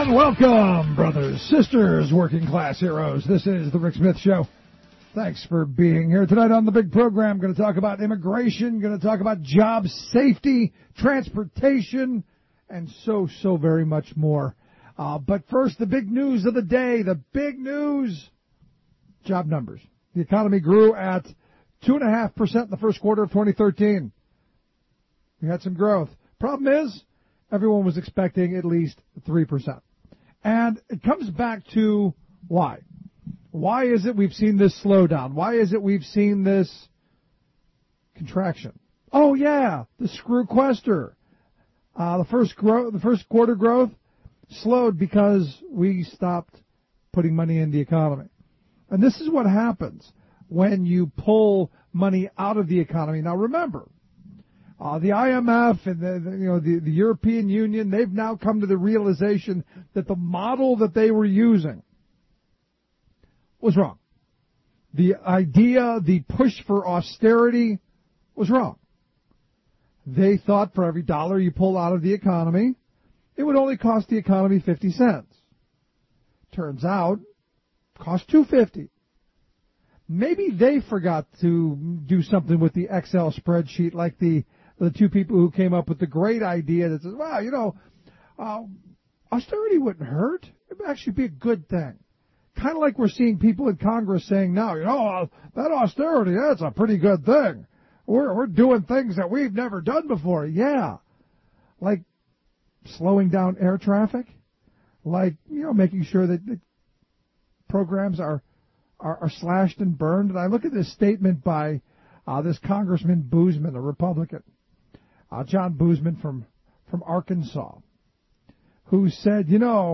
And welcome, brothers, sisters, working class heroes. This is the Rick Smith Show. Thanks for being here tonight on the big program. Going to talk about immigration, going to talk about job safety, transportation, and so very much more. But first, the big news of the day, the big news, job numbers. The economy grew at 2.5% in the first quarter of 2013. We had some growth. Problem is, everyone was expecting at least 3%. And it comes back to why. Why is it we've seen this slowdown? Why is it we've seen this contraction? Oh, yeah, the screw-quester. The first quarter growth slowed because we stopped putting money in the economy. And this is what happens when you pull money out of the economy. Now, remember, the IMF and the European Union, they've now come to the realization that the model that they were using was wrong. The idea, the push for austerity was wrong. They thought for every dollar you pull out of the economy, it would only cost the economy 50 cents. Turns out, it cost $2.50. Maybe they forgot to do something with the Excel spreadsheet like the two people who came up with the great idea that says, wow, austerity wouldn't hurt. It would actually be a good thing. Kind of like we're seeing people in Congress saying now, that austerity, that's a pretty good thing. We're doing things that we've never done before. Yeah. Like slowing down air traffic. Like, making sure that the programs are slashed and burned. And I look at this statement by this Congressman Boozman, a Republican, John Boozman from Arkansas, who said,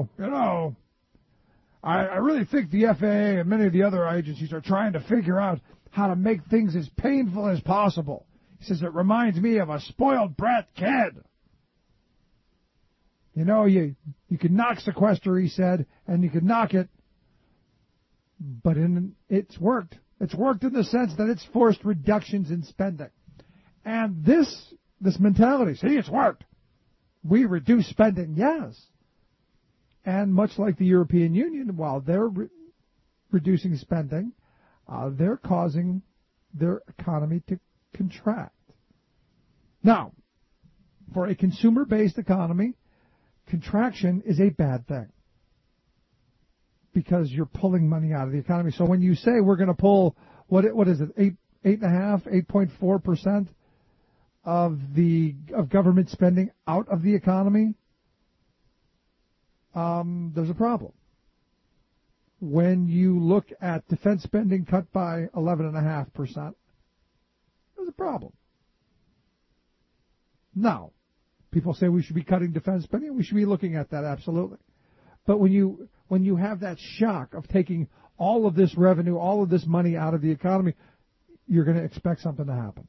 I really think the FAA and many of the other agencies are trying to figure out how to make things as painful as possible. He says, it reminds me of a spoiled brat kid. You can knock sequester, he said, and you can knock it, but it's worked. It's worked in the sense that it's forced reductions in spending. And this mentality, see, it's worked. We reduce spending, yes. And much like the European Union, while they're reducing spending, they're causing their economy to contract. Now, for a consumer-based economy, contraction is a bad thing because you're pulling money out of the economy. So when you say we're going to pull, what is it, 8.4% of government spending out of the economy, there's a problem. When you look at defense spending cut by 11.5%, there's a problem. Now, people say we should be cutting defense spending. We should be looking at that, absolutely. But when you have that shock of taking all of this revenue, all of this money out of the economy, you're going to expect something to happen.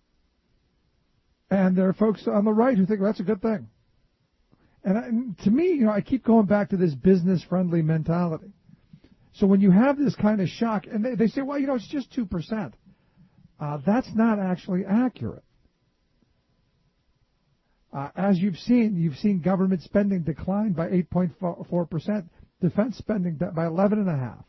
And there are folks on the right who think that's a good thing. And to me, I keep going back to this business-friendly mentality. So when you have this kind of shock, and they say, well, it's just 2%. That's not actually accurate. As you've seen government spending decline by 8.4%, defense spending by 11.5%.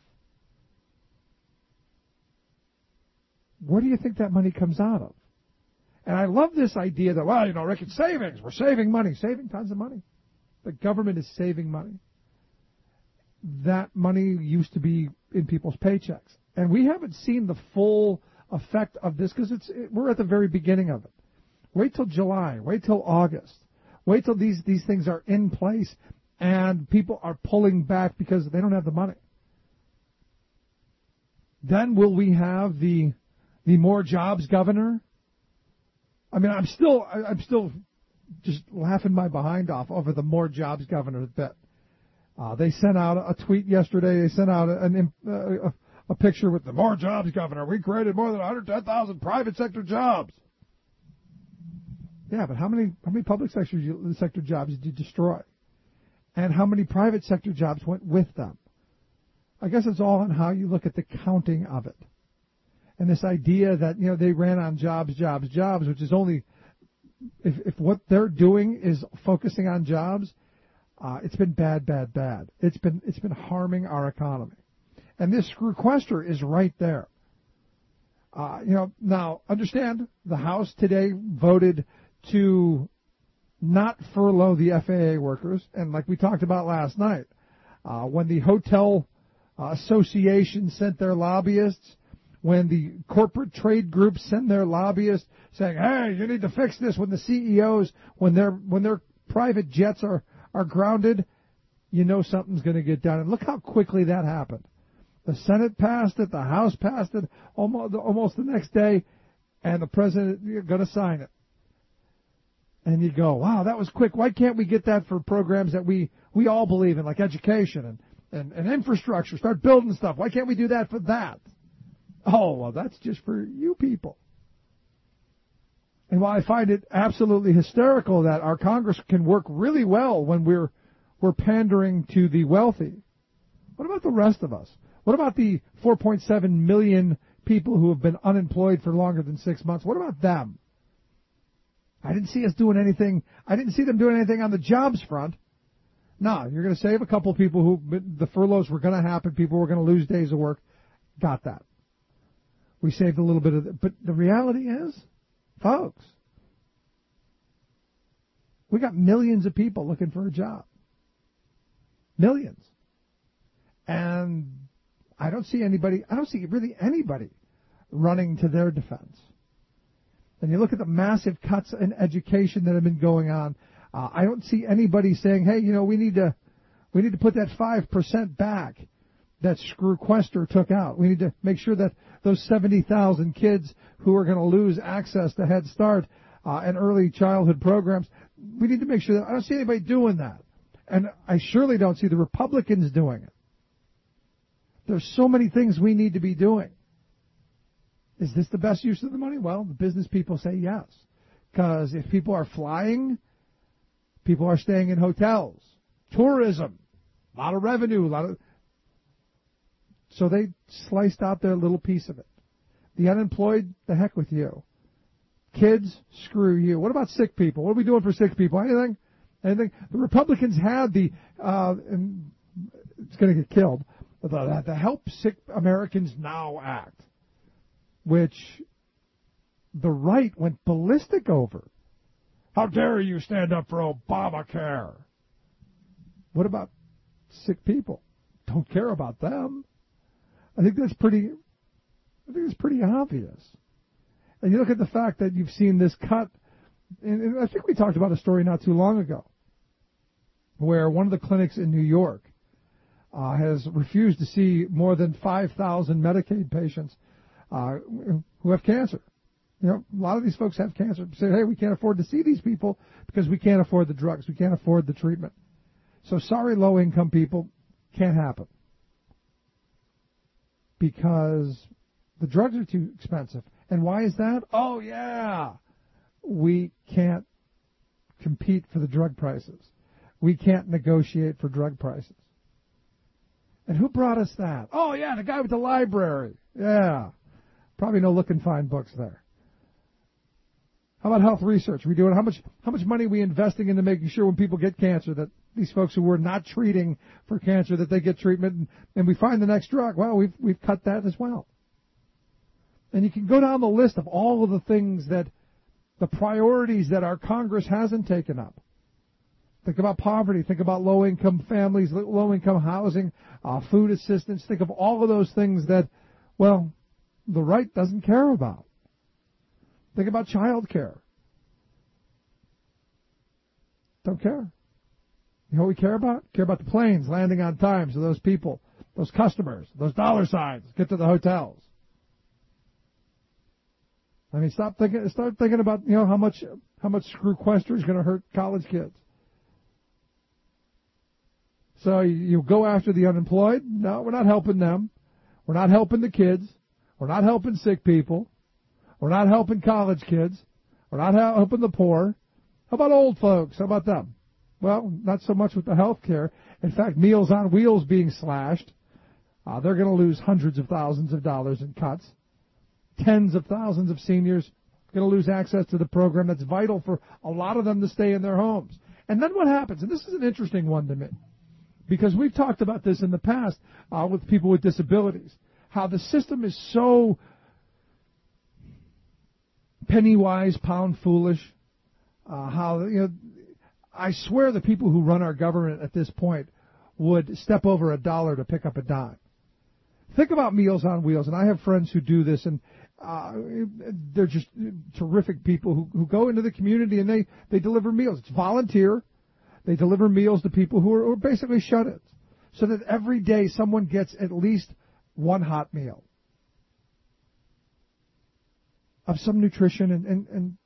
Where do you think that money comes out of? And I love this idea that, Rick, it's savings. We're saving money, saving tons of money. The government is saving money. That money used to be in people's paychecks. And we haven't seen the full effect of this because we're at the very beginning of it. Wait till July. Wait till August. Wait till these things are in place and people are pulling back because they don't have the money. Then will we have the more jobs governor? I mean, I'm still just laughing my behind off over the more jobs governor bit. They sent out a tweet yesterday. They sent out a picture with the more jobs governor. We created more than 110,000 private sector jobs. Yeah, but how many public sector jobs did you destroy? And how many private sector jobs went with them? I guess it's all on how you look at the counting of it. And this idea that, they ran on jobs, which is only, if what they're doing is focusing on jobs, It's been bad, bad, bad. It's been harming our economy. And this sequester is right there. Now, understand, the House today voted to not furlough the FAA workers. And like we talked about last night, when the hotel association sent their lobbyists, when the corporate trade groups send their lobbyists saying, hey, you need to fix this, when the CEOs, when their private jets are grounded, you know something's going to get done. And look how quickly that happened. The Senate passed it, the House passed it almost the next day, and the president is going to sign it. And you go, wow, that was quick. Why can't we get that for programs that we all believe in, like education and infrastructure? Start building stuff. Why can't we do that for that? Oh, well, that's just for you people. And while I find it absolutely hysterical that our Congress can work really well when we're pandering to the wealthy, what about the rest of us? What about the 4.7 million people who have been unemployed for longer than 6 months? What about them? I didn't see us doing anything. I didn't see them doing anything on the jobs front. No, you're going to save a couple people who the furloughs were going to happen. People were going to lose days of work. Got that. We saved a little bit of it. But the reality is, folks, we got millions of people looking for a job. Millions. And I don't see really anybody running to their defense. And you look at the massive cuts in education that have been going on. I don't see anybody saying, hey, we need to put that 5% back that sequester took out. We need to make sure that those 70,000 kids who are going to lose access to Head Start and early childhood programs, we need to make sure that I don't see anybody doing that. And I surely don't see the Republicans doing it. There's so many things we need to be doing. Is this the best use of the money? Well, the business people say yes. Because if people are flying, people are staying in hotels. Tourism, a lot of revenue, so they sliced out their little piece of it. The unemployed, the heck with you. Kids, screw you. What about sick people? What are we doing for sick people? Anything? The Republicans had and it's going to get killed, the Help Sick Americans Now Act, which the right went ballistic over. How dare you stand up for Obamacare? What about sick people? Don't care about them. I think that's pretty obvious. And you look at the fact that you've seen this cut, and I think we talked about a story not too long ago, where one of the clinics in New York has refused to see more than 5,000 Medicaid patients who have cancer. A lot of these folks have cancer. Say, hey, we can't afford to see these people because we can't afford the drugs. We can't afford the treatment. So sorry, low-income people, can't happen. Because the drugs are too expensive. And why is that? Oh, yeah. We can't compete for the drug prices. We can't negotiate for drug prices. And who brought us that? Oh, yeah, the guy with the library. Yeah. Probably no look and find books there. How about health research? We doing how much money are we investing into making sure when people get cancer that these folks who we're not treating for cancer that they get treatment and we find the next drug? Well, we've cut that as well. And you can go down the list of all of the things that the priorities that our Congress hasn't taken up. Think about poverty. Think about low-income families, low-income housing, food assistance. Think of all of those things that, well, the right doesn't care about. Think about child care. Don't care. You know what we care about? Care about the planes landing on time so those people, those customers, those dollar signs get to the hotels. I mean, start thinking about, how much sequester is going to hurt college kids. So you go after the unemployed? No, we're not helping them. We're not helping the kids. We're not helping sick people. We're not helping college kids. We're not helping the poor. How about old folks? How about them? Well, not so much with the health care. In fact, Meals on Wheels being slashed. They're going to lose hundreds of thousands of dollars in cuts. Tens of thousands of seniors going to lose access to the program that's vital for a lot of them to stay in their homes. And then what happens? And this is an interesting one to me, because we've talked about this in the past with people with disabilities, how the system is so penny wise, pound foolish. I swear the people who run our government at this point would step over a dollar to pick up a dime. Think about Meals on Wheels, and I have friends who do this, and they're just terrific people who go into the community and they deliver meals. It's volunteer. They deliver meals to people who are basically shut-ins, so that every day someone gets at least one hot meal of some nutrition, and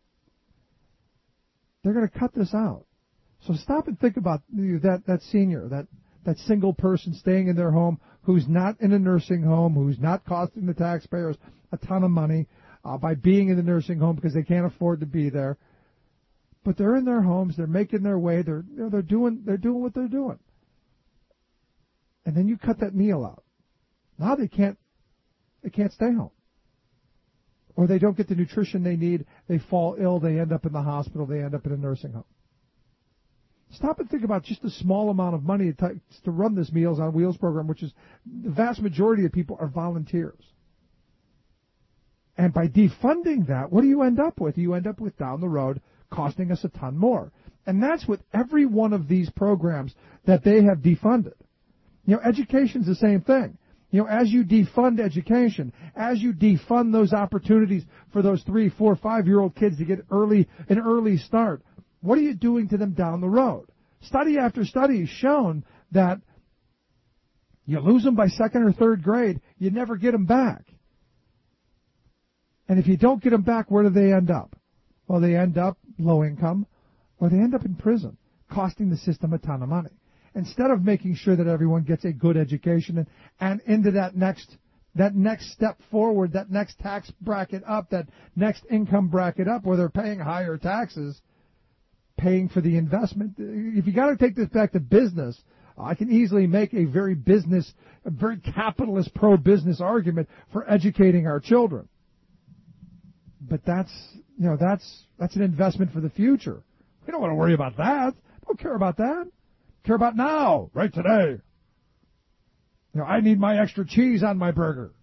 they're going to cut this out. So stop and think about that senior, that single person staying in their home who's not in a nursing home, who's not costing the taxpayers a ton of money by being in the nursing home because they can't afford to be there. But they're in their homes, they're making their way, they're doing what they're doing. And then you cut that meal out. Now they can't stay home. Or they don't get the nutrition they need, they fall ill, they end up in the hospital, they end up in a nursing home. Stop and think about just the small amount of money it takes to run this Meals on Wheels program, which is the vast majority of people are volunteers. And by defunding that, what do you end up with? You end up with down the road costing us a ton more. And that's with every one of these programs that they have defunded. Education's the same thing. As you defund education, as you defund those opportunities for those 3, 4, 5-year-old kids to get an early start, what are you doing to them down the road? Study after study has shown that you lose them by second or third grade, you never get them back. And if you don't get them back, where do they end up? Well, they end up low income, or they end up in prison, costing the system a ton of money. Instead of making sure that everyone gets a good education and into that next step forward, that next tax bracket up, that next income bracket up where they're paying higher taxes, paying for the investment. If you got to take this back to business, I can easily make a very capitalist, pro-business argument for educating our children. But that's an investment for the future. We don't want to worry about that. Don't care about that. Care about now, right today. I need my extra cheese on my burger.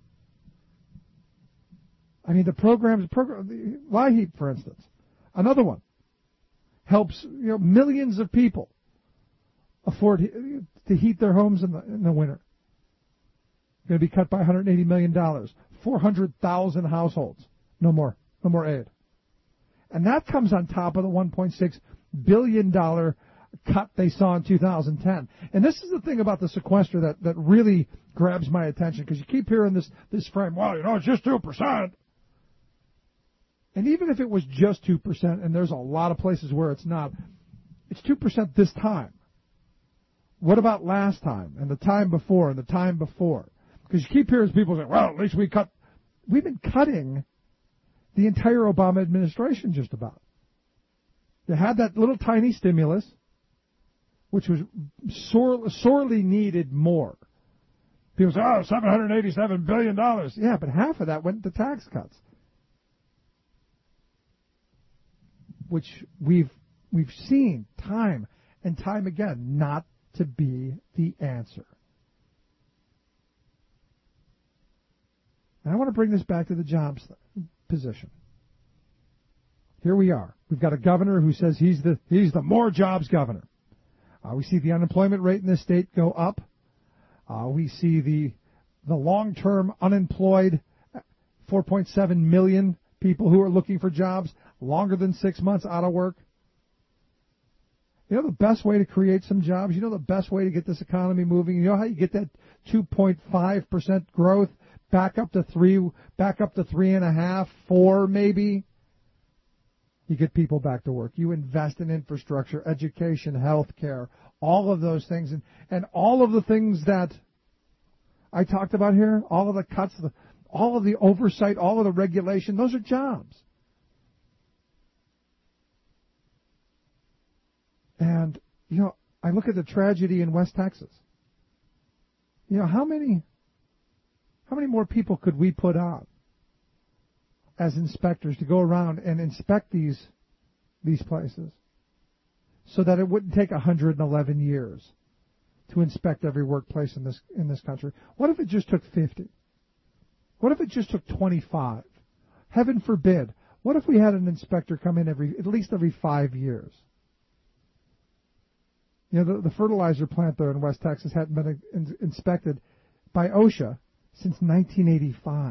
I mean, the LIHEAP, for instance, another one, helps millions of people afford to heat their homes in the winter. Going to be cut by $180 million. 400,000 households. No more aid. And that comes on top of the $1.6 billion cut they saw in 2010. And this is the thing about the sequester that really grabs my attention, because you keep hearing this frame, it's just 2%. And even if it was just 2%, and there's a lot of places where it's not, it's 2% this time. What about last time, and the time before, and the time before? Because you keep hearing people say, at least we've been cutting the entire Obama administration just about. They had that little tiny stimulus, which was sorely needed more. People say, $787 billion. Yeah, but half of that went to tax cuts, which we've seen time and time again not to be the answer. And I want to bring this back to the jobs position. Here we are. We've got a governor who says he's the more jobs governor. We see the unemployment rate in this state go up. We see the long-term unemployed, 4.7 million people who are looking for jobs longer than 6 months out of work. The best way to create some jobs, the best way to get this economy moving, you know how you get that 2.5% growth back up to 3.5, 4 maybe? You get people back to work. You invest in infrastructure, education, health care, all of those things. And all of the things that I talked about here, all of the cuts, all of the oversight, all of the regulation, those are jobs. And, I look at the tragedy in West Texas. How many more people could we put on as inspectors to go around and inspect these places so that it wouldn't take 111 years to inspect every workplace in this country? What if it just took 50? What if it just took 25? Heaven forbid. What if we had an inspector come in at least every 5 years? You know, the fertilizer plant there in West Texas hadn't been inspected by OSHA since 1985.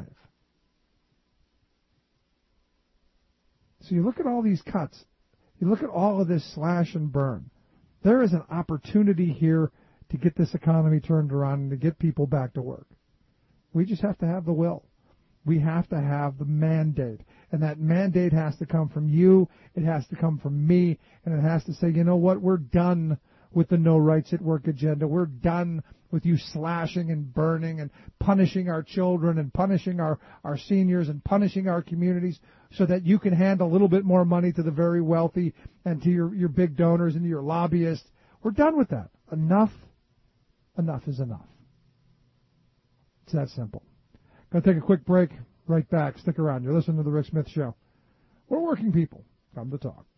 So you look at all these cuts. You look at all of this slash and burn. There is an opportunity here to get this economy turned around and to get people back to work. We just have to have the will. We have to have the mandate. And that mandate has to come from you. It has to come from me. And it has to say, you know what, we're done with the no rights at work agenda. We're done with you slashing and burning and punishing our children and punishing our seniors and punishing our communities so that you can hand a little bit more money to the very wealthy and to your big donors and to your lobbyists. We're done with that. Enough is enough. It's that simple. Going to take a quick break. Right back. Stick around. You're listening to The Rick Smith Show. We're working people. Come to talk.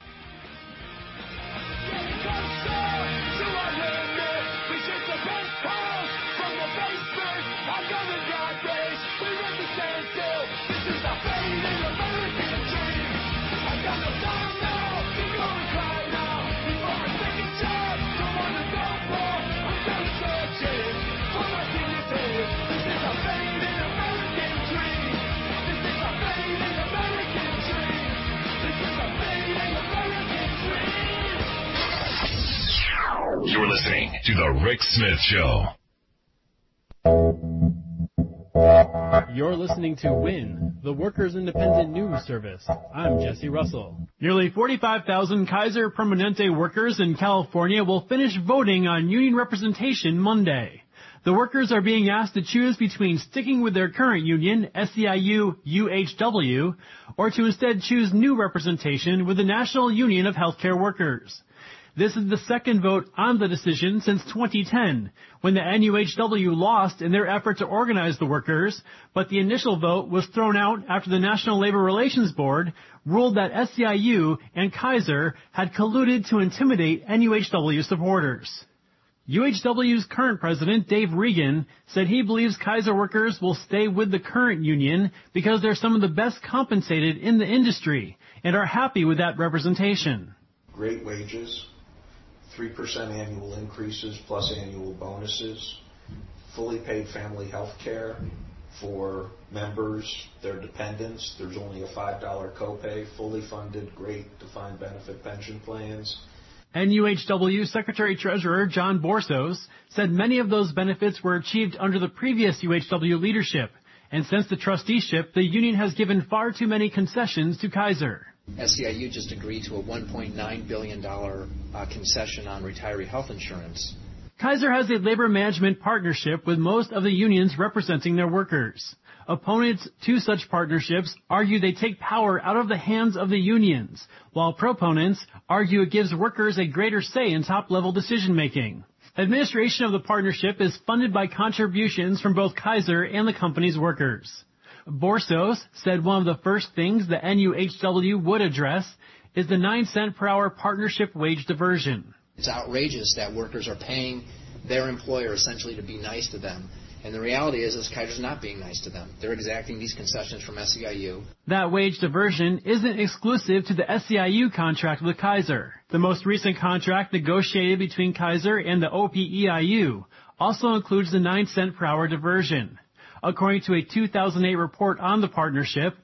You're listening to The Rick Smith Show. You're listening to WIN, the Workers' Independent News Service. I'm Jesse Russell. Nearly 45,000 Kaiser Permanente workers in California will finish voting on union representation Monday. The workers are being asked to choose between sticking with their current union, SEIU-UHW, or to instead choose new representation with the National Union of Healthcare Workers. This is the second vote on the decision since 2010, when the NUHW lost in their effort to organize the workers, but the initial vote was thrown out after the National Labor Relations Board ruled that SEIU and Kaiser had colluded to intimidate NUHW supporters. UHW's current president, Dave Regan, said he believes Kaiser workers will stay with the current union because they're some of the best compensated in the industry and are happy with that representation. Great wages, 3% annual increases plus annual bonuses, fully paid family health care for members, their dependents. There's only a $5 copay, fully funded, great defined benefit pension plans. NUHW Secretary-Treasurer John Borsos said many of those benefits were achieved under the previous UHW leadership, and since the trusteeship, the union has given far too many concessions to Kaiser. SEIU just agreed to a $1.9 billion concession on retiree health insurance. Kaiser has a labor management partnership with most of the unions representing their workers. Opponents to such partnerships argue they take power out of the hands of the unions, while proponents argue it gives workers a greater say in top-level decision-making. Administration of the partnership is funded by contributions from both Kaiser and the company's workers. Borsos said one of the first things the NUHW would address is the 9-cent per hour partnership wage diversion. It's outrageous that workers are paying their employer essentially to be nice to them. And the reality is Kaiser's not being nice to them. They're exacting these concessions from SEIU. That wage diversion isn't exclusive to the SEIU contract with Kaiser. The most recent contract negotiated between Kaiser and the OPEIU also includes the 9-cent per hour diversion. According to a 2008 report on the partnership,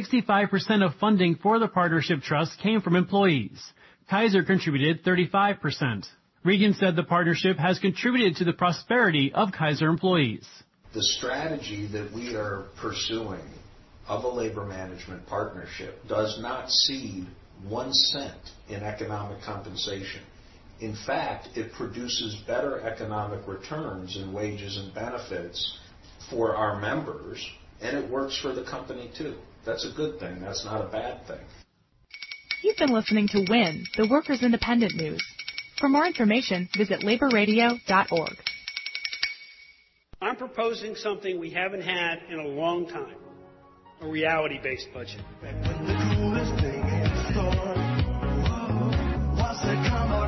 65% of funding for the partnership trust came from employees. Kaiser contributed 35%. Regan said the partnership has contributed to the prosperity of Kaiser employees. The strategy that we are pursuing of a labor management partnership does not cede 1 cent in economic compensation. In fact, it produces better economic returns in wages and benefits for our members, and it works for the company too. That's a good thing. That's not a bad thing. You've been listening to WIN, the Workers' Independent News. For more information, visit laborradio.org. I'm proposing something we haven't had in a long time, a reality-based budget.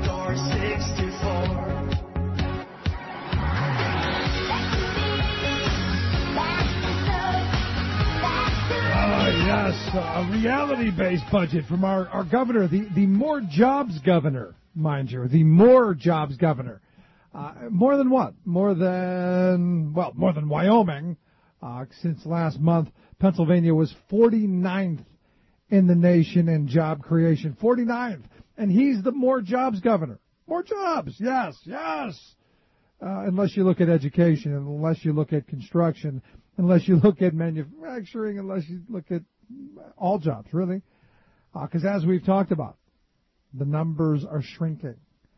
Yes, a reality-based budget from our governor, the More Jobs governor, mind you, the More Jobs governor. More than what? More than Wyoming. Since last month, Pennsylvania was 49th in the nation in job creation. 49th. And he's the More Jobs governor. More jobs, yes. Unless you look at education, unless you look at construction, unless you look at manufacturing, unless you look at all jobs, really. Because as we've talked about, the numbers are shrinking.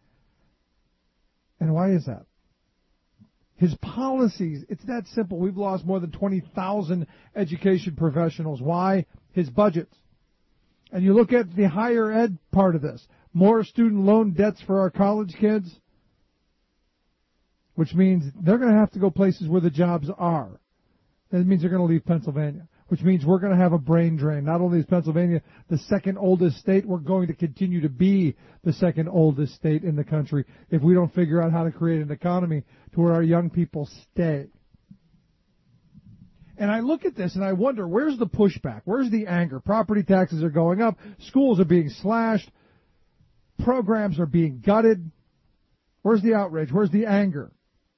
And why is that? His policies, it's that simple. We've lost more than 20,000 education professionals. Why? His budgets. And you look at the higher ed part of this. More student loan debts for our college kids, which means they're going to have to go places where the jobs are. That means they're going to leave Pennsylvania, which means we're going to have a brain drain. Not only is Pennsylvania the second oldest state, we're going to continue to be the second oldest state in the country if we don't figure out how to create an economy to where our young people stay. And I look at this and I wonder, where's the pushback? Where's the anger? Property taxes are going up. Schools are being slashed. Programs are being gutted. Where's the outrage? Where's the anger?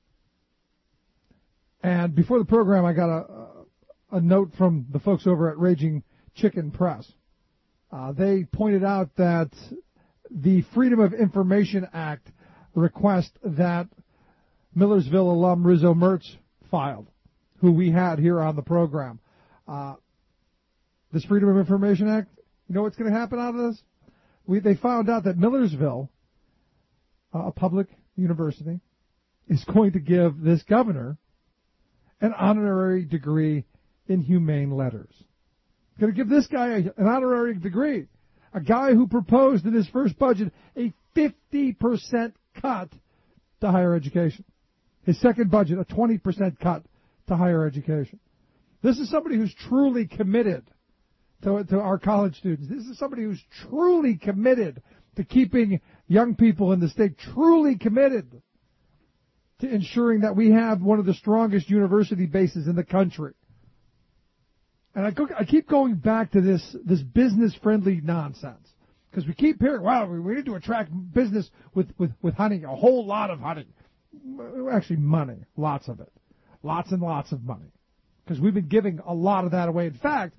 And before the program, I got a note from the folks over at Raging Chicken Press. They pointed out that the Freedom of Information Act request that Millersville alum Rizzo Mertz filed, who we had here on the program. This Freedom of Information Act, you know what's going to happen out of this? They found out that Millersville, a public university, is going to give this governor an honorary degree in humane letters. Going to give this guy an honorary degree. A guy who proposed in his first budget a 50% cut to higher education. His second budget, a 20% cut to higher education. This is somebody who's truly committed to our college students. This is somebody who's truly committed to keeping young people in the state, truly committed to ensuring that we have one of the strongest university bases in the country. And I keep going back to this business-friendly nonsense, because we keep hearing, wow, we need to attract business with honey, a whole lot of honey. Actually, money, lots of it. Lots and lots of money, because we've been giving a lot of that away. In fact,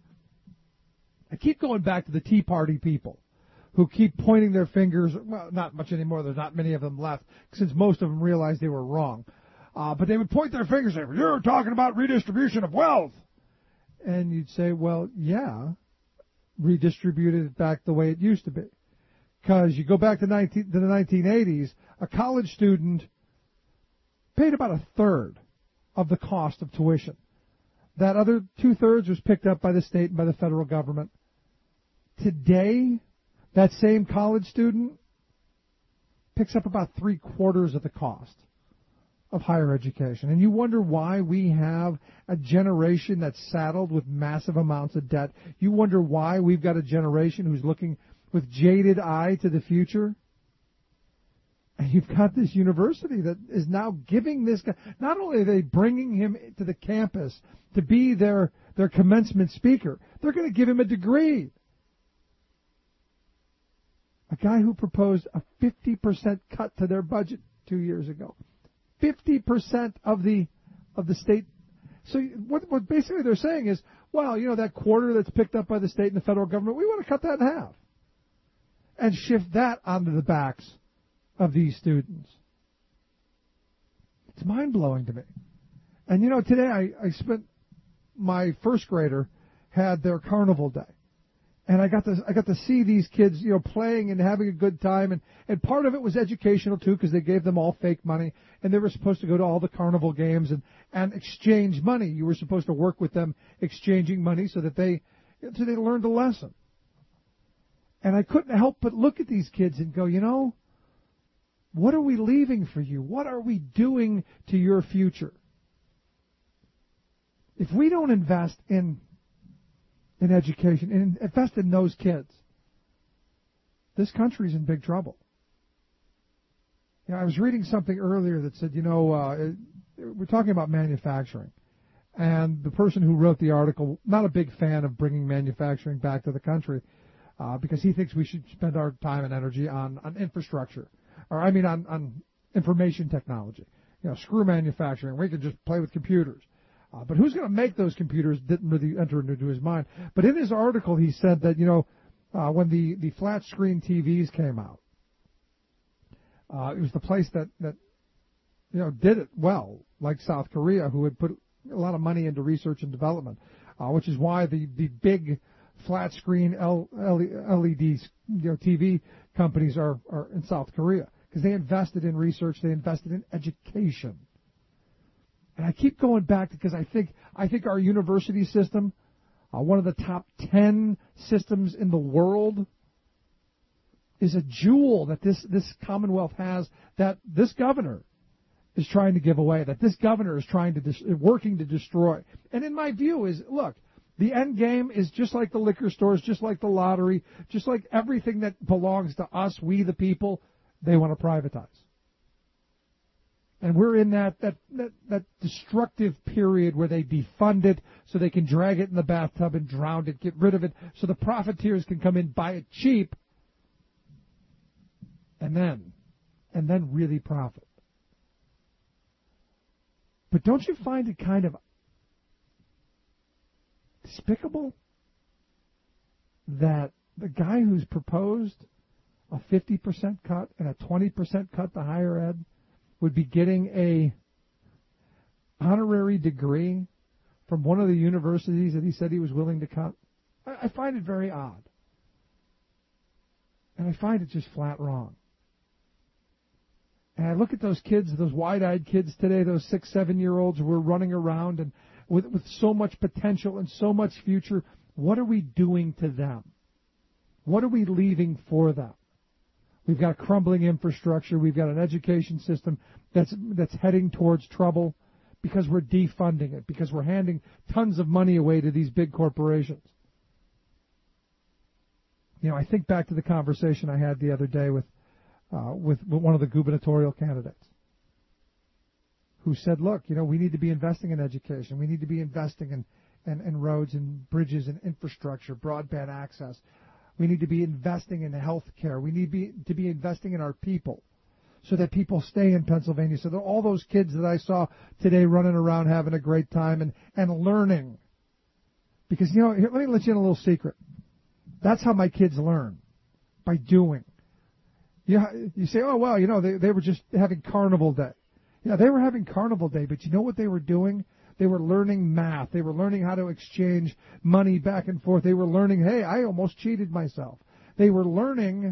I keep going back to the Tea Party people who keep pointing their fingers. Well, not much anymore. There's not many of them left, since most of them realized they were wrong. But they would point their fingers and say, you're talking about redistribution of wealth. And you'd say, well, yeah, redistribute it back the way it used to be. Because you go back to the 1980s, a college student paid about a third of the cost of tuition. That other two-thirds was picked up by the state and by the federal government. Today, that same college student picks up about three-quarters of the cost of higher education. And you wonder why we have a generation that's saddled with massive amounts of debt. You wonder why we've got a generation who's looking with jaded eye to the future. And you've got this university that is now giving this guy, not only are they bringing him to the campus to be their commencement speaker, they're going to give him a degree. A guy who proposed a 50% cut to their budget 2 years ago. 50% of the state. So what basically they're saying is, well, you know, that quarter that's picked up by the state and the federal government, we want to cut that in half and shift that onto the backs of these students. It's mind-blowing to me. And, you know, today I spent, my first grader had their carnival day. And I got to see these kids, you know, playing and having a good time. And part of it was educational, too, because they gave them all fake money. And they were supposed to go to all the carnival games and exchange money. You were supposed to work with them exchanging money so they learned a lesson. And I couldn't help but look at these kids and go, you know, what are we leaving for you? What are we doing to your future? If we don't invest in education and invest in those kids, this country's in big trouble. You know, I was reading something earlier that said, you know, we're talking about manufacturing, And the person who wrote the article, not a big fan of bringing manufacturing back to the country, because he thinks we should spend our time and energy on infrastructure, on information technology. Screw manufacturing. We can just play with computers. But who's going to make those computers didn't really enter into his mind. But in his article, he said that, when the flat screen TVs came out, it was the place that did it well, like South Korea, who had put a lot of money into research and development, which is why the big flat screen LED TV companies are in South Korea, because they invested in research, they invested in education. And I keep going back because I think our university system, one of the top 10 systems in the world, is a jewel that this Commonwealth has, that this governor is trying to give away, that this governor is working to destroy. And in my view is, look, the end game is just like the liquor stores, just like the lottery, just like everything that belongs to us, we the people, they want to privatize. And we're in that destructive period where they defund it so they can drag it in the bathtub and drown it, get rid of it, so the profiteers can come in, buy it cheap, and then really profit. But don't you find it kind of despicable that the guy who's proposed a 50% cut and a 20% cut to higher ed would be getting a honorary degree from one of the universities that he said he was willing to cut? I find it very odd. And I find it just flat wrong. And I look at those kids, those wide-eyed kids today, those 6, 7-year-olds who are running around and with so much potential and so much future. What are we doing to them? What are we leaving for them? We've got crumbling infrastructure. We've got an education system that's heading towards trouble because we're defunding it, because we're handing tons of money away to these big corporations. I think back to the conversation I had the other day with one of the gubernatorial candidates who said, look, we need to be investing in education. We need to be investing in roads and bridges and infrastructure, broadband access. We need to be investing in health care. We need to be investing in our people so that people stay in Pennsylvania, so that all those kids that I saw today running around having a great time and learning. Because, here, let me let you in a little secret. That's how my kids learn, by doing. You say, oh, well, they were just having Carnival Day. Yeah, they were having Carnival Day, but you know what they were doing? They were learning math. They were learning how to exchange money back and forth. They were learning, hey, I almost cheated myself. They were learning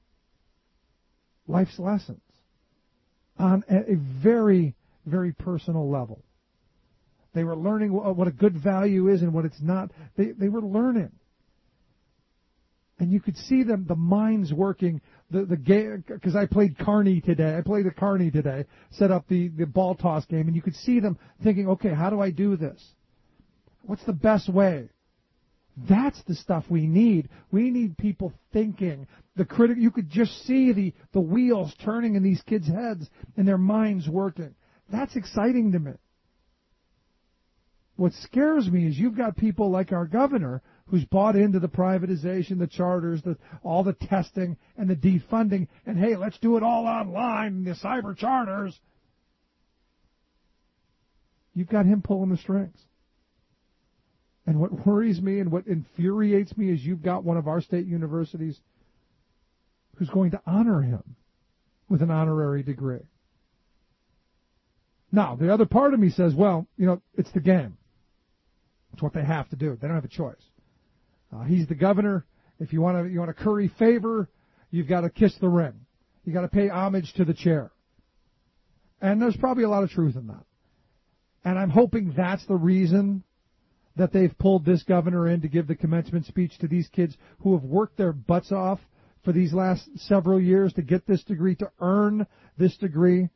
life's lessons on a very, very personal level. They were learning what a good value is and what it's not. They were learning. And you could see them, the minds working, the game, because I played Carney today. I played the Carney today, set up the ball toss game, and you could see them thinking, okay, how do I do this? What's the best way? That's the stuff we need. We need people thinking. You could just see the wheels turning in these kids' heads and their minds working. That's exciting to me. What scares me is you've got people like our governor who's bought into the privatization, the charters, all the testing, and the defunding, and hey, let's do it all online, the cyber charters. You've got him pulling the strings. And what worries me and what infuriates me is you've got one of our state universities who's going to honor him with an honorary degree. Now, the other part of me says, well, it's the game. It's what they have to do. They don't have a choice. He's the governor. If you want to curry favor, you've got to kiss the ring. You got to pay homage to the chair. And there's probably a lot of truth in that. And I'm hoping that's the reason that they've pulled this governor in to give the commencement speech to these kids who have worked their butts off for these last several years to get this degree, to earn this degree.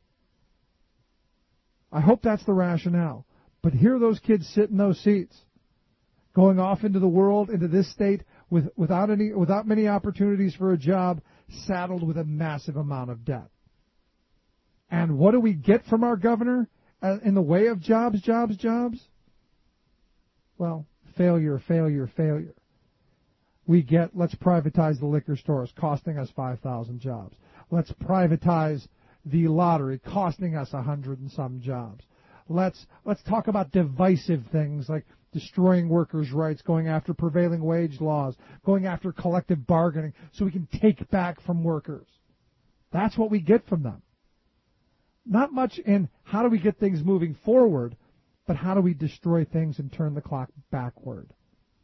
I hope that's the rationale. But here those kids sit in those seats, going off into the world, into this state, without many opportunities for a job, saddled with a massive amount of debt. And what do we get from our governor in the way of jobs? Well, failure. We get, let's privatize the liquor stores, costing us 5,000 jobs. Let's privatize the lottery, costing us 100 and some jobs. Let's talk about divisive things like destroying workers' rights, going after prevailing wage laws, going after collective bargaining so we can take back from workers. That's what we get from them. Not much in how do we get things moving forward, but how do we destroy things and turn the clock backward?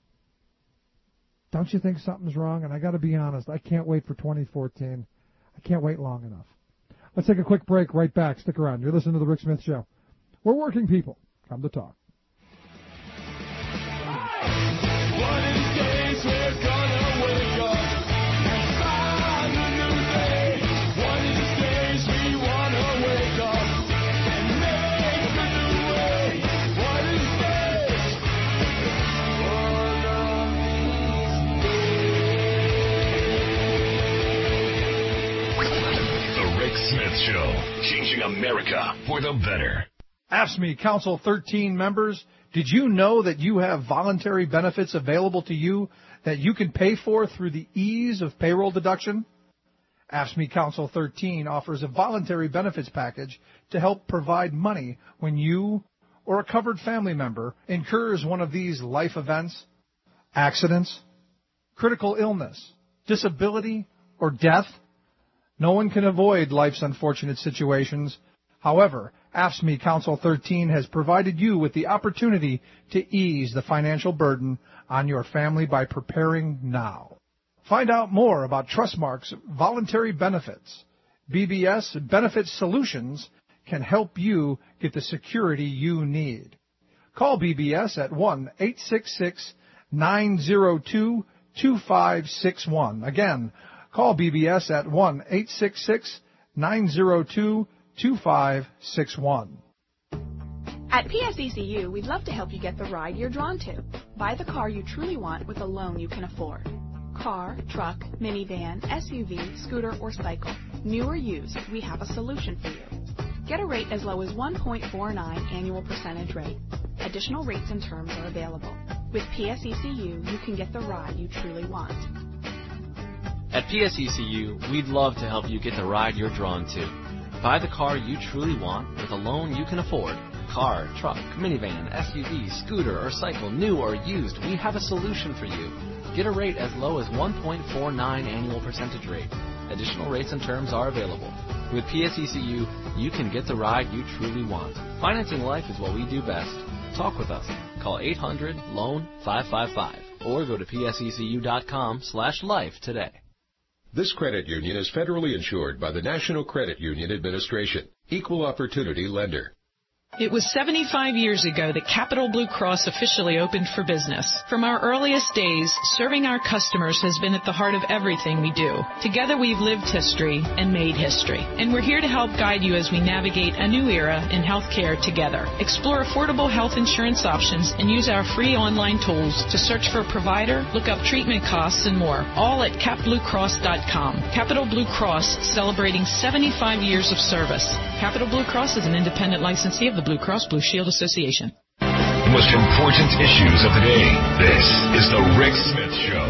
Don't you think something's wrong? And I got to be honest, I can't wait for 2014. I can't wait long enough. Let's take a quick break. Right back. Stick around. You're listening to The Rick Smith Show. We're working people. Come to talk. One of these days we're gonna wake up and find a new day. One of these days we wanna wake up and make a new way. One of these days. One of these days. The Rick Smith Show, changing America for the better. AFSCME Council 13 members, did you know that you have voluntary benefits available to you that you can pay for through the ease of payroll deduction? AFSCME Council 13 offers a voluntary benefits package to help provide money when you or a covered family member incurs one of these life events, accidents, critical illness, disability, or death. No one can avoid life's unfortunate situations. However, AFSCME Council 13 has provided you with the opportunity to ease the financial burden on your family by preparing now. Find out more about Trustmark's voluntary benefits. BBS Benefit Solutions can help you get the security you need. Call BBS at 1-866-902-2561. Again, call BBS at 1-866-902-2561. At PSECU, we'd love to help you get the ride you're drawn to. Buy the car you truly want with a loan you can afford. Car, truck, minivan, SUV, scooter, or cycle. New or used, we have a solution for you. Get a rate as low as 1.49 annual percentage rate. Additional rates and terms are available. With PSECU, you can get the ride you truly want. At PSECU, we'd love to help you get the ride you're drawn to. Buy the car you truly want with a loan you can afford. Car, truck, minivan, SUV, scooter, or cycle, new or used, we have a solution for you. Get a rate as low as 1.49 annual percentage rate. Additional rates and terms are available. With PSECU, you can get the ride you truly want. Financing life is what we do best. Talk with us. Call 800-LOAN-555 or go to psecu.com/life today. This credit union is federally insured by the National Credit Union Administration. Equal opportunity lender. It was 75 years ago that Capital Blue Cross officially opened for business. From our earliest days, serving our customers has been at the heart of everything we do. Together we've lived history and made history. And we're here to help guide you as we navigate a new era in healthcare together. Explore affordable health insurance options and use our free online tools to search for a provider, look up treatment costs, and more. All at capbluecross.com. Capital Blue Cross, celebrating 75 years of service. Capital Blue Cross is an independent licensee of the Blue Cross Blue Shield Association. The most important issues of the day. This is the Rick Smith Show.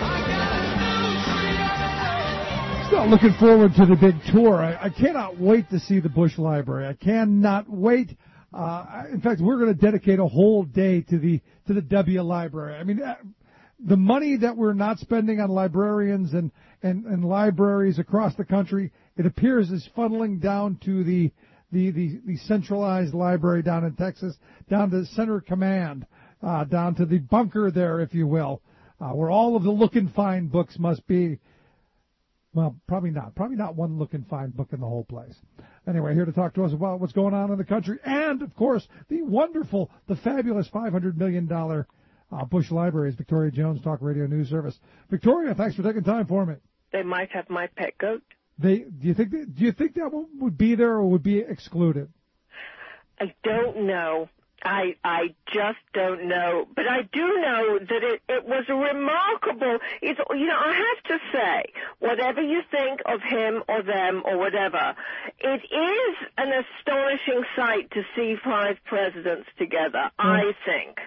Still looking forward to the big tour. I cannot wait to see the Bush Library. I cannot wait. In fact, we're going to dedicate a whole day to the W Library. I mean, the money that we're not spending on librarians and libraries across the country, it appears is funneling down to the centralized library down in Texas, down to Center Command, down to the bunker there, if you will, where all of the look and find books must be. Well, probably not one look and find book in the whole place. Anyway, here to talk to us about what's going on in the country and, of course, the fabulous $500 million Bush Library is Victoria Jones, Talk Radio News Service. Victoria, thanks for taking time for me. They might have my pet goat. Do you think that would be there or would be excluded? I don't know. I just don't know. But I do know that it was a remarkable, I have to say, whatever you think of him or them or whatever, it is an astonishing sight to see 5 presidents together, I think.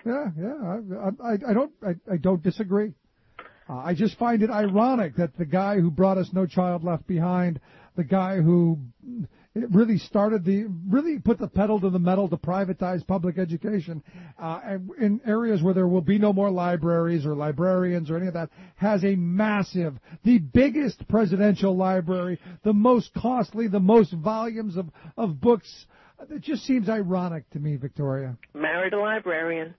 I don't disagree. I just find it ironic that the guy who brought us No Child Left Behind, the guy who really put the pedal to the metal to privatize public education in areas where there will be no more libraries or librarians or any of that, has a the biggest presidential library, the most costly, the most volumes of books. It just seems ironic to me, Victoria. Married a librarian.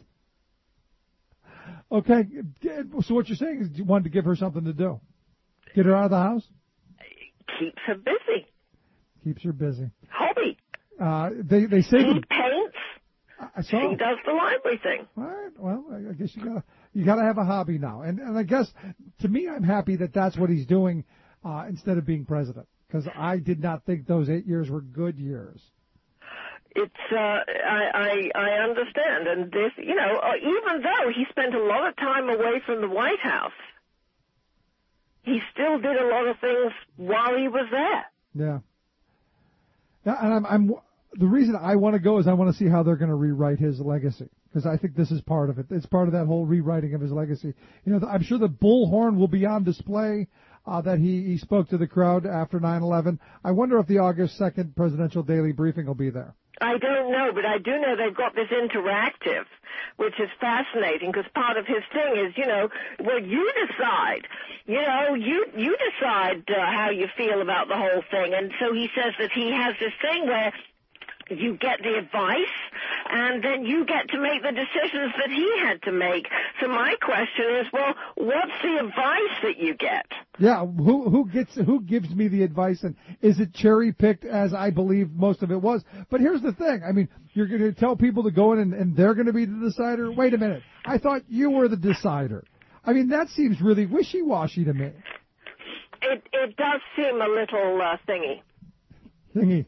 Okay, so what you're saying is you wanted to give her something to do. Get her out of the house? Keeps her busy. Keeps her busy. Hobby. They say he paints. She does the library thing. All right. Well, I guess you gotta have a hobby now. And I guess to me, I'm happy that that's what he's doing instead of being president, because I did not think those 8 years were good years. It's I understand, and this, even though he spent a lot of time away from the White House, he still did a lot of things while he was there. Yeah. And I'm the reason I want to go is I want to see how they're going to rewrite his legacy, because I think this is part of it. It's part of that whole rewriting of his legacy. I'm sure the bullhorn will be on display that he spoke to the crowd after 9/11. I wonder if the August 2nd presidential daily briefing will be there. I don't know, but I do know they've got this interactive, which is fascinating, because part of his thing is, well, you decide. You decide how you feel about the whole thing. And so he says that he has this thing where you get the advice, and then you get to make the decisions that he had to make. So my question is, well, what's the advice that you get? Yeah, who gives me the advice, and is it cherry picked, as I believe most of it was? But here's the thing. I mean, you're going to tell people to go in and they're going to be the decider? Wait a minute. I thought you were the decider. I mean, that seems really wishy-washy to me. It does seem a little Thingy.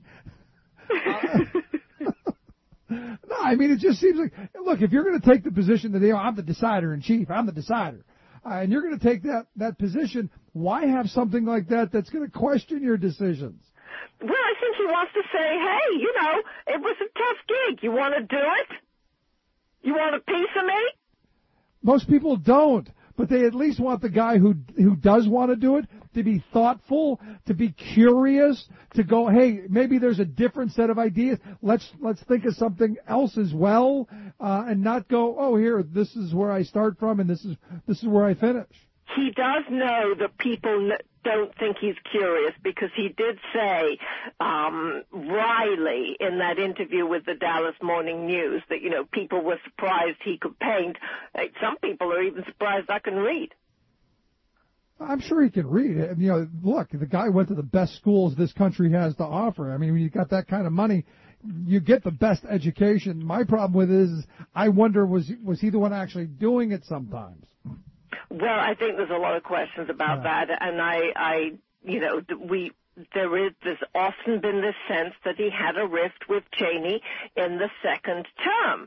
No, I mean, it just seems like, look, if you're going to take the position that, I'm the decider in chief, I'm the decider, and you're going to take that position, why have something like that that's going to question your decisions? Well, I think he wants to say, hey, it was a tough gig. You want to do it? You want a piece of me? Most people don't, but they at least want the guy who does want to do it to be thoughtful, to be curious, to go, hey, maybe there's a different set of ideas. Let's think of something else as well, and not go, oh, here, this is where I start from, and this is where I finish. He does know that people don't think he's curious, because he did say, Riley, in that interview with the Dallas Morning News, that, people were surprised he could paint. Some people are even surprised I can read. I'm sure he can read. Look, the guy went to the best schools this country has to offer. I mean, when you got that kind of money, you get the best education. My problem with it is, I wonder, was he the one actually doing it sometimes? Well, I think there's a lot of questions about that, and there's often been this sense that he had a rift with Cheney in the second term.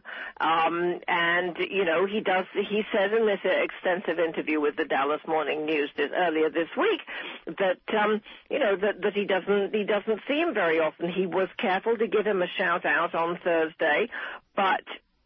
He said in this extensive interview with the Dallas Morning News earlier this week that, that he doesn't see him very often. He was careful to give him a shout out on Thursday, but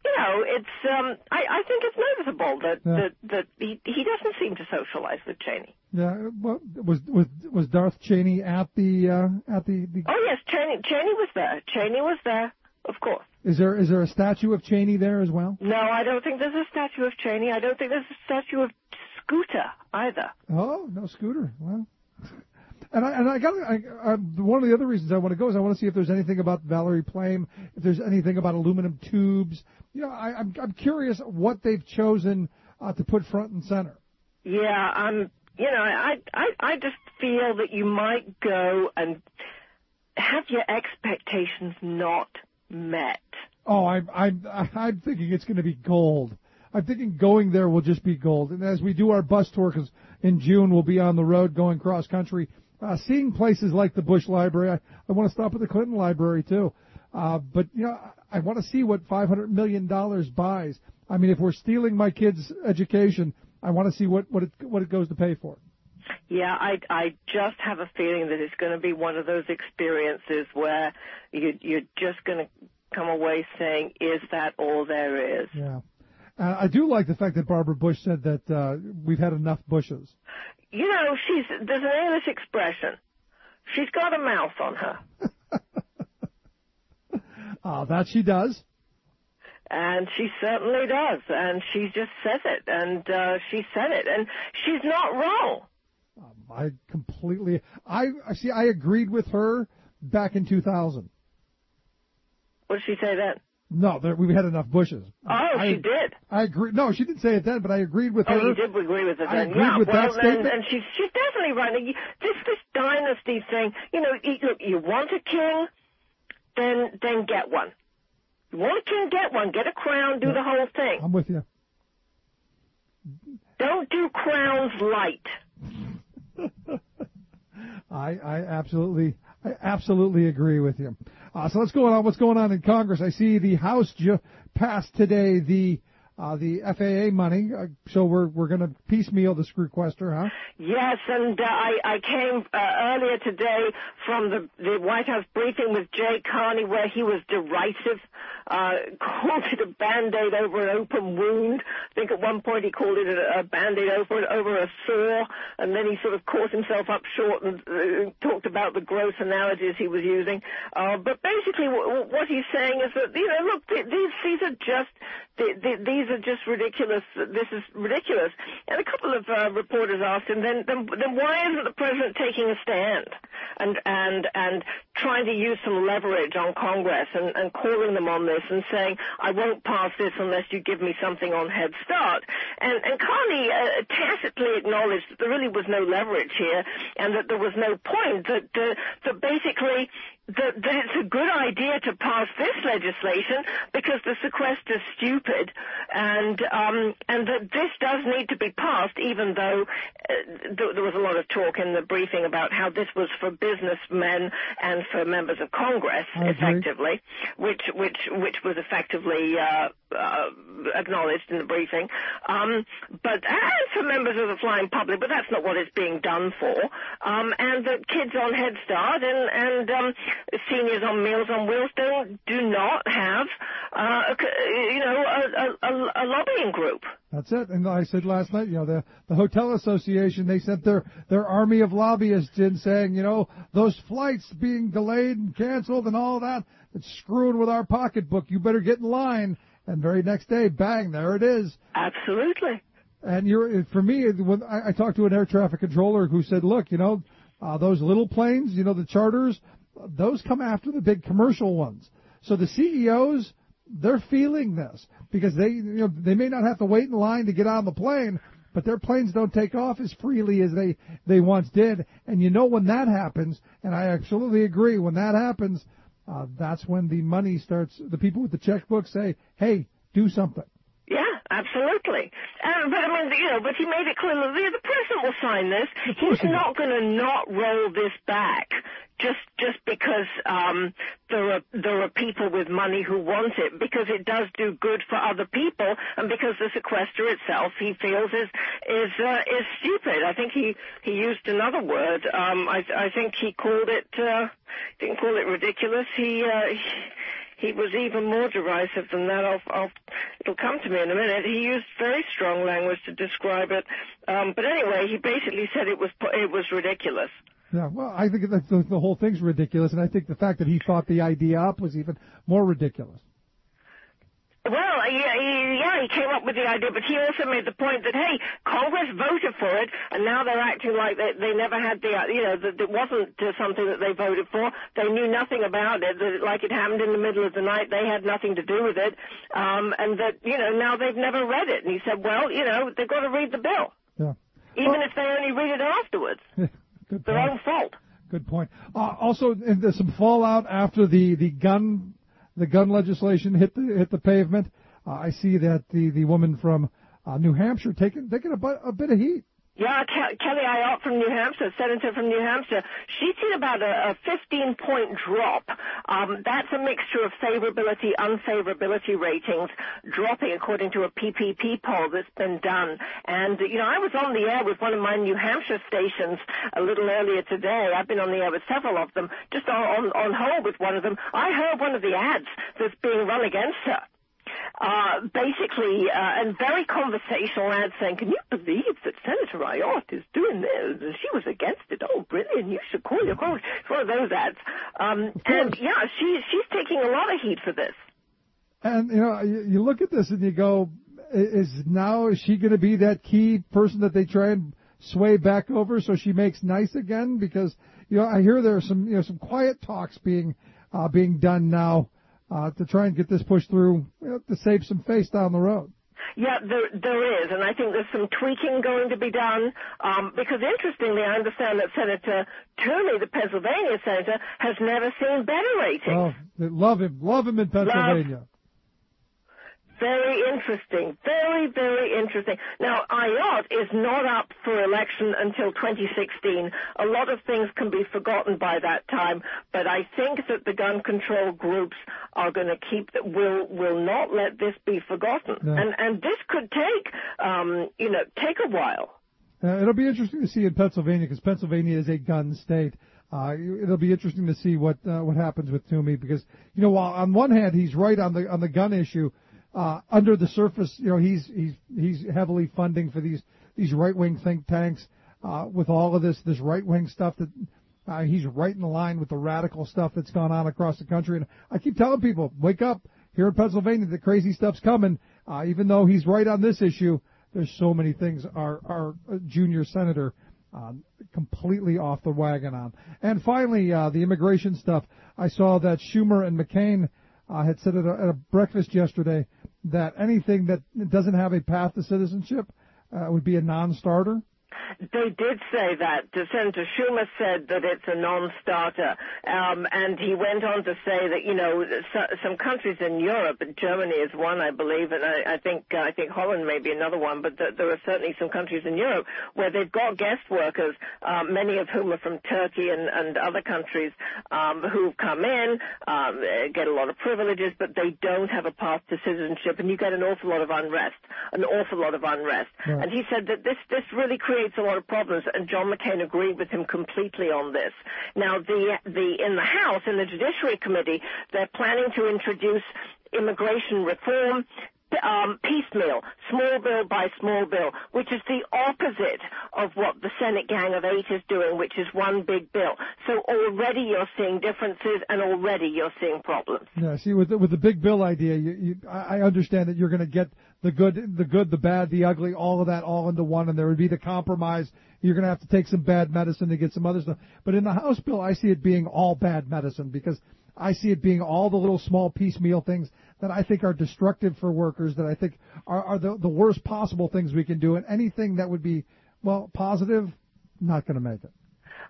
I think it's noticeable that he doesn't seem to socialize with Cheney. Yeah, well, was Darth Cheney at the? Oh yes, Cheney was there. Cheney was there, of course. Is there a statue of Cheney there as well? No, I don't think there's a statue of Cheney. I don't think there's a statue of Scooter either. Oh, no Scooter. Well. And one of the other reasons I want to go is I want to see if there's anything about Valerie Plame, if there's anything about aluminum tubes. I'm curious what they've chosen to put front and center. Yeah, I just feel that you might go and have your expectations not met. Oh, I'm thinking it's going to be gold. I'm thinking going there will just be gold. And as we do our bus tour, because in June we'll be on the road going cross country, seeing places like the Bush Library. I want to stop at the Clinton Library too. But I want to see what $500 million buys. I mean, if we're stealing my kids' education, I want to see what it goes to pay for. Yeah, I just have a feeling that it's going to be one of those experiences where you're just going to come away saying, is that all there is? Yeah. I do like the fact that Barbara Bush said that we've had enough Bushes. You know, there's an English expression. She's got a mouth on her. That she does. And she certainly does. And she just says it. And she said it. And she's not wrong. I agreed with her back in 2000. What did she say then? No, we've had enough Bushes. She did. I agree. No, she didn't say it then, but I agreed with her. Oh, you did agree with it then. I agreed with that statement. And she's definitely right. This dynasty thing, you know, look, you want a king, then get one. You want a king, get one. Get a crown, do the whole thing. I'm with you. Don't do crowns light. I absolutely agree with you. So let's go on. What's going on in Congress? I see the House passed today the FAA money. So we're going to piecemeal the screwquester, huh? Yes, and I came earlier today from the White House briefing with Jay Carney, where he was derisive, called it a Band-Aid over an open wound. I think at one point he called it a Band-Aid over a sore, and then he sort of caught himself up short and talked about the gross analogies he was using. But basically what he's saying is that, you know, look, these are just ridiculous. This is ridiculous. And a couple of reporters asked him, then why isn't the president taking a stand and trying to use some leverage on Congress and calling them on this and saying, I won't pass this unless you give me something on Head Start. And Carney tacitly acknowledged that there really was no leverage here and that there was no point, that basically that it's a good idea to pass this legislation because the sequester's stupid, and that this does need to be passed, even though there was a lot of talk in the briefing about how this was for businessmen and for members of Congress, effectively, which was effectively acknowledged in the briefing, but for members of the flying public, but that's not what it's being done for, and the kids on Head Start and seniors on Meals on Wheels do not have, a lobbying group. That's it. And I said last night, you know, the Hotel Association, they sent their army of lobbyists in saying, you know, those flights being delayed and canceled and all that, it's screwing with our pocketbook. You better get in line. And very next day, bang, there it is. Absolutely. And for me, when I talked to an air traffic controller who said, look, you know, those little planes, you know, the charters, those come after the big commercial ones. So the CEOs, they're feeling this because they may not have to wait in line to get on the plane, but their planes don't take off as freely as they once did. And you know when that happens, and I absolutely agree, when that happens, that's when the money starts, the people with the checkbook say, hey, do something. Yeah, absolutely. But I mean, you know, but he made it clear that the president will sign this. He's not going to not roll this back just because there are people with money who want it, because it does do good for other people, and because the sequester itself he feels is stupid. I think he used another word. I think he called it didn't call it ridiculous. He was even more derisive than that. It'll come to me in a minute. He used very strong language to describe it. But anyway, he basically said it was ridiculous. Yeah, well, I think that the whole thing's ridiculous, and I think the fact that he thought the idea up was even more ridiculous. Well, yeah, he came up with the idea, but he also made the point that, hey, Congress voted for it, and now they're acting like they never had that it wasn't something that they voted for. They knew nothing about it, that like it happened in the middle of the night, they had nothing to do with it, and that, now they've never read it. And he said, well, they've got to read the bill. Yeah. Even if they only read it afterwards. Good their own fault. Good point. Also, there's some fallout after the gun legislation hit the pavement. I see that the woman from New Hampshire taking a bit of heat. Yeah, Kelly Ayotte from New Hampshire, senator from New Hampshire, she's seen about a 15-point drop. That's a mixture of favorability, unfavorability ratings dropping according to a PPP poll that's been done. And, I was on the air with one of my New Hampshire stations a little earlier today. I've been on the air with several of them, just on hold with one of them. I heard one of the ads that's being run against her. Basically, and very conversational ad saying, can you believe that Senator Ayotte is doing this? She was against it. Oh, brilliant. You should call your colleague. It's one of those ads. She's taking a lot of heat for this. And, you look at this and you go, is she going to be that key person that they try and sway back over so she makes nice again? Because, I hear there are some quiet talks being done now. To try and get this pushed through, to save some face down the road. Yeah, there is, and I think there's some tweaking going to be done, because interestingly, I understand that Senator Toomey, the Pennsylvania senator, has never seen better ratings. Oh, love him in Pennsylvania. Very interesting. Very, very interesting. Now, Ayotte is not up for election until 2016. A lot of things can be forgotten by that time, but I think that the gun control groups are going to will not let this be forgotten. No. And this could take a while. It'll be interesting to see in Pennsylvania, because Pennsylvania is a gun state. It'll be interesting to see what happens with Toomey, because, while on one hand he's right on the gun issue, under the surface, he's heavily funding for these right-wing think tanks, with all of this right-wing stuff that he's right in line with the radical stuff that's gone on across the country. And I keep telling people, wake up. Here in Pennsylvania, the crazy stuff's coming. Even though he's right on this issue, there's so many things our junior senator completely off the wagon on. And finally, the immigration stuff. I saw that Schumer and McCain had said at a breakfast yesterday that anything that doesn't have a path to citizenship would be a non-starter. They did say that. Senator Schumer said that it's a non-starter, and he went on to say that some countries in Europe, Germany is one, I believe, and I think Holland may be another one, but there are certainly some countries in Europe where they've got guest workers, many of whom are from Turkey and other countries, who've come in, get a lot of privileges, but they don't have a path to citizenship, and you get an awful lot of unrest. Right. And he said that this really creates a lot of problems, and John McCain agreed with him completely on this. Now, in the House, in the Judiciary Committee, they're planning to introduce immigration reform piecemeal, small bill by small bill, which is the opposite of what the Senate Gang of Eight is doing, which is one big bill. So already you're seeing differences, and already you're seeing problems. Yeah, see, with the big bill idea, I understand that you're going to get the good, the bad, the ugly, all of that all into one, and there would be the compromise. You're going to have to take some bad medicine to get some other stuff. But in the House bill, I see it being all bad medicine, because I see it being all the little small piecemeal things that I think are destructive for workers, that I think are the worst possible things we can do, and anything that would be, positive, not going to make it.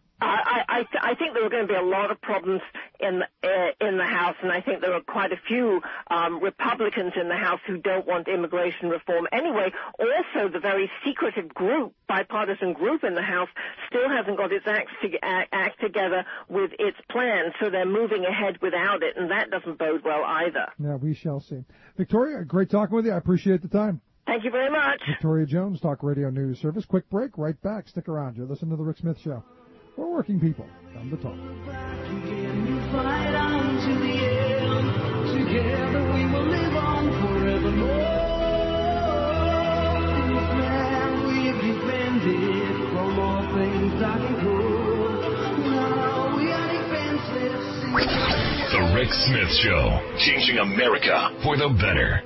I think there are going to be a lot of problems in the House, and I think there are quite a few Republicans in the House who don't want immigration reform anyway. Also, the very secretive group, bipartisan group in the House, still hasn't got its act together with its plan, so they're moving ahead without it, and that doesn't bode well either. Yeah, we shall see. Victoria, great talking with you. I appreciate the time. Thank you very much. Victoria Jones, Talk Radio News Service. Quick break, right back. Stick around. You're listening to The Rick Smith Show. We're working people. Come to talk. Fight on to the end. Together we will live on forevermore. This land we've defended from all things dark and cruel. Now we are defenseless. The Rick Smith Show. Changing America for the better.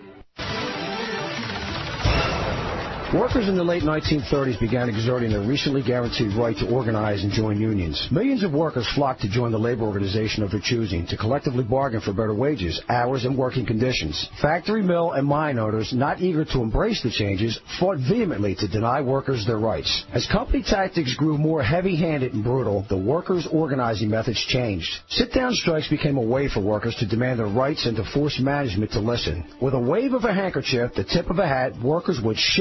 Workers in the late 1930s began exerting their recently guaranteed right to organize and join unions. Millions of workers flocked to join the labor organization of their choosing to collectively bargain for better wages, hours, and working conditions. Factory, mill, and mine owners, not eager to embrace the changes, fought vehemently to deny workers their rights. As company tactics grew more heavy-handed and brutal, the workers' organizing methods changed. Sit-down strikes became a way for workers to demand their rights and to force management to listen. With a wave of a handkerchief, the tip of a hat, workers would shut down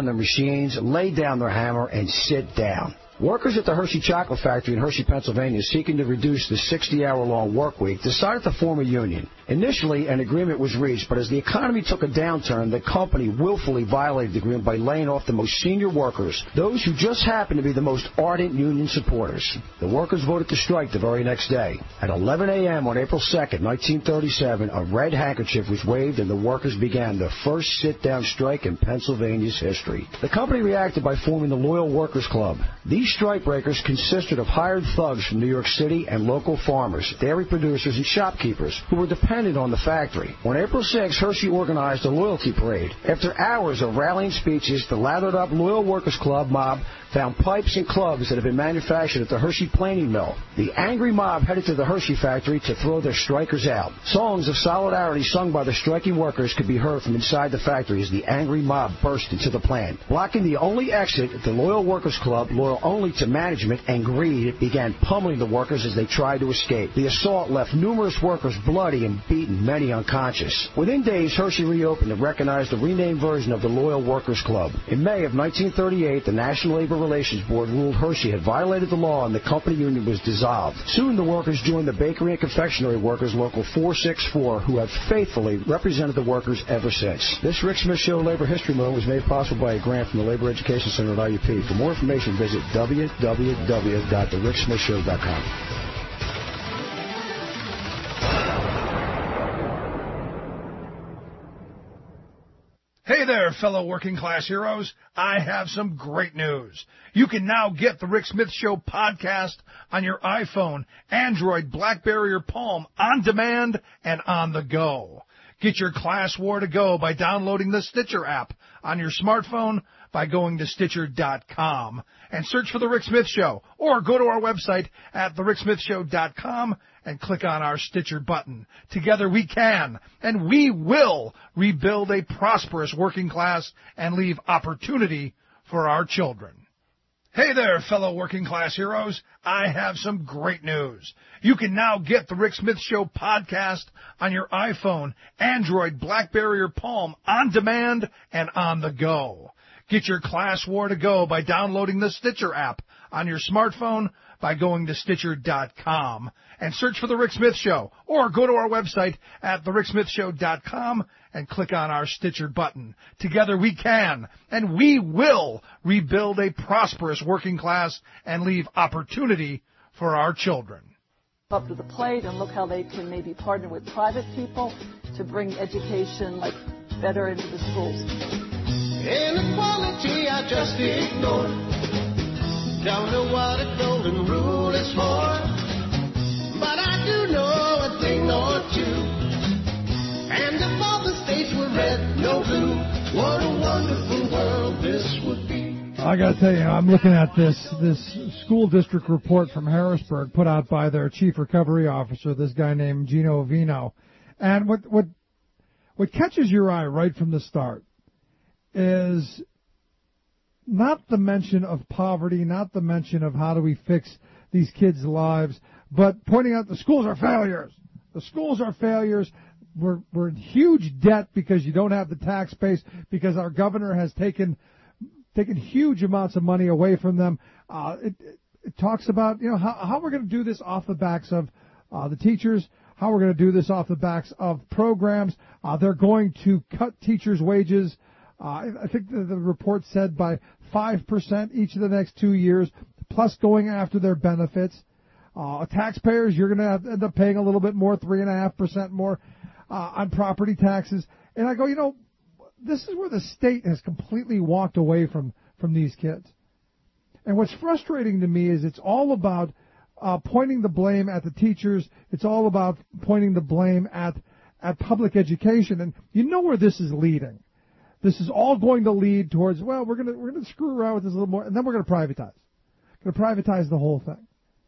down their machines, lay down their hammer, and sit down. Workers at the Hershey Chocolate Factory in Hershey, Pennsylvania, seeking to reduce the 60-hour-long work week, decided to form a union. Initially, an agreement was reached, but as the economy took a downturn, the company willfully violated the agreement by laying off the most senior workers, those who just happened to be the most ardent union supporters. The workers voted to strike the very next day. At 11 a.m. on April 2nd, 1937, a red handkerchief was waved and the workers began the first sit-down strike in Pennsylvania's history. The company reacted by forming the Loyal Workers Club. These strikebreakers consisted of hired thugs from New York City and local farmers, dairy producers, and shopkeepers who were dependent on the factory. On April 6, Hershey organized a loyalty parade. After hours of rallying speeches, the lathered-up Loyal Workers Club mob found pipes and clubs that had been manufactured at the Hershey planing mill. The angry mob headed to the Hershey factory to throw their strikers out. Songs of solidarity sung by the striking workers could be heard from inside the factory as the angry mob burst into the plant. Blocking the only exit, the Loyal Workers Club, loyal only to management and greed, began pummeling the workers as they tried to escape. The assault left numerous workers bloody and beaten, many unconscious. Within days, Hershey reopened and recognized a renamed version of the Loyal Workers Club. In May of 1938, the National Labor Relations Board ruled Hershey had violated the law and the company union was dissolved. Soon the workers joined the Bakery and Confectionery Workers Local 464, who have faithfully represented the workers ever since. This Rick Smith Show Labor History Moment was made possible by a grant from the Labor Education Center at IUP. For more information, visit www.thericksmithshow.com. Hey there, fellow working class heroes. I have some great news. You can now get the Rick Smith Show podcast on your iPhone, Android, BlackBerry, or Palm on demand and on the go. Get your class war to go by downloading the Stitcher app on your smartphone by going to Stitcher.com and search for The Rick Smith Show, or go to our website at TheRickSmithShow.com and click on our Stitcher button. Together we can, and we will, rebuild a prosperous working class and leave opportunity for our children. Hey there, fellow working class heroes. I have some great news. You can now get the Rick Smith Show podcast on your iPhone, Android, BlackBerry, or Palm on demand and on the go. Get your class war to go by downloading the Stitcher app on your smartphone by going to Stitcher.com and search for The Rick Smith Show, or go to our website at TheRickSmithShow.com and click on our Stitcher button. Together we can, and we will, rebuild a prosperous working class and leave opportunity for our children. Up to the plate and look how they can maybe partner with private people to bring education better into the schools. Inequality I just ignore. Don't know what a golden rule is for, but I do know a thing or two. And if all the states were red, no blue, what a wonderful world this would be. I got to tell you, I'm looking at this school district report from Harrisburg put out by their chief recovery officer, this guy named Gino Vino. And what catches your eye right from the start is not the mention of poverty, not the mention of how do we fix these kids' lives, but pointing out the schools are failures. The schools are failures. We're in huge debt because you don't have the tax base, because our governor has taken huge amounts of money away from them. It talks about, how we're going to do this off the backs of the teachers, how we're going to do this off the backs of programs. They're going to cut teachers' wages. I think the report said by 5% each of the next 2 years, plus going after their benefits. Taxpayers, you're going to end up paying a little bit more, 3.5% more on property taxes. And I go, this is where the state has completely walked away from these kids. And what's frustrating to me is it's all about pointing the blame at the teachers. It's all about pointing the blame at public education. And you know where this is leading. This is all going to lead towards, we're going to screw around with this a little more, and then we're going to privatize. Going to privatize the whole thing.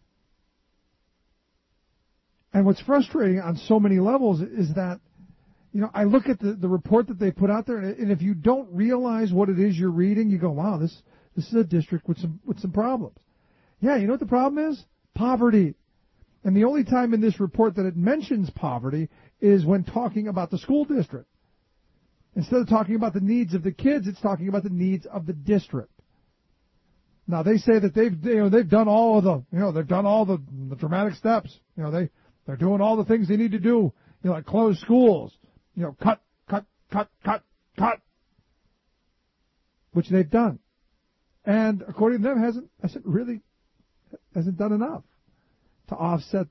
And what's frustrating on so many levels is that, I look at the report that they put out there, and if you don't realize what it is you're reading, you go, wow, this is a district with some problems. Yeah, you know what the problem is? Poverty. And the only time in this report that it mentions poverty is when talking about the school district. Instead of talking about the needs of the kids, it's talking about the needs of the district. Now they say that they've done all of the dramatic steps. They're doing all the things they need to do. Like close schools. Cut, which they've done, and according to them, hasn't done enough to offset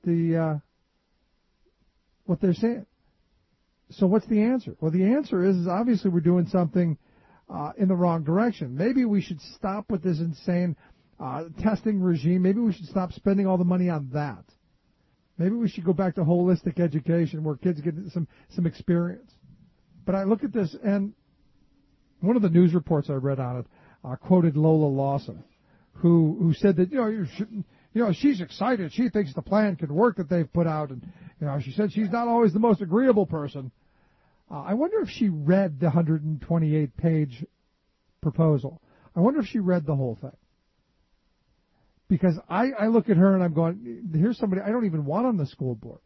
what they're saying. So what's the answer? Well, the answer is obviously we're doing something in the wrong direction. Maybe we should stop with this insane testing regime. Maybe we should stop spending all the money on that. Maybe we should go back to holistic education where kids get some experience. But I look at this, and one of the news reports I read on it quoted Lola Lawson, who said that she's excited. She thinks the plan could work that they've put out, and she said she's not always the most agreeable person. I wonder if she read the 128-page proposal. I wonder if she read the whole thing. Because I look at her and I'm going, here's somebody I don't even want on the school board.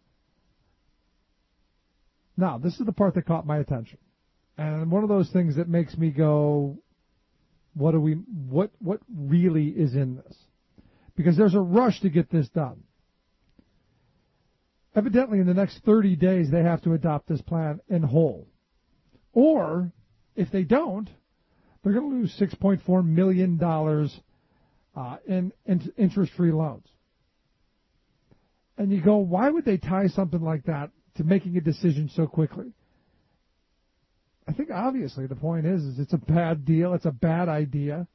Now, this is the part that caught my attention. And one of those things that makes me go, what really is in this? Because there's a rush to get this done. Evidently, in the next 30 days, they have to adopt this plan in whole. Or, if they don't, they're going to lose $6.4 million in interest-free loans. And you go, why would they tie something like that to making a decision so quickly? I think obviously the point is it's a bad deal, it's a bad idea,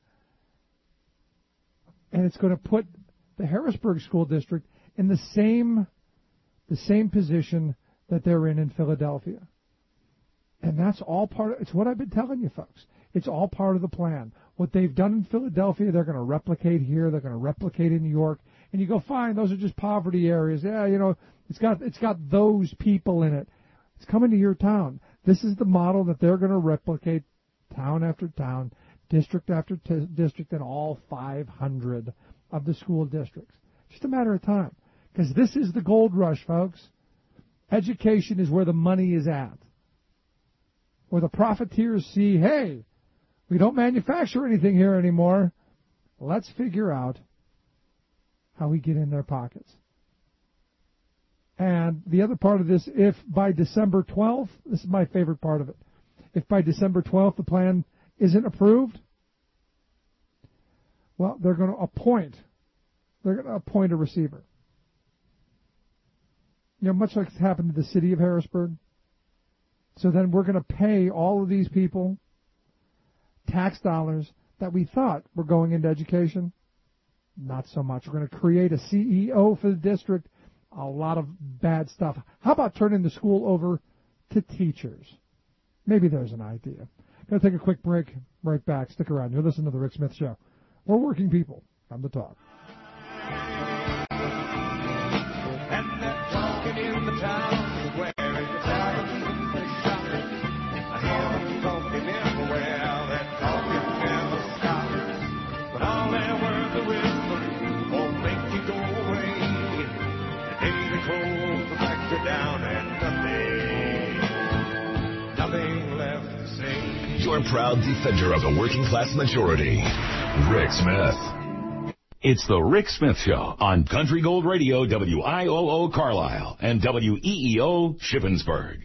and it's going to put the Harrisburg School District in the same position that they're in Philadelphia. And that's all it's what I've been telling you folks. It's all part of the plan. What they've done in Philadelphia, they're going to replicate here, they're going to replicate in New York, and you go, fine, those are just poverty areas. Yeah, it's got those people in it. It's coming to your town. This is the model that they're going to replicate town after town, district after district, in all 500 of the school districts. Just a matter of time. Because this is the gold rush, folks. Education is where the money is at. Where the profiteers see, hey, we don't manufacture anything here anymore. Let's figure out how we get in their pockets. And the other part of this, if by December 12th, this is my favorite part of it, if by December 12th the plan isn't approved, well, they're going to appoint a receiver. Much like it's happened to the city of Harrisburg. So then we're going to pay all of these people tax dollars that we thought were going into education. Not so much. We're going to create a CEO for the district. A lot of bad stuff. How about turning the school over to teachers? Maybe there's an idea. Going to take a quick break. Right back. Stick around. You're listening to The Rick Smith Show. We're working people. Come to talk. And they're talking in the town where it's out of the shop. I hear them talking everywhere. They're talking never stop. But all their words are whispered won't make you go away. Daily clothes, the backs are down, and nothing left to say. Your proud defender of the working class majority, Rick Smith. It's the Rick Smith Show on Country Gold Radio, WIOO Carlisle, and WEEO Shippensburg.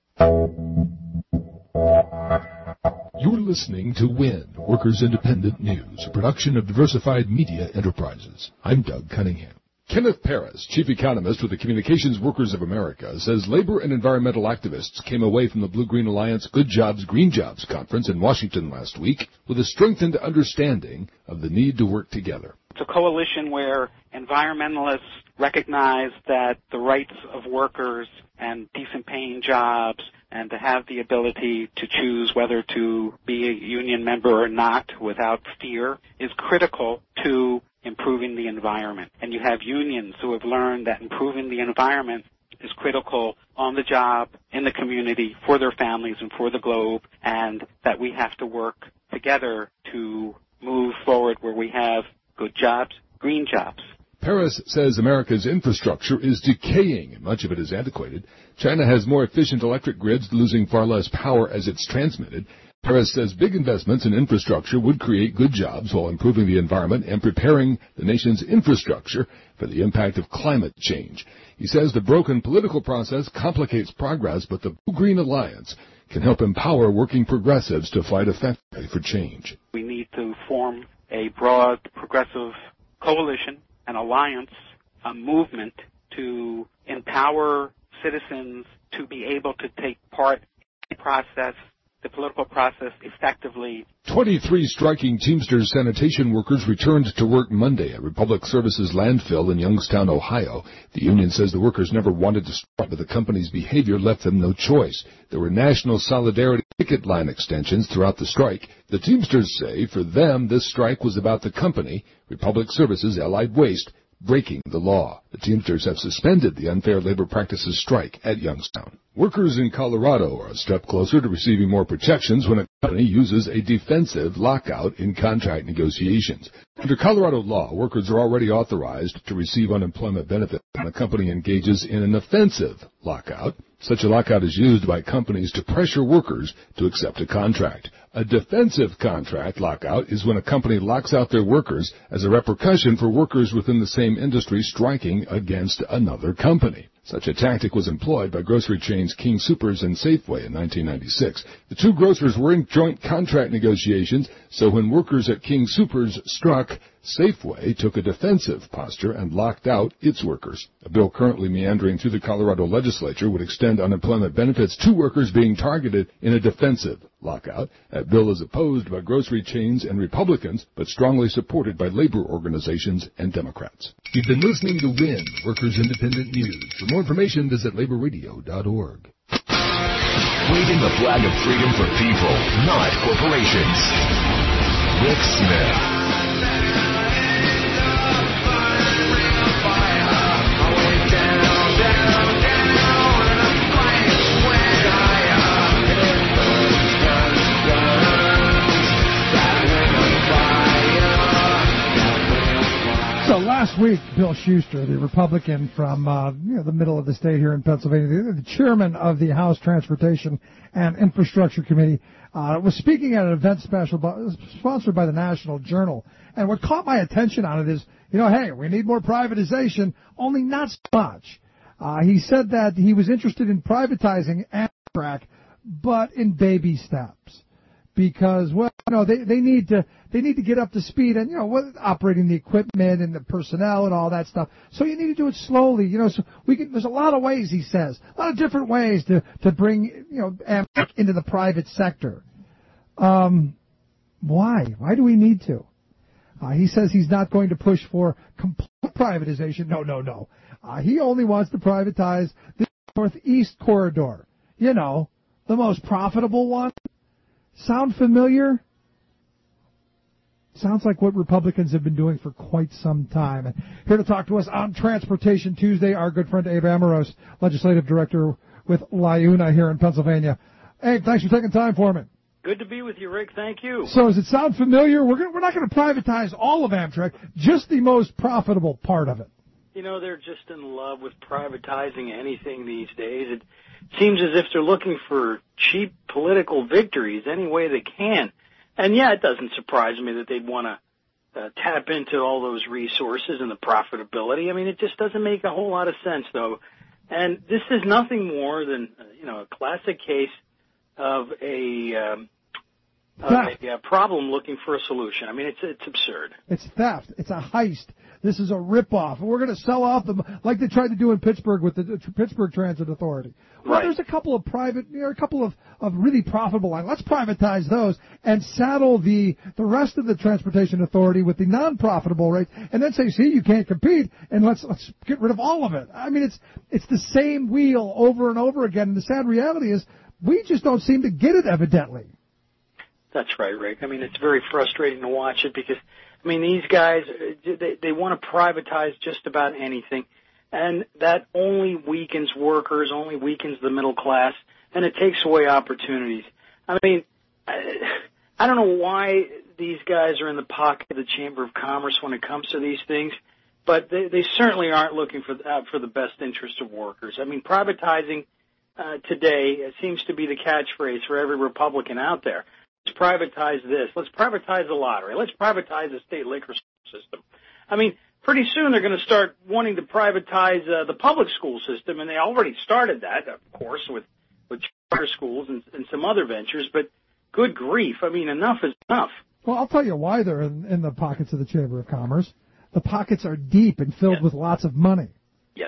You're listening to WIN, Workers Independent News, a production of Diversified Media Enterprises. I'm Doug Cunningham. Kenneth Paris, chief economist with the Communications Workers of America, says labor and environmental activists came away from the Blue-Green Alliance Good Jobs, Green Jobs conference in Washington last week with a strengthened understanding of the need to work together. It's a coalition where environmentalists recognize that the rights of workers and decent paying jobs and to have the ability to choose whether to be a union member or not without fear is critical to improving the environment. And you have unions who have learned that improving the environment is critical on the job, in the community, for their families and for the globe, and that we have to work together to move forward where we have good jobs, green jobs. Paris says America's infrastructure is decaying, and much of it is antiquated. China has more efficient electric grids, losing far less power as it's transmitted. Paris says big investments in infrastructure would create good jobs while improving the environment and preparing the nation's infrastructure for the impact of climate change. He says the broken political process complicates progress, but the Blue-Green Alliance can help empower working progressives to fight effectively for change. We need to form a broad progressive coalition, an alliance, a movement to empower citizens to be able to take part in the political process effectively. 23 striking Teamsters sanitation workers returned to work Monday at Republic Services landfill in Youngstown, Ohio. The union says the workers never wanted to strike, but the company's behavior left them no choice. There were national solidarity picket line extensions throughout the strike. The Teamsters say for them this strike was about the company, Republic Services Allied Waste, breaking the law. The Teamsters have suspended the unfair labor practices strike at Youngstown. Workers in Colorado are a step closer to receiving more protections when a company uses a defensive lockout in contract negotiations. Under Colorado law, workers are already authorized to receive unemployment benefits when a company engages in an offensive lockout. Such a lockout is used by companies to pressure workers to accept a contract. A defensive contract lockout is when a company locks out their workers as a repercussion for workers within the same industry striking against another company. Such a tactic was employed by grocery chains King Soopers and Safeway in 1996. The two grocers were in joint contract negotiations, so when workers at King Soopers struck, Safeway took a defensive posture and locked out its workers. A bill currently meandering through the Colorado legislature would extend unemployment benefits to workers being targeted in a defensive lockout. That bill is opposed by grocery chains and Republicans, but strongly supported by labor organizations and Democrats. You've been listening to WIN, Workers Independent News. For more information, visit laborradio.org. Waving the flag of freedom for people, not corporations. Rick Smith. So last week, Bill Schuster, the Republican from the middle of the state here in Pennsylvania, the chairman of the House Transportation and Infrastructure Committee, was speaking at an event sponsored by the National Journal. And what caught my attention on it is, hey, we need more privatization, only not so much. He said that he was interested in privatizing Amtrak, but in baby steps. Because, they need to get up to speed and, operating the equipment and the personnel and all that stuff. So you need to do it slowly, so there's a lot of ways, he says, a lot of different ways to bring, Amtrak into the private sector. Why? Why do we need to? He says he's not going to push for complete privatization. No. He only wants to privatize the Northeast Corridor. The most profitable one. Sound familiar? Sounds like what Republicans have been doing for quite some time. And here to talk to us on Transportation Tuesday, our good friend Abe Amoros, Legislative Director with LIUNA here in Pennsylvania. Abe, thanks for taking time for me. Good to be with you, Rick. Thank you. So does it sound familiar? We're not going to privatize all of Amtrak, just the most profitable part of it. They're just in love with privatizing anything these days. It seems as if they're looking for cheap political victories any way they can. And yeah, it doesn't surprise me that they'd want to tap into all those resources and the profitability. I mean, it just doesn't make a whole lot of sense, though. And this is nothing more than, a classic case of a problem looking for a solution. I mean, it's absurd. It's theft. It's a heist. This is a ripoff. And we're going to sell off them like they tried to do in Pittsburgh with the Pittsburgh Transit Authority. Well, right. There's a couple of a couple of really profitable lines. Let's privatize those and saddle the rest of the Transportation Authority with the non-profitable rates, and then say, see, you can't compete, and let's get rid of all of it. I mean, it's the same wheel over and over again. And the sad reality is we just don't seem to get it, evidently. That's right, Rick. I mean, it's very frustrating to watch it because, these guys, they want to privatize just about anything, and that only weakens workers, only weakens the middle class, and it takes away opportunities. I don't know why these guys are in the pocket of the Chamber of Commerce when it comes to these things. but they certainly aren't looking for the best interest of workers. I mean, privatizing today seems to be the catchphrase for every Republican out there. Let's privatize this. Let's privatize the lottery. Let's privatize the state liquor system. I mean, pretty soon they're going to start wanting to privatize the public school system, and they already started that, of course, with charter schools and some other ventures. But good grief, I mean, enough is enough. Well, I'll tell you why they're in the pockets of the Chamber of Commerce. The pockets are deep and filled with lots of money. Yes.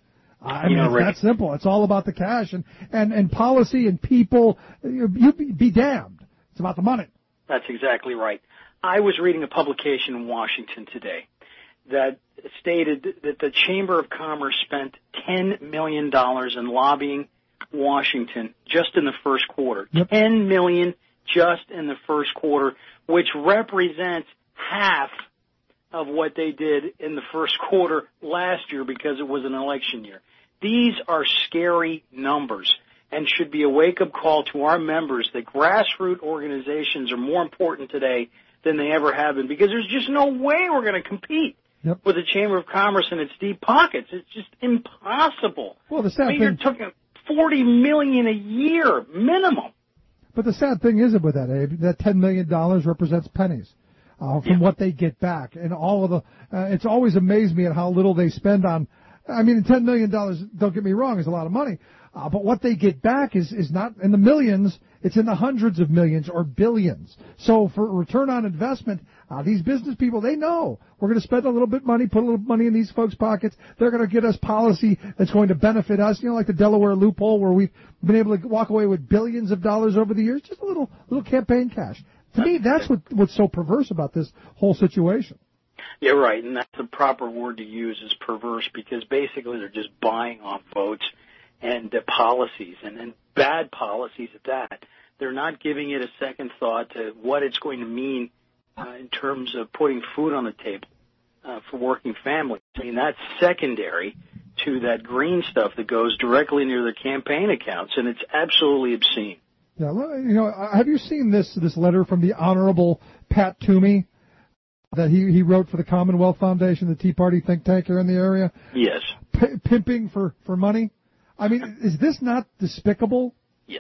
I mean, it's that simple. It's all about the cash and policy and people. You be damned. It's about the money. That's exactly right. I was reading a publication in Washington today that stated that the Chamber of Commerce spent $10 million in lobbying Washington just in the first quarter. Yep. $10 million just in the first quarter, which represents half of what they did in the first quarter last year because it was an election year. These are scary numbers and should be a wake-up call to our members that grassroots organizations are more important today than they ever have been, because there's just no way we're going to compete with the Chamber of Commerce and its deep pockets. It's just impossible. Well, the sad thing, you're talking $40 million a year minimum. But the sad thing is with that, Abe, that $10 million represents pennies from what they get back, and all of the. It's always amazed me at how little they spend on. I mean, $10 million. Don't get me wrong, is a lot of money. But what they get back is not in the millions, it's in the hundreds of millions or billions. So for return on investment, these business people, they know we're going to spend a little bit of money, put a little money in these folks' pockets. They're going to get us policy that's going to benefit us, like the Delaware loophole where we've been able to walk away with billions of dollars over the years, just a little campaign cash. To me, that's what's so perverse about this whole situation. Yeah, right, and that's the proper word to use is perverse, because basically they're just buying off votes and policies, and bad policies at that. They're not giving it a second thought to what it's going to mean in terms of putting food on the table for working families. I mean, that's secondary to that green stuff that goes directly into their campaign accounts, and it's absolutely obscene. Yeah, have you seen this letter from the Honorable Pat Toomey that he wrote for the Commonwealth Foundation, the Tea Party think tank here in the area? Yes. Pimping for money? I mean, is this not despicable? Yes.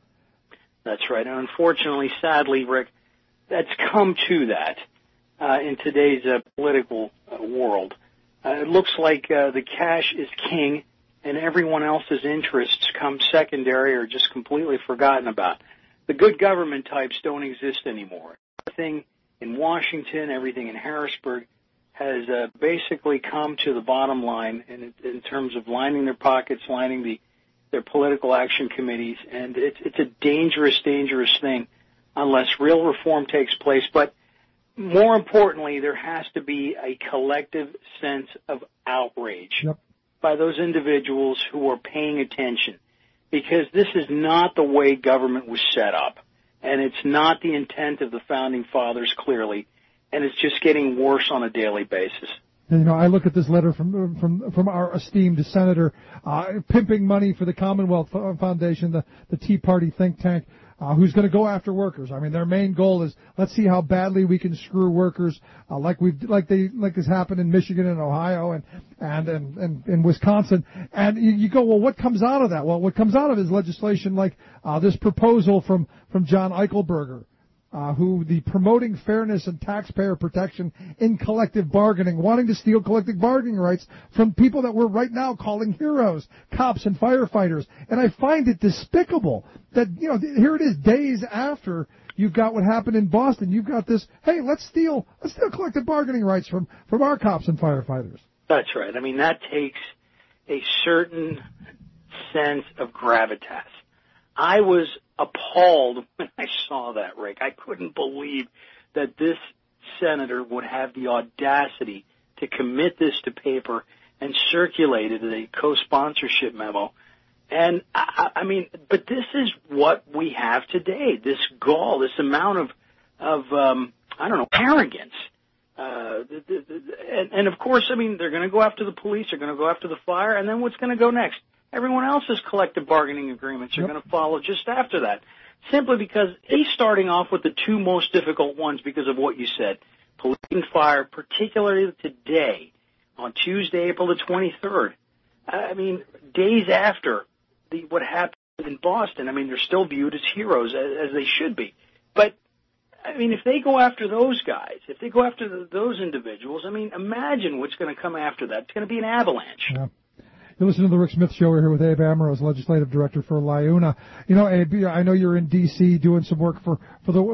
That's right. And unfortunately, sadly, Rick, that's come to that in today's political world. It looks like the cash is king and everyone else's interests come secondary or just completely forgotten about. The good government types don't exist anymore. Everything in Washington, everything in Harrisburg has basically come to the bottom line in terms of lining their pockets, lining their political action committees, and it's a dangerous, dangerous thing unless real reform takes place. But more importantly, there has to be a collective sense of outrage by those individuals who are paying attention, because this is not the way government was set up, and it's not the intent of the Founding Fathers, clearly, and it's just getting worse on a daily basis. I look at this letter from our esteemed senator, pimping money for the Commonwealth Foundation, the Tea Party think tank, who's going to go after workers. I mean, their main goal is let's see how badly we can screw workers, like this happened in Michigan and Ohio and in Wisconsin. And you go, well, what comes out of that? Well, what comes out of it is legislation like this proposal from John Eichelberger, who the promoting fairness and taxpayer protection in collective bargaining, wanting to steal collective bargaining rights from people that we're right now calling heroes, cops and firefighters. And I find it despicable that, here it is days after you've got what happened in Boston. You've got this, hey, let's steal collective bargaining rights from our cops and firefighters. That's right. I mean, that takes a certain sense of gravitas. I was appalled when I saw that, Rick. I couldn't believe that this senator would have the audacity to commit this to paper and circulate it in a co-sponsorship memo. And, I mean, but this is what we have today, this gall, this amount of arrogance. And of course, I mean, they're going to go after the police, they're going to go after the fire, and then what's going to go next? Everyone else's collective bargaining agreements are going to follow just after that, simply because he's starting off with the two most difficult ones because of what you said. Police and fire, particularly today, on Tuesday, April the 23rd. I mean, days after what happened in Boston. I mean, they're still viewed as heroes, as they should be. But, I mean, if they go after those guys, if they go after those individuals, I mean, imagine what's going to come after that. It's going to be an avalanche. Yeah. You listen to the Rick Smith Show. We're here with Abe Ambrose, Legislative Director for LIUNA. You know, Abe, I know you're in D.C. doing some work for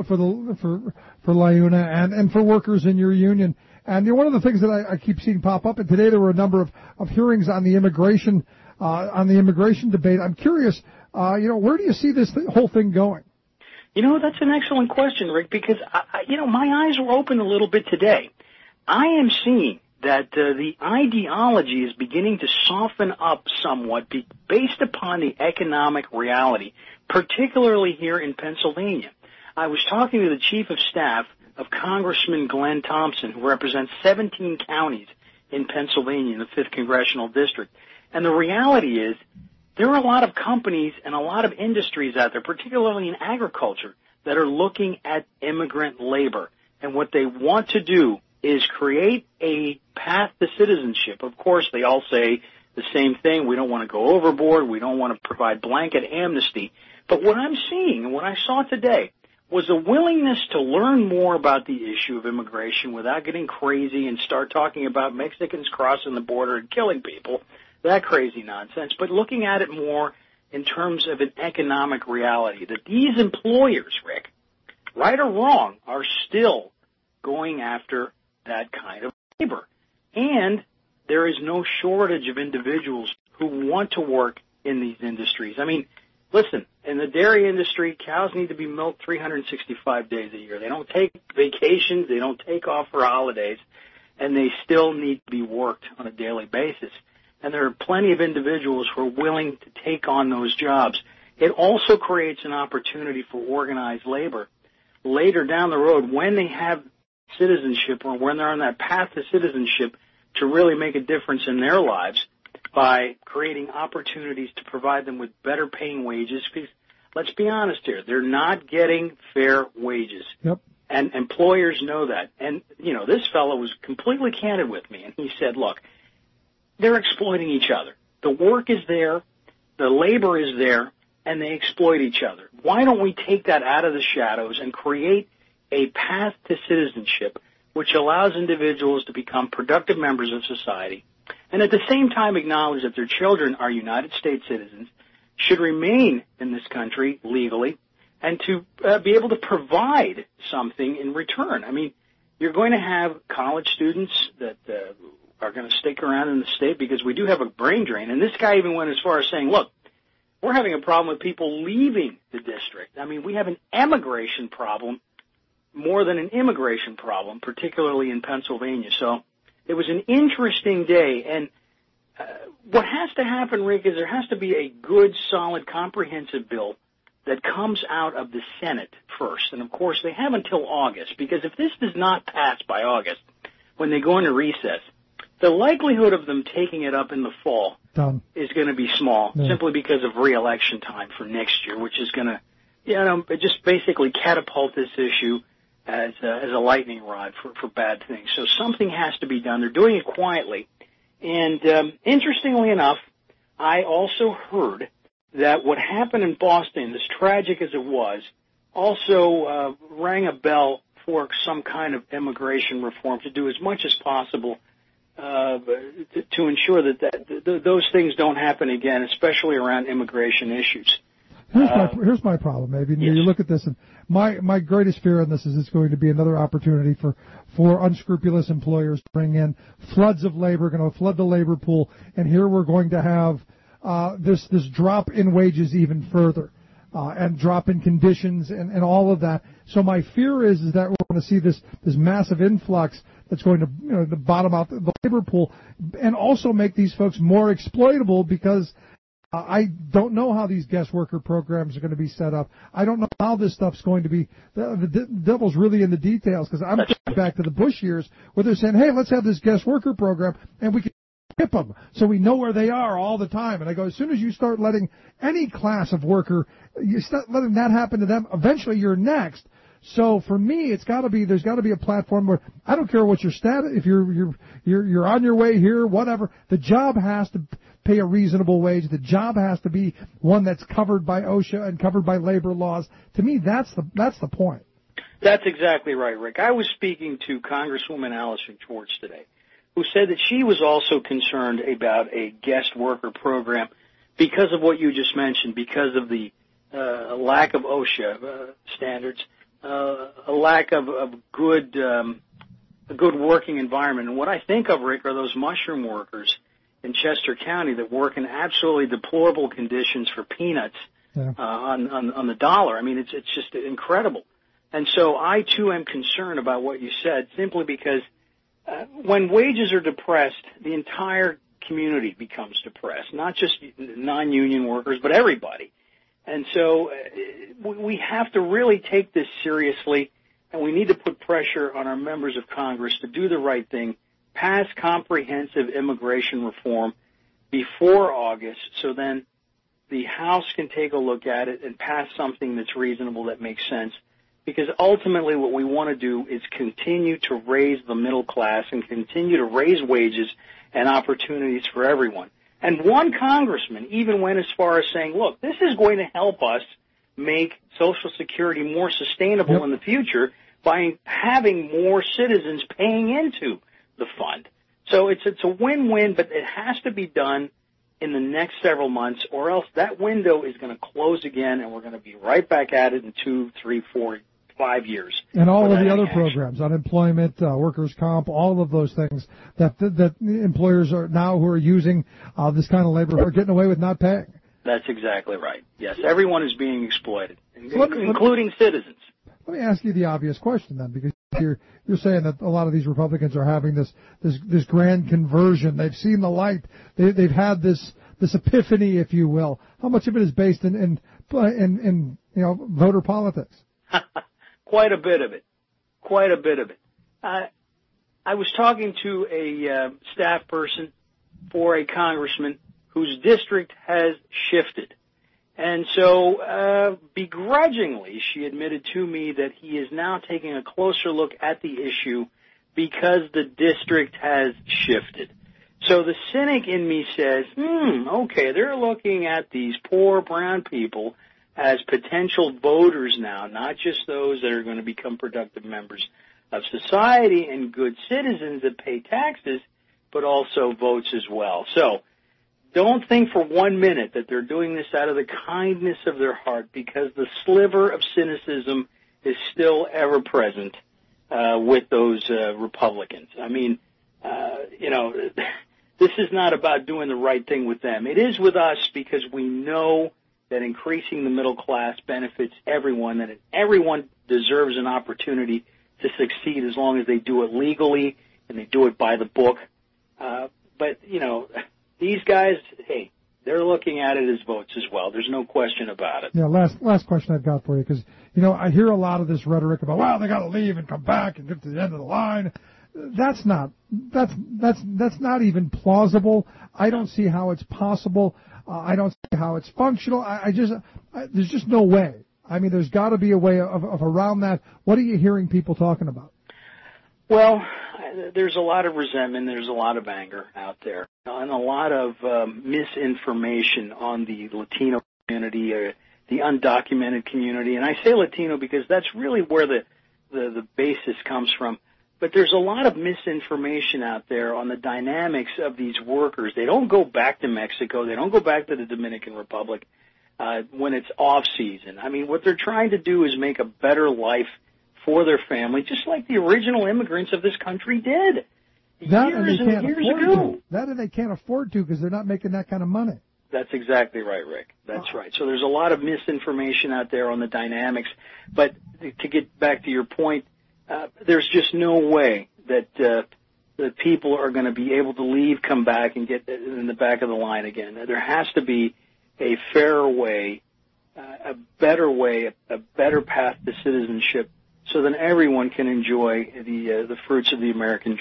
LIUNA and for workers in your union. And you know, one of the things that I keep seeing pop up, and today there were a number of hearings on the immigration debate. I'm curious, you know, where do you see this whole thing going? You know, that's an excellent question, Rick, because you know, my eyes were open a little bit today. I am seeing that the ideology is beginning to soften up somewhat based upon the economic reality, particularly here in Pennsylvania. I was talking to the Chief of Staff of Congressman Glenn Thompson, who represents 17 counties in Pennsylvania in the 5th Congressional District. And the reality is there are a lot of companies and a lot of industries out there, particularly in agriculture, that are looking at immigrant labor. And what they want to do is create a path to citizenship. Of course, they all say the same thing. We don't want to go overboard. We don't want to provide blanket amnesty. But what I'm seeing and what I saw today was a willingness to learn more about the issue of immigration without getting crazy and start talking about Mexicans crossing the border and killing people, that crazy nonsense, but looking at it more in terms of an economic reality, that these employers, Rick, right or wrong, are still going after that kind of labor. And there is no shortage of individuals who want to work in these industries. I mean, listen, in the dairy industry, cows need to be milked 365 days a year. They don't take vacations, they don't take off for holidays, and they still need to be worked on a daily basis. And there are plenty of individuals who are willing to take on those jobs. It also creates an opportunity for organized labor later down the road when they have citizenship or when they're on that path to citizenship to really make a difference in their lives by creating opportunities to provide them with better paying wages. Because let's be honest here, they're not getting fair wages. Yep. And employers know that. And, you know, this fellow was completely candid with me, and he said, look, they're exploiting each other. The work is there, the labor is there, and they exploit each other. Why don't we take that out of the shadows and create a path to citizenship which allows individuals to become productive members of society and at the same time acknowledge that their children are United States citizens, should remain in this country legally, and to be able to provide something in return. I mean, you're going to have college students that are going to stick around in the state because we do have a brain drain. And this guy even went as far as saying, look, we're having a problem with people leaving the district. I mean, we have an emigration problem more than an immigration problem, particularly in Pennsylvania. So it was an interesting day. And what has to happen, Rick, is there has to be a good, solid, comprehensive bill that comes out of the Senate first. And, of course, they have until August, because if this does not pass by August, when they go into recess, the likelihood of them taking it up in the fall is going to be small, simply because of re-election time for next year, which is going to, you know, just basically catapult this issue as a lightning rod for bad things. So something has to be done. They're doing it quietly. And interestingly enough, I also heard that what happened in Boston, as tragic as it was, also rang a bell for some kind of immigration reform to do as much as possible to ensure that those things don't happen again, especially around immigration issues. Here's my problem, maybe. Yes. You look at this, and my greatest fear in this is it's going to be another opportunity for unscrupulous employers to bring in floods of labor, going to flood the labor pool, and here we're going to have this drop in wages even further, and drop in conditions and all of that. So my fear is that we're going to see this massive influx that's going to, you know, to bottom out the labor pool and also make these folks more exploitable, because I don't know how these guest worker programs are going to be set up. I don't know how this stuff's going to be. The devil's really in the details, because I'm thinking back to the Bush years where they're saying, hey, let's have this guest worker program and we can tip them so we know where they are all the time. And I go, as soon as you start letting any class of worker, you start letting that happen to them, eventually you're next. So for me, there's got to be a platform where I don't care what your status, if you're on your way here, whatever. The job has to pay a reasonable wage. The job has to be one that's covered by OSHA and covered by labor laws. To me, that's the point. That's exactly right, Rick. I was speaking to Congresswoman Allison Schwartz today, who said that she was also concerned about a guest worker program because of what you just mentioned, because of the lack of OSHA standards, a lack of a good working environment. And what I think of, Rick, are those mushroom workers in Chester County that work in absolutely deplorable conditions for peanuts on the dollar. I mean, it's just incredible. And so I, too, am concerned about what you said, simply because when wages are depressed, the entire community becomes depressed, not just non-union workers, but everybody. And so we have to really take this seriously, and we need to put pressure on our members of Congress to do the right thing, pass comprehensive immigration reform before August, so then the House can take a look at it and pass something that's reasonable, that makes sense. Because ultimately what we want to do is continue to raise the middle class and continue to raise wages and opportunities for everyone. And one congressman even went as far as saying, look, this is going to help us make Social Security more sustainable in the future by having more citizens paying into the fund. So it's a win-win, but it has to be done in the next several months, or else that window is going to close again, and we're going to be right back at it in 2, 3, 4, 5 years. And all of the other programs, unemployment, workers' comp, all of those things that employers are now who are using this kind of labor are getting away with not paying. That's exactly right. Yes, everyone is being exploited, including citizens. Let me ask you the obvious question then, because you're saying that a lot of these Republicans are having this grand conversion. They've seen the light. They've had this epiphany, if you will. How much of it is based in voter politics? Quite a bit of it. Quite a bit of it. I was talking to a staff person for a congressman whose district has shifted. And so begrudgingly, she admitted to me that he is now taking a closer look at the issue because the district has shifted. So the cynic in me says, okay, they're looking at these poor brown people as potential voters now, not just those that are going to become productive members of society and good citizens that pay taxes, but also votes as well. So don't think for 1 minute that they're doing this out of the kindness of their heart, because the sliver of cynicism is still ever present with those Republicans. I mean, this is not about doing the right thing with them. It is with us, because we know that increasing the middle class benefits everyone, that everyone deserves an opportunity to succeed as long as they do it legally and they do it by the book. But these guys, hey, they're looking at it as votes as well. There's no question about it. Yeah, last question I've got for you, because, I hear a lot of this rhetoric about, well, they got to leave and come back and get to the end of the line. That's not even plausible. I don't see how it's possible. I don't see how it's functional. There's just no way. I mean, there's got to be a way of around that. What are you hearing people talking about? Well, there's a lot of resentment. There's a lot of anger out there, and a lot of misinformation on the Latino community, the undocumented community. And I say Latino because that's really where the basis comes from. But there's a lot of misinformation out there on the dynamics of these workers. They don't go back to Mexico. They don't go back to the Dominican Republic when it's off season. I mean, what they're trying to do is make a better life for their family, just like the original immigrants of this country did years and years ago. That and they can't afford to, because they're not making that kind of money. That's exactly right, Rick. That's right. So there's a lot of misinformation out there on the dynamics. But to get back to your point, there's just no way that people are going to be able to leave, come back, and get in the back of the line again. There has to be a fairer way, a better path to citizenship, so that everyone can enjoy the fruits of the American dream.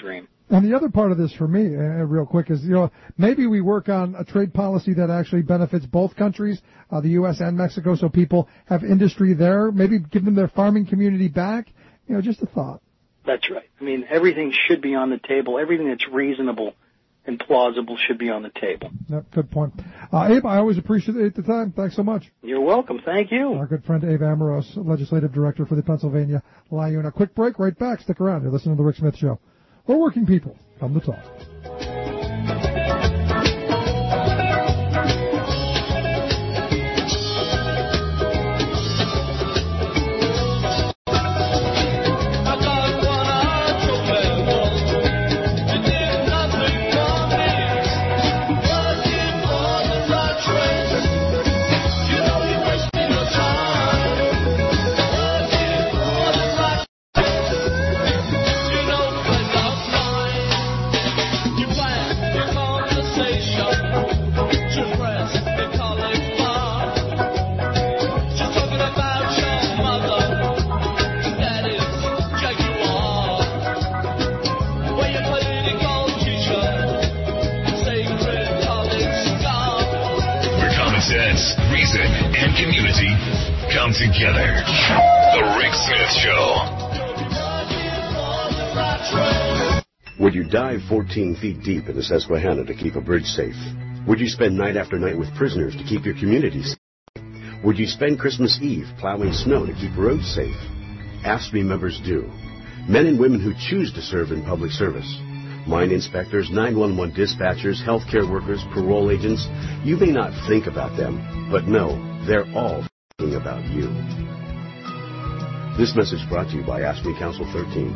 And the other part of this for me, real quick, is, maybe we work on a trade policy that actually benefits both countries, the U.S. and Mexico, so people have industry there. Maybe give them their farming community back. Just a thought. That's right. I mean, everything should be on the table. Everything that's reasonable and plausible should be on the table. Yep, good point. Abe, I always appreciate the time. Thanks so much. You're welcome. Thank you. Our good friend Abe Amoros, Legislative Director for the Pennsylvania LIUNA. Quick break, right back. Stick around. You're listening to The Rick Smith Show. We're working people. Come to talk. Together. The Rick Smith Show. Would you dive 14 feet deep in the Susquehanna to keep a bridge safe? Would you spend night after night with prisoners to keep your community safe? Would you spend Christmas Eve plowing snow to keep roads safe? AFSCME members do. Men and women who choose to serve in public service. Mine inspectors, 911 dispatchers, healthcare workers, parole agents. You may not think about them, but no, they're all about you. This message brought to you by AFSCME Council 13.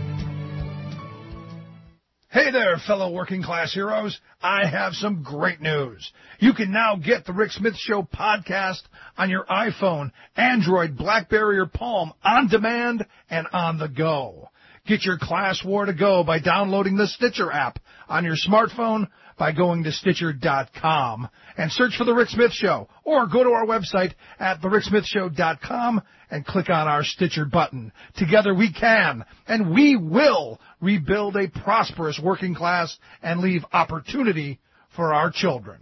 Hey there, fellow working class heroes. I have some great news. You can now get the Rick Smith Show podcast on your iPhone, Android, BlackBerry, or Palm on demand and on the go. Get your class war to go by downloading the Stitcher app on your smartphone by going to Stitcher.com and search for The Rick Smith Show, or go to our website at TheRickSmithShow.com and click on our Stitcher button. Together we can, and we will, rebuild a prosperous working class and leave opportunity for our children.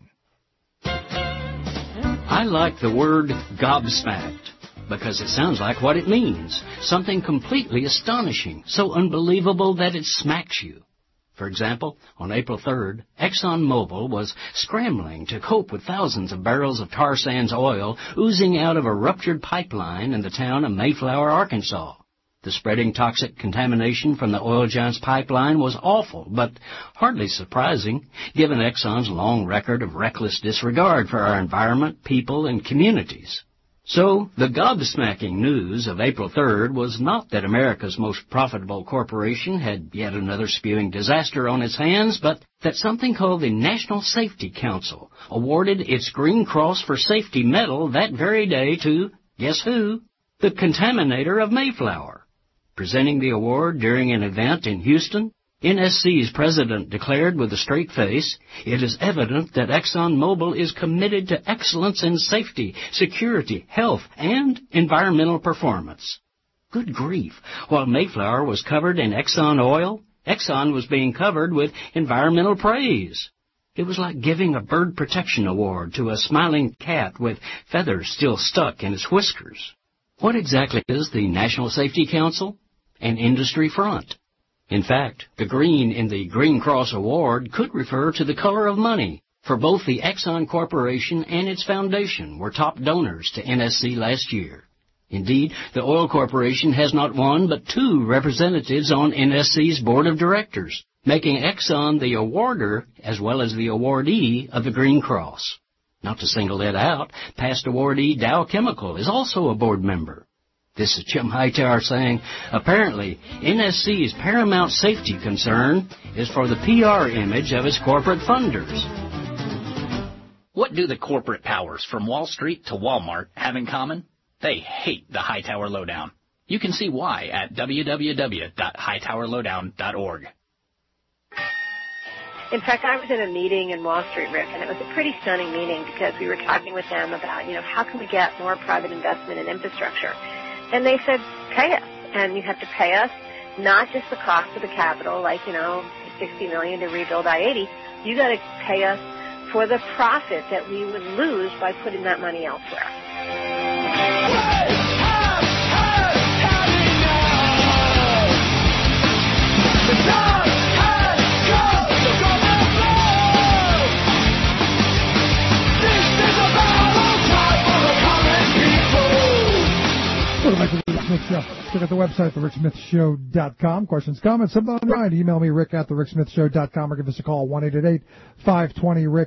I like the word gobsmacked, because it sounds like what it means. Something completely astonishing, so unbelievable that it smacks you. For example, on April 3rd, ExxonMobil was scrambling to cope with thousands of barrels of tar sands oil oozing out of a ruptured pipeline in the town of Mayflower, Arkansas. The spreading toxic contamination from the oil giant's pipeline was awful, but hardly surprising, given Exxon's long record of reckless disregard for our environment, people, and communities. So, the gobsmacking news of April 3rd was not that America's most profitable corporation had yet another spewing disaster on its hands, but that something called the National Safety Council awarded its Green Cross for Safety medal that very day to, guess who? The contaminator of Mayflower. Presenting the award during an event in Houston, NSC's president declared with a straight face, "It is evident that ExxonMobil is committed to excellence in safety, security, health, and environmental performance." Good grief! While Mayflower was covered in Exxon oil, Exxon was being covered with environmental praise. It was like giving a bird protection award to a smiling cat with feathers still stuck in its whiskers. What exactly is the National Safety Council? An industry front. In fact, the green in the Green Cross Award could refer to the color of money, for both the Exxon Corporation and its foundation were top donors to NSC last year. Indeed, the oil corporation has not one but two representatives on NSC's board of directors, making Exxon the awarder as well as the awardee of the Green Cross. Not to single it out, past awardee Dow Chemical is also a board member. This is Jim Hightower saying, apparently, NSC's paramount safety concern is for the PR image of its corporate funders. What do the corporate powers from Wall Street to Walmart have in common? They hate the Hightower Lowdown. You can see why at www.hightowerlowdown.org. In fact, I was in a meeting in Wall Street, Rick, and it was a pretty stunning meeting because we were talking with them about, how can we get more private investment in infrastructure? And they said, pay us. And you have to pay us not just the cost of the capital, like, $60 million to rebuild I-80, you got to pay us for the profit that we would lose by putting that money elsewhere. Welcome back to the Rick Smith Show. Check out the website, thericksmithshow.com. Questions, comments, something on your mind. Email me, Rick at thericksmithshow.com, or give us a call, 1-888-520-RICK,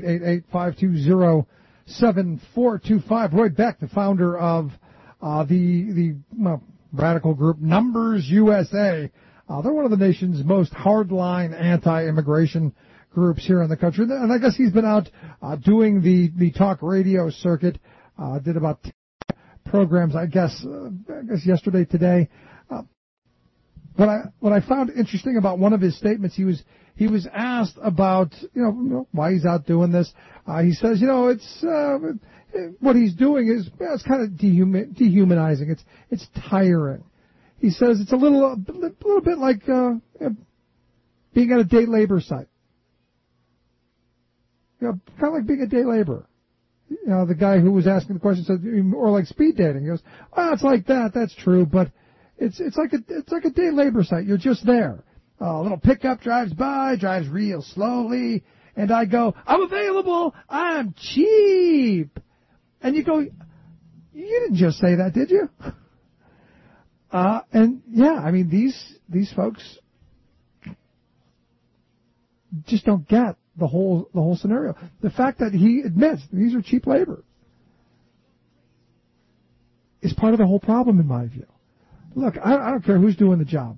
1-888-520-7425. Roy Beck, the founder of the radical group Numbers USA. They're one of the nation's most hardline anti-immigration groups here in the country. And I guess he's been out doing the talk radio circuit, did about programs, I guess yesterday, today. What I found interesting about one of his statements, he was asked about why he's out doing this. He says, it's what he's doing is it's kind of dehumanizing. It's tiring. He says it's a little bit like being at a day labor site. Kind of like being a day laborer. The guy who was asking the question said, or like speed dating. He goes, well, it's like that. That's true, but it's like a day labor site. You're just there. A little pickup drives by, drives real slowly, and I go, I'm available. I'm cheap. And you go, you didn't just say that, did you? And yeah, I mean these folks just don't get the whole scenario. The fact that he admits these are cheap labor is part of the whole problem, in my view. Look, I don't care who's doing the job.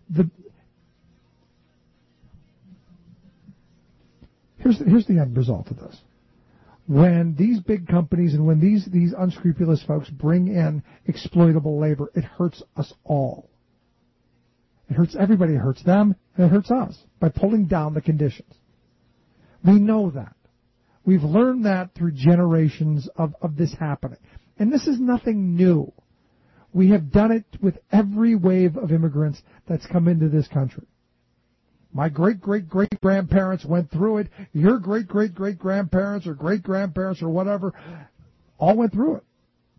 Here's the end result of this. When these big companies and when these unscrupulous folks bring in exploitable labor, it hurts us all. It hurts everybody. It hurts them, and it hurts us by pulling down the conditions. We know that. We've learned that through generations of this happening. And this is nothing new. We have done it with every wave of immigrants that's come into this country. My great-great-great-grandparents went through it. Your great-great-great-grandparents or great-grandparents or whatever all went through it.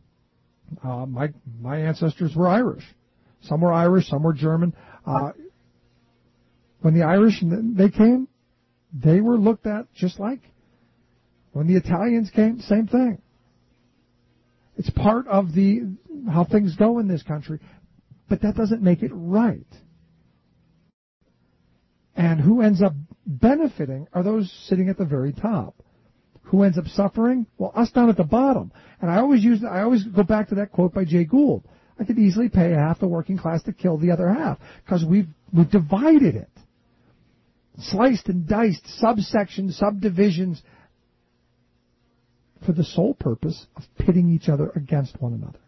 My ancestors were Irish. Some were Irish, some were German. When the Irish they came, they were looked at just like when the Italians came, same thing. It's part of how things go in this country, but that doesn't make it right. And who ends up benefiting are those sitting at the very top. Who ends up suffering? Well, us down at the bottom. And I always go back to that quote by Jay Gould. I could easily pay half the working class to kill the other half because we've divided it. Sliced and diced, subsections, subdivisions, for the sole purpose of pitting each other against one another.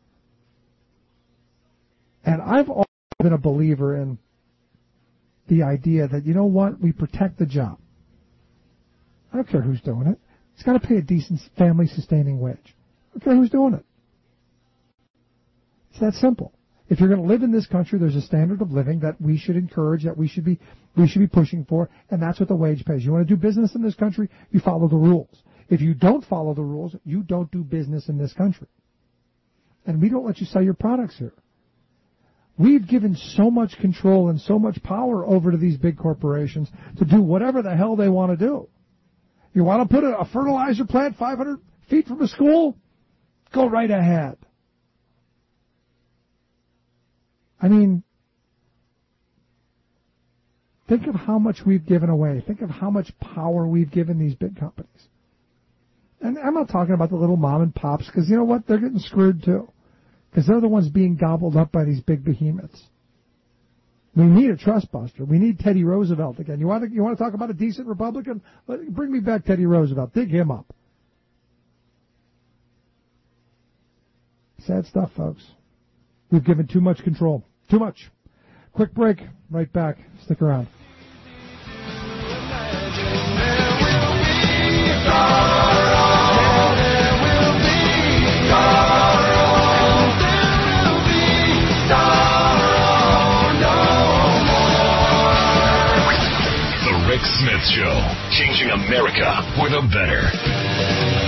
And I've always been a believer in the idea that, you know what, we protect the job. I don't care who's doing it. It's got to pay a decent family-sustaining wage. I don't care who's doing it. It's that simple. If you're going to live in this country, there's a standard of living that we should encourage, that we should be pushing for, and that's what the wage pays. You want to do business in this country, you follow the rules. If you don't follow the rules, you don't do business in this country. And we don't let you sell your products here. We've given so much control and so much power over to these big corporations to do whatever the hell they want to do. You want to put a fertilizer plant 500 feet from a school? Go right ahead. I mean, think of how much we've given away. Think of how much power we've given these big companies. And I'm not talking about the little mom and pops, because you know what? They're getting screwed too. Because they're the ones being gobbled up by these big behemoths. We need a trust buster. We need Teddy Roosevelt again. You want to talk about a decent Republican? Bring me back Teddy Roosevelt. Dig him up. Sad stuff, folks. We've given too much control. Too much. Quick break. Right back. Stick around. Rick Smith Show. Changing America for the better.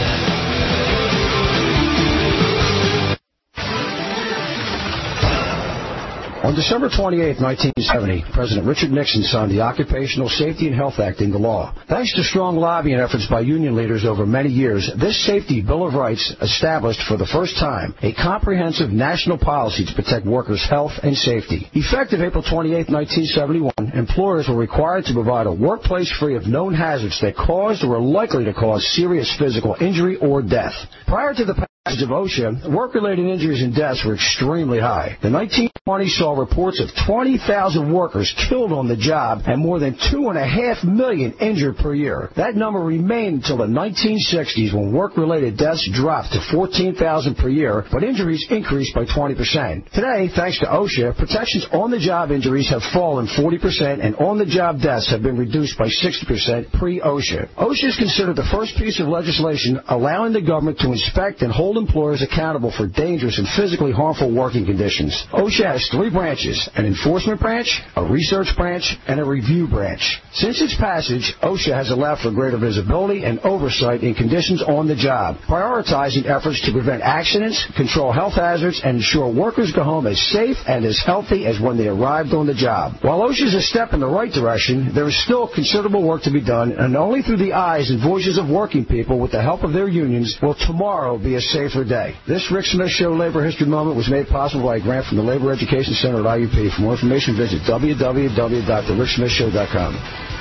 On December 28, 1970, President Richard Nixon signed the Occupational Safety and Health Act into law. Thanks to strong lobbying efforts by union leaders over many years, this Safety Bill of Rights established for the first time a comprehensive national policy to protect workers' health and safety. Effective April 28, 1971, employers were required to provide a workplace free of known hazards that caused or were likely to cause serious physical injury or death. Prior to the passage of OSHA, work-related injuries and deaths were extremely high. The 1920s saw reports of 20,000 workers killed on the job and more than 2.5 million injured per year. That number remained until the 1960s when work-related deaths dropped to 14,000 per year, but injuries increased by 20%. Today, thanks to OSHA, protections on the job injuries have fallen 40% and on-the-job deaths have been reduced by 60% pre-OSHA. OSHA is considered the first piece of legislation allowing the government to inspect and hold employers accountable for dangerous and physically harmful working conditions. OSHA has 3 branches, an enforcement branch, a research branch, and a review branch. Since its passage, OSHA has allowed for greater visibility and oversight in conditions on the job, prioritizing efforts to prevent accidents, control health hazards, and ensure workers go home as safe and as healthy as when they arrived on the job. While OSHA is a step in the right direction, there is still considerable work to be done, and only through the eyes and voices of working people with the help of their unions will tomorrow be a safer day. This Rick Smith Show Labor History Moment was made possible by a grant from the Labor Education Center at IUP. For more information, visit www.thericksmithshow.com.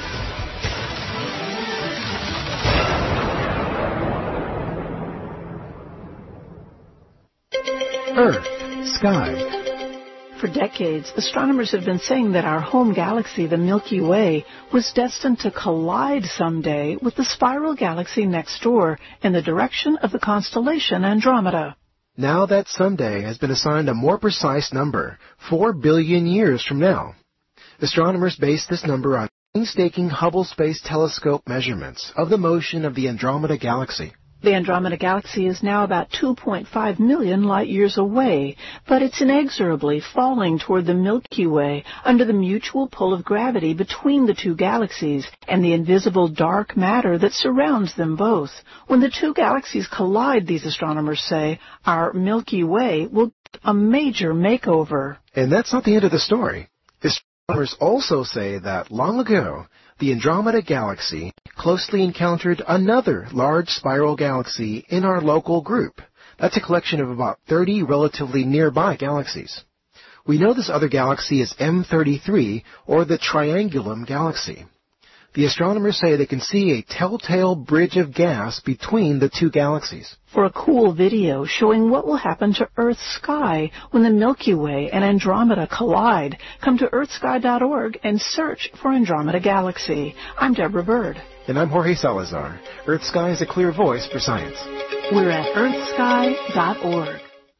Earth, sky. For decades, astronomers have been saying that our home galaxy, the Milky Way, was destined to collide someday with the spiral galaxy next door in the direction of the constellation Andromeda. Now that someday has been assigned a more precise number, 4 billion years from now. Astronomers base this number on painstaking Hubble Space Telescope measurements of the motion of the Andromeda Galaxy. The Andromeda Galaxy is now about 2.5 million light-years away, but it's inexorably falling toward the Milky Way under the mutual pull of gravity between the two galaxies and the invisible dark matter that surrounds them both. When the two galaxies collide, these astronomers say, our Milky Way will get a major makeover. And that's not the end of the story. Astronomers also say that long ago, the Andromeda Galaxy closely encountered another large spiral galaxy in our local group. That's a collection of about 30 relatively nearby galaxies. We know this other galaxy is M33, or the Triangulum Galaxy. The astronomers say they can see a telltale bridge of gas between the two galaxies. For a cool video showing what will happen to Earth's sky when the Milky Way and Andromeda collide, come to earthsky.org and search for Andromeda Galaxy. I'm Deborah Bird. And I'm Jorge Salazar. Earth Sky is a clear voice for science. We're at earthsky.org.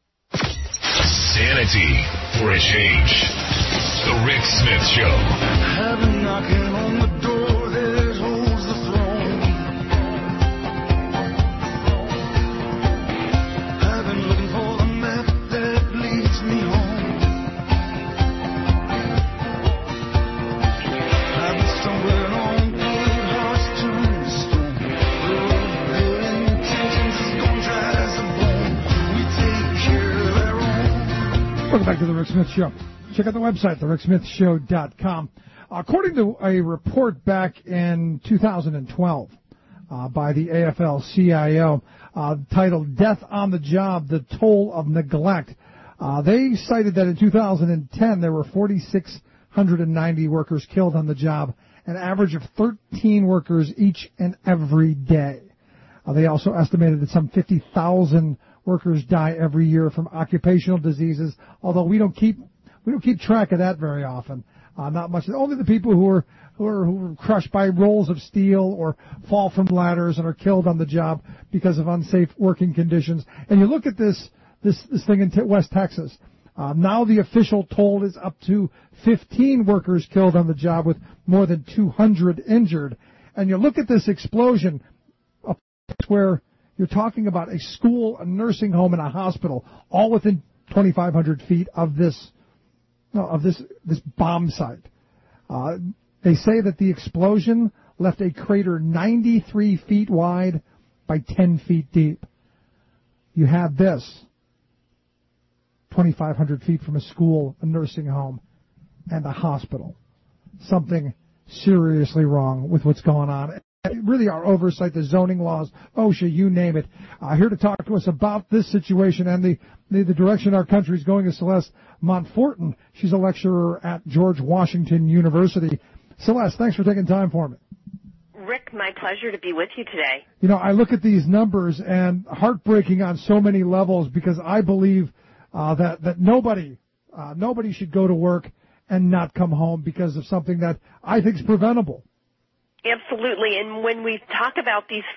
Sanity for a change. The Rick Smith Show. I've been knocking on the door that holds the throne. I've been looking for the map that leads me home. I've been stumbling on good hearts to the stone. Good intentions is gonna dry as a bone. We take care of our own. Welcome back to the Rick Smith Show. Check out the website, thericksmithshow.com. According to a report back in 2012 by the AFL-CIO titled Death on the Job, the Toll of Neglect, they cited that in 2010 there were 4,690 workers killed on the job, an average of 13 workers each and every day. They also estimated that some 50,000 workers die every year from occupational diseases, although we don't keep track of that very often. Not much. Only the people who are crushed by rolls of steel or fall from ladders and are killed on the job because of unsafe working conditions. And you look at this thing in West Texas. Now the official toll is up to 15 workers killed on the job with more than 200 injured. And you look at this explosion, a place where you're talking about a school, a nursing home, and a hospital, all within 2,500 feet of this bomb site. And They say that the explosion left a crater 93 feet wide by 10 feet deep. You had this, 2,500 feet from a school, a nursing home, and a hospital. Something seriously wrong with what's going on. Really, our oversight, the zoning laws, OSHA, you name it. Here to talk to us about this situation and the direction our country is going is Celeste Montfortin. She's a lecturer at George Washington University. Celeste, thanks for taking time for me. Rick, my pleasure to be with you today. You know, I look at these numbers and heartbreaking on so many levels because I believe that nobody should go to work and not come home because of something that I think is preventable. Absolutely. And when we talk about these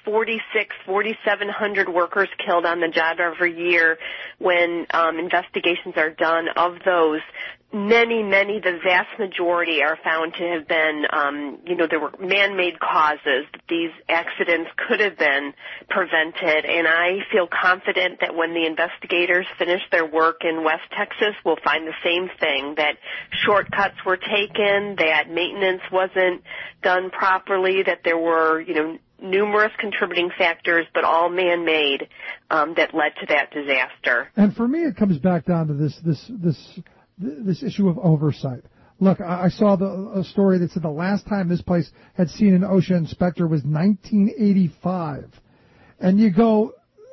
4,700 workers killed on the job every year, when investigations are done of those, many, the vast majority are found to have been, there were man-made causes. These accidents could have been prevented. And I feel confident that when the investigators finish their work in West Texas, we'll find the same thing, that shortcuts were taken, that maintenance wasn't done properly, that there were, numerous contributing factors, but all man-made, that led to that disaster. And for me, it comes back down to this issue of oversight. Look, I saw a story that said the last time this place had seen an OSHA inspector was 1985. And you go,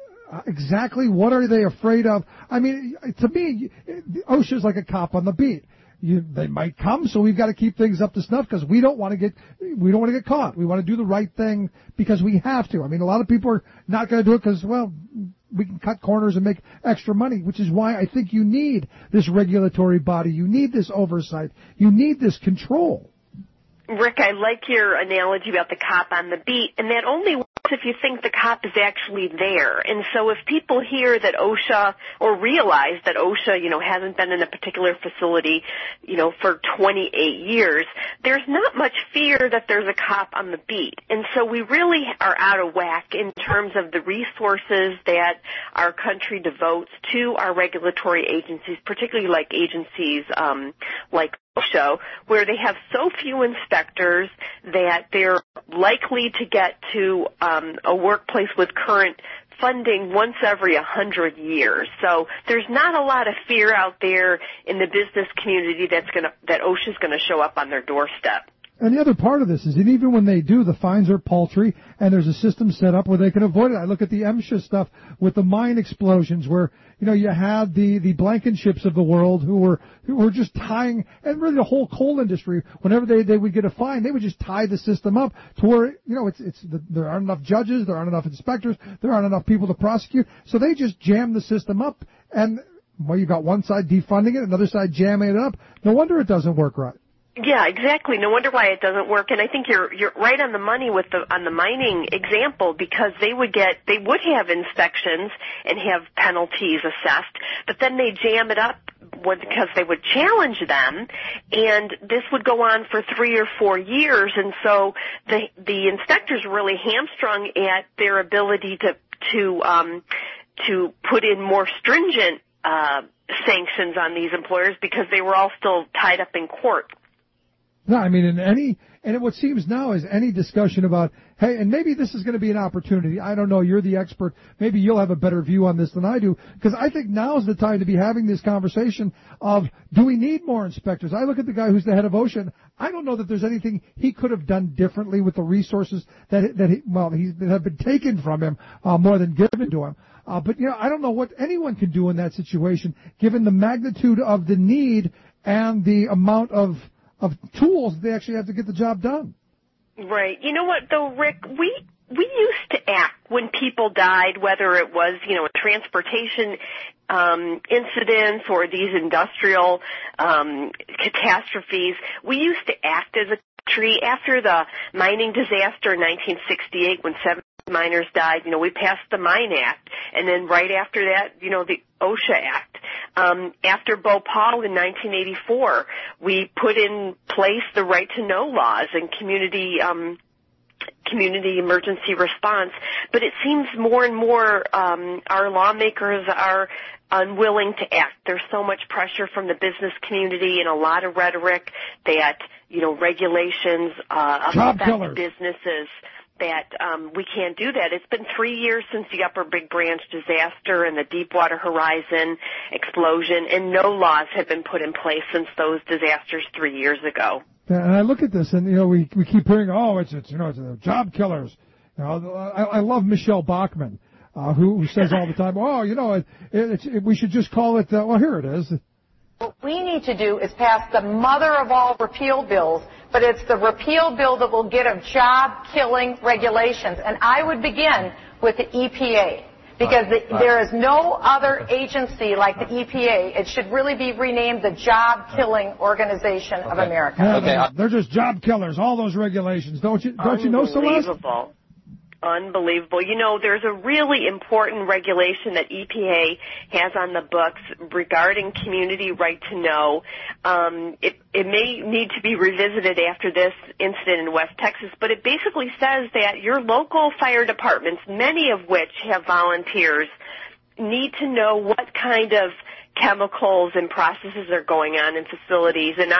exactly what are they afraid of? I mean, to me, OSHA's like a cop on the beat. They might come, so we've got to keep things up to snuff because we don't want to get caught. We want to do the right thing because we have to. I mean, a lot of people are not going to do it because, well, we can cut corners and make extra money, which is why I think you need this regulatory body. You need this oversight. You need this control. Rick, I like your analogy about the cop on the beat, and that only works if you think the cop is actually there. And so if people hear that OSHA, or realize that OSHA, hasn't been in a particular facility, for 28 years, there's not much fear that there's a cop on the beat. And so we really are out of whack in terms of the resources that our country devotes to our regulatory agencies, particularly like agencies like OSHA, where they have so few inspectors that they're likely to get to a workplace with current funding once every 100 years. So there's not a lot of fear out there in the business community that OSHA's going to show up on their doorstep. And the other part of this is that even when they do, the fines are paltry, and there's a system set up where they can avoid it. I look at the MSHA stuff with the mine explosions where, you had the Blankenships of the world who were just tying, and really the whole coal industry, whenever they would get a fine, they would just tie the system up to where, there aren't enough judges, there aren't enough inspectors, there aren't enough people to prosecute, so they just jam the system up, and, well, you got one side defunding it, another side jamming it up. No wonder it doesn't work right. Yeah, exactly. No wonder why it doesn't work. And I think you're right on the money on the mining example, because they would have inspections and have penalties assessed, but then they jam it up because they would challenge them, and this would go on for 3 or 4 years. And so the inspectors were really hamstrung at their ability to put in more stringent sanctions on these employers because they were all still tied up in court. No, I mean, what seems now is any discussion about, hey, and maybe this is going to be an opportunity. I don't know. You're the expert. Maybe you'll have a better view on this than I do, because I think now is the time to be having this conversation of, do we need more inspectors? I look at the guy who's the head of OSHA. I don't know that there's anything he could have done differently with the resources that have been taken from him, more than given to him. But I don't know what anyone can do in that situation, given the magnitude of the need and the amount of tools they actually have to get the job done. Right. You know what, though, Rick? We used to act when people died, whether it was, transportation incidents or these industrial catastrophes. We used to act as a country. After the mining disaster in 1968, when 7 miners died, we passed the Mine Act, and then right after that, the OSHA Act. After Bhopal in 1984, we put in place the right to know laws and community emergency response. But it seems more and more our lawmakers are unwilling to act. There's so much pressure from the business community and a lot of rhetoric that, regulations affect businesses, that we can't do that. It's been 3 years since the Upper Big Branch disaster and the Deepwater Horizon explosion, and no laws have been put in place since those disasters 3 years ago. Yeah, and I look at this, and we keep hearing, it's job killers. I love Michelle Bachmann, who says all the time, we should just call it. Here it is. What we need to do is pass the mother of all repeal bills, but it's the repeal bill that will get of job-killing regulations. And I would begin with the EPA, because there is no other agency like the EPA. It should really be renamed the Job-Killing Organization of America. Yeah, they're just job killers, all those regulations. Don't you know, Celeste? Unbelievable. There's a really important regulation that EPA has on the books regarding community right to know. It may need to be revisited after this incident in West Texas, but it basically says that your local fire departments, many of which have volunteers, need to know what kind of chemicals and processes are going on in facilities, and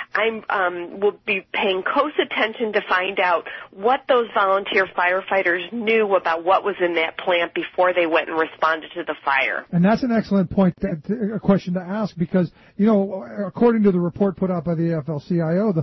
I will be paying close attention to find out what those volunteer firefighters knew about what was in that plant before they went and responded to the fire. And that's an excellent point, a question to ask, because according to the report put out by the AFL-CIO,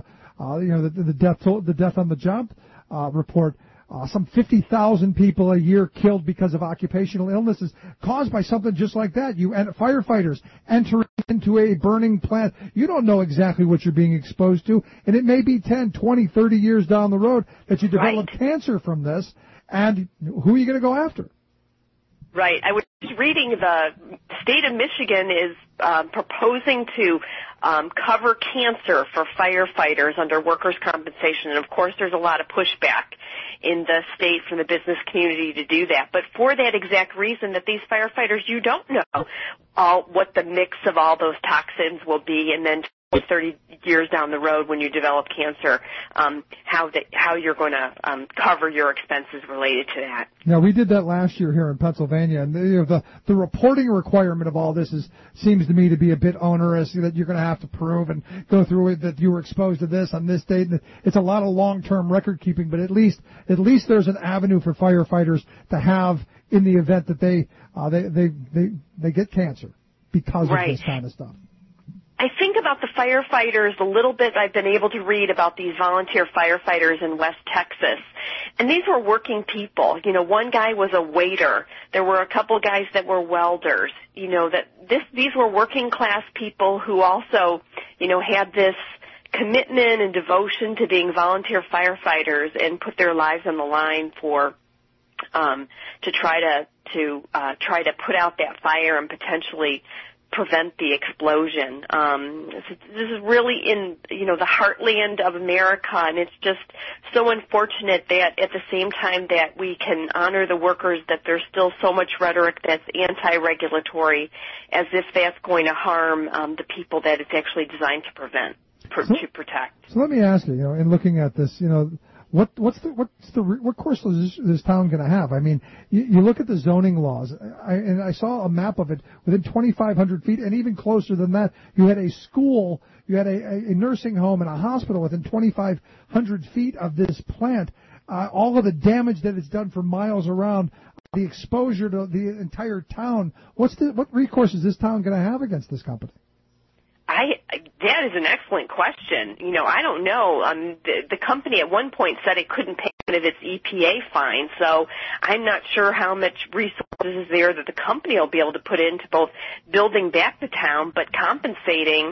the death on the job report. Some 50,000 people a year killed because of occupational illnesses caused by something just like that. Firefighters entering into a burning plant. You don't know exactly what you're being exposed to, and it may be 10, 20, 30 years down the road that you develop cancer from this, and who are you going to go after? Right. I was reading the state of Michigan is proposing to cover cancer for firefighters under workers' compensation. And, of course, there's a lot of pushback in the state from the business community to do that. But for that exact reason that these firefighters, you don't know what the mix of all those toxins will be, and then 30 years down the road when you develop cancer, how you're going to cover your expenses related to that. Now, we did that last year here in Pennsylvania, and the reporting requirement of all this seems to me to be a bit onerous, that you're going to have to prove and go through it that you were exposed to this on this date. And it's a lot of long-term record keeping, but at least there's an avenue for firefighters to have in the event that they get cancer because of this kind of stuff. I think about the firefighters, a little bit I've been able to read about these volunteer firefighters in West Texas. And these were working people. One guy was a waiter. There were a couple guys that were welders. These were working class people who also, had this commitment and devotion to being volunteer firefighters and put their lives on the line for to try to put out that fire and potentially prevent the explosion. This is really in, the heartland of America, and it's just so unfortunate that at the same time that we can honor the workers, that there's still so much rhetoric that's anti-regulatory, as if that's going to harm the people that it's actually designed to protect. So let me ask you, in looking at this, what course is this town going to have? I mean, you look at the zoning laws, and I saw a map of it within 2,500 feet, and even closer than that, you had a school, you had a nursing home and a hospital within 2,500 feet of this plant. All of the damage that it's done for miles around, the exposure to the entire town. What recourse is this town going to have against this company? That is an excellent question. I don't know. The company at one point said it couldn't pay one of its EPA fines, so I'm not sure how much resources is there that the company will be able to put into both building back the town, but compensating,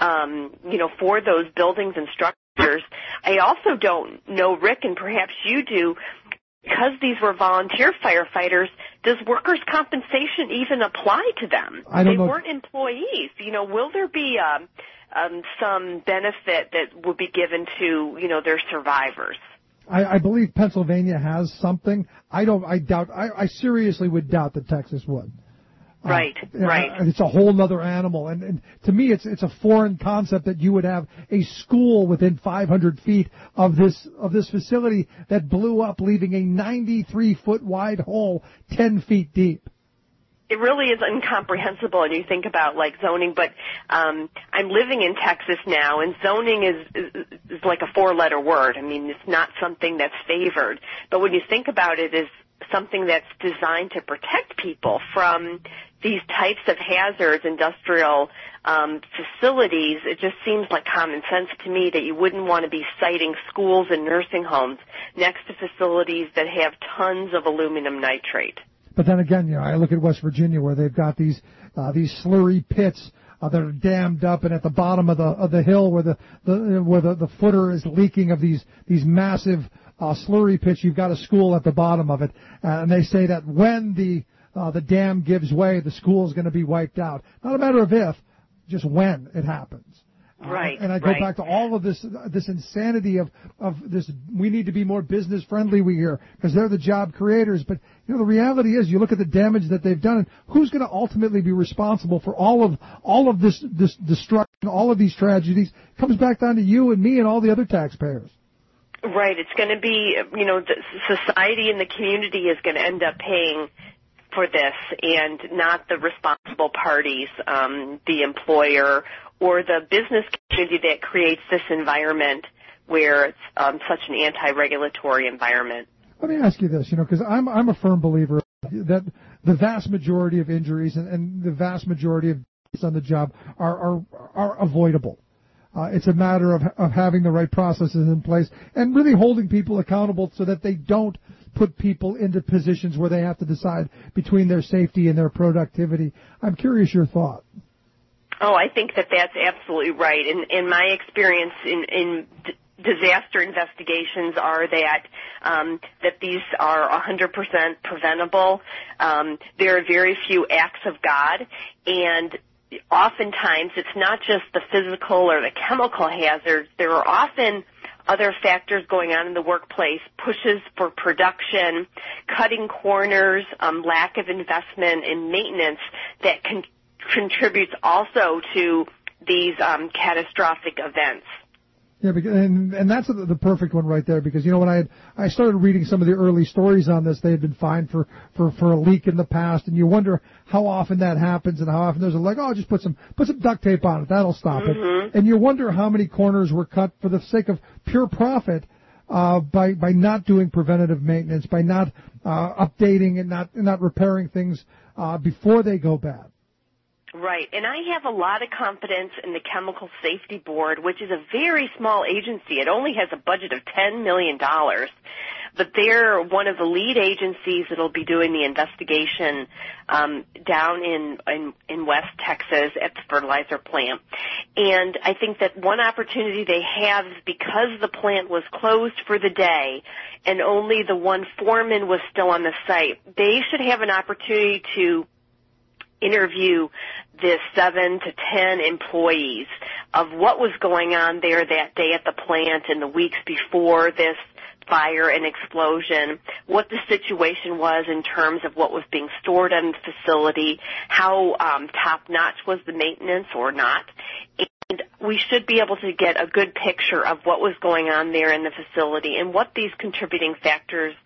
for those buildings and structures. I also don't know, Rick, and perhaps you do, because these were volunteer firefighters, does workers' compensation even apply to them? They weren't employees. Will there be some benefit that will be given to, their survivors? I believe Pennsylvania has something. I seriously would doubt that Texas would. Right. It's a whole other animal, and to me, it's a foreign concept that you would have a school within 500 feet of this facility that blew up, leaving a 93-foot wide hole 10 feet deep. it really is incomprehensible, and you think about like zoning. But I'm living in Texas now, and zoning is like a 4-letter word. I mean, it's not something that's favored. But when you think about it, is something that's designed to protect people from these types of hazards, industrial facilities. It just seems like common sense to me that you wouldn't want to be siting schools and nursing homes next to facilities that have tons of aluminum nitrate. But then again, you know, I look at West Virginia where they've got these slurry pits that are dammed up, and at the bottom of the hill where the footer is leaking of these massive slurry pits, you've got a school at the bottom of it, and they say that when the dam gives way, the school is going to be wiped out. Not a matter of if, just when it happens. Right. And I go back to all of this insanity of this. We need to be more business friendly. We hear because they're the job creators. But you know, the reality is, you look at the damage that they've done, and who's going to ultimately be responsible for all of this destruction, all of these tragedies? It comes back down to you and me and all the other taxpayers. Right. It's going to be, you know, the society and the community is going to end up paying for this, and not the responsible parties, the employer or the business community that creates this environment where it's such an anti-regulatory environment. Let me ask you this, you know, because I'm a firm believer that the vast majority of injuries and the vast majority of deaths on the job are avoidable. It's a matter of having the right processes in place and really holding people accountable so that they don't put people into positions where they have to decide between their safety and their productivity. I'm curious your thought. Oh, I think that that's absolutely right. In my experience in disaster investigations are that these are 100% preventable. There are very few acts of God, and oftentimes it's not just the physical or the chemical hazards. There are often other factors going on in the workplace, pushes for production, cutting corners, lack of investment in maintenance that contributes also to these catastrophic events. Yeah, and that's the perfect one right there, because, you know, when I started reading some of the early stories on this, they had been fined for a leak in the past, and you wonder how often that happens and how often there's like, oh, just put some duct tape on it, that'll stop it. And you wonder how many corners were cut for the sake of pure profit by not doing preventative maintenance, by not updating and not repairing things before they go bad. Right, and I have a lot of confidence in the Chemical Safety Board, which is a very small agency. It only has a budget of $10 million, but they're one of the lead agencies that will be doing the investigation down in West Texas at the fertilizer plant. And I think that one opportunity they have is because the plant was closed for the day and only the one foreman was still on the site, they should have an opportunity to interview the 7 to 10 employees of what was going on there that day at the plant and the weeks before this fire and explosion, what the situation was in terms of what was being stored in the facility, how top-notch was the maintenance or not. And we should be able to get a good picture of what was going on there in the facility and what these contributing factors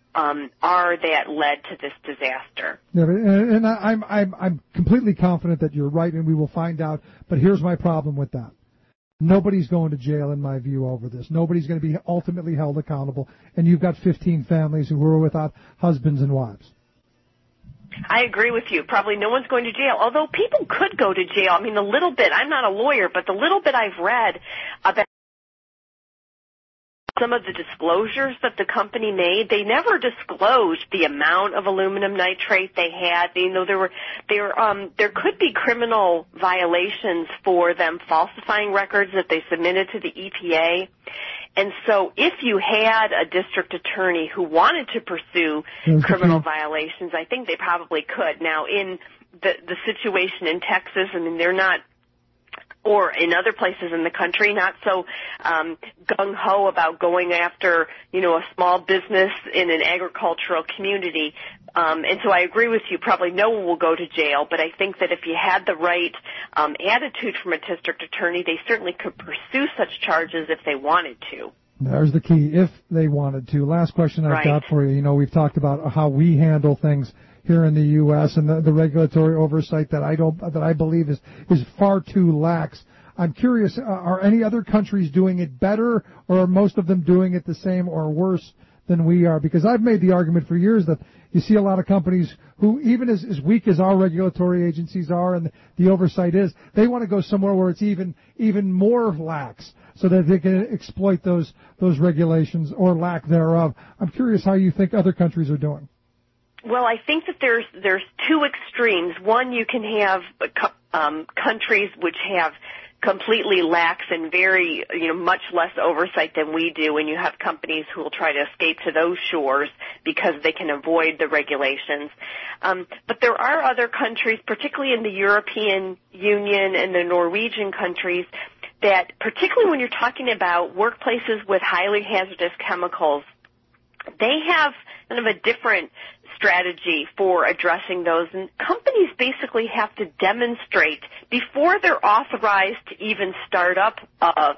are that led to this disaster. Yeah, and I'm completely confident that you're right, and we will find out. But here's my problem with that: nobody's going to jail, in my view, over this. Nobody's going to be ultimately held accountable. And you've got 15 families who are without husbands and wives. I agree with you. Probably no one's going to jail, although people could go to jail. I mean, the little bit, I'm not a lawyer, but the little bit I've read about some of the disclosures that the company made, they never disclosed the amount of aluminum nitrate they had. You know, there could be criminal violations for them falsifying records that they submitted to the EPA. And so if you had a district attorney who wanted to pursue criminal violations, I think they probably could. Now, in the situation in Texas, I mean, they're not, or in other places in the country, not so gung-ho about going after, you know, a small business in an agricultural community. And so I agree with you, probably no one will go to jail, but I think that if you had the right attitude from a district attorney, they certainly could pursue such charges if they wanted to. There's the key, if they wanted to. Last question I've got for you. You know, we've talked about how we handle things here in the U.S. and the regulatory oversight that I believe is far too lax. I'm curious, are any other countries doing it better, or are most of them doing it the same or worse than we are? Because I've made the argument for years that you see a lot of companies who, even as weak as our regulatory agencies are and the oversight is, they want to go somewhere where it's even more lax so that they can exploit those regulations or lack thereof. I'm curious how you think other countries are doing. Well, I think that there's two extremes. One, you can have countries which have completely lax and very, much less oversight than we do, and you have companies who will try to escape to those shores because they can avoid the regulations. But there are other countries, particularly in the European Union and the Norwegian countries, that particularly when you're talking about workplaces with highly hazardous chemicals, they have kind of a different strategy for addressing those, and companies basically have to demonstrate before they're authorized to even start up a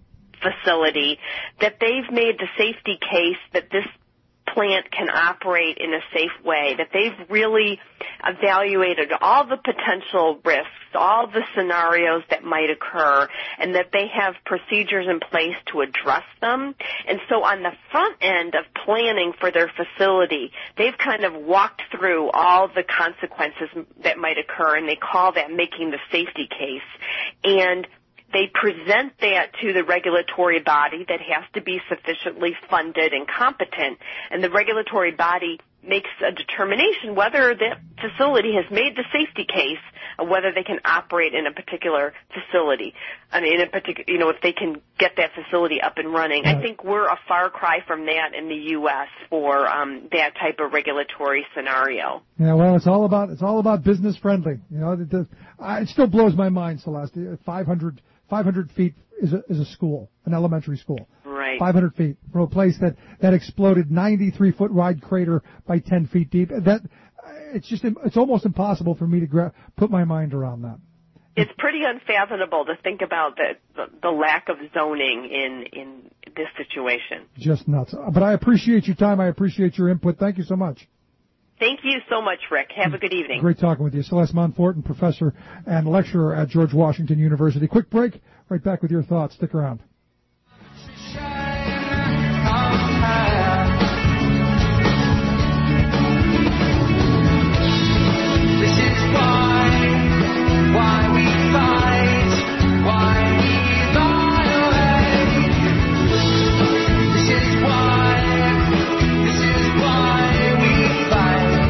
facility that they've made the safety case that this plant can operate in a safe way, that they've really evaluated all the potential risks, all the scenarios that might occur, and that they have procedures in place to address them. And so on the front end of planning for their facility, they've kind of walked through all the consequences that might occur, and they call that making the safety case. And they present that to the regulatory body that has to be sufficiently funded and competent, and the regulatory body makes a determination whether the facility has made the safety case of whether they can operate in a particular facility. I mean, if they can get that facility up and running. I think we're a far cry from that in the U.S. for that type of regulatory scenario. Yeah, well, it's all about business friendly. It still blows my mind, Celeste. 500 feet is a school, an elementary school. Right. 500 feet from a place that exploded 93-foot wide crater by 10 feet deep. It's almost impossible for me to put my mind around that. It's pretty unfathomable to think about the lack of zoning in this situation. Just nuts. But I appreciate your time. I appreciate your input. Thank you so much. Thank you so much, Rick. Have a good evening. Great talking with you. Celeste Monforton, professor and lecturer at George Washington University. Quick break. Right back with your thoughts. Stick around. This is why we fight, why we violate. This is why we fight.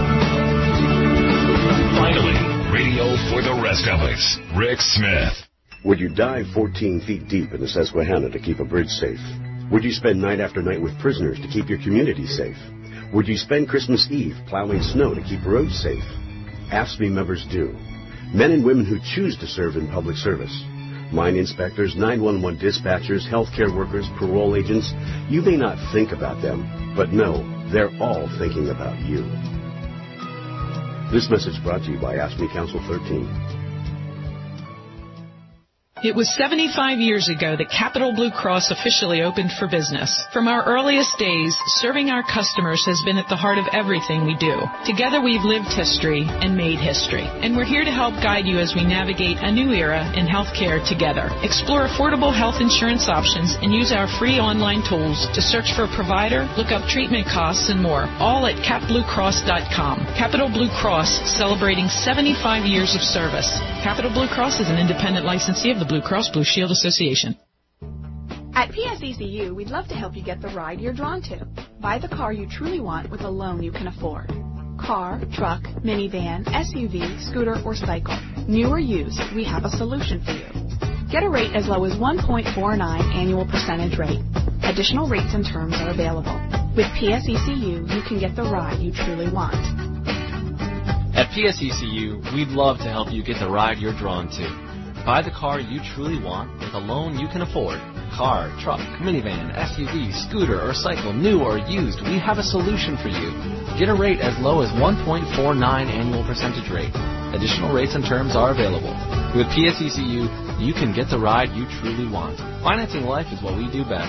Finally, radio for the rest of us. Rick Smith. Would you dive 14 feet deep in the Susquehanna to keep a bridge safe? Would you spend night after night with prisoners to keep your community safe? Would you spend Christmas Eve plowing snow to keep roads safe? AFSCME members do. Men and women who choose to serve in public service. Mine inspectors, 911 dispatchers, healthcare workers, parole agents. You may not think about them, but no, they're all thinking about you. This message brought to you by AFSCME Council 13. It was 75 years ago that Capital Blue Cross officially opened for business. From our earliest days, serving our customers has been at the heart of everything we do. Together we've lived history and made history. And we're here to help guide you as we navigate a new era in healthcare together. Explore affordable health insurance options and use our free online tools to search for a provider, look up treatment costs, and more. All at capbluecross.com. Capital Blue Cross, celebrating 75 years of service. Capital Blue Cross is an independent licensee of the Blue Cross Blue Shield Association. At PSECU, we'd love to help you get the ride you're drawn to. Buy the car you truly want with a loan you can afford. Car, truck, minivan, SUV, scooter, or cycle. New or used, we have a solution for you. Get a rate as low as 1.49 annual percentage rate. Additional rates and terms are available. With PSECU, you can get the ride you truly want. At PSECU, we'd love to help you get the ride you're drawn to. Buy the car you truly want with a loan you can afford. Car, truck, minivan, SUV, scooter, or cycle, new or used, we have a solution for you. Get a rate as low as 1.49 annual percentage rate. Additional rates and terms are available. With PSECU, you can get the ride you truly want. Financing life is what we do best.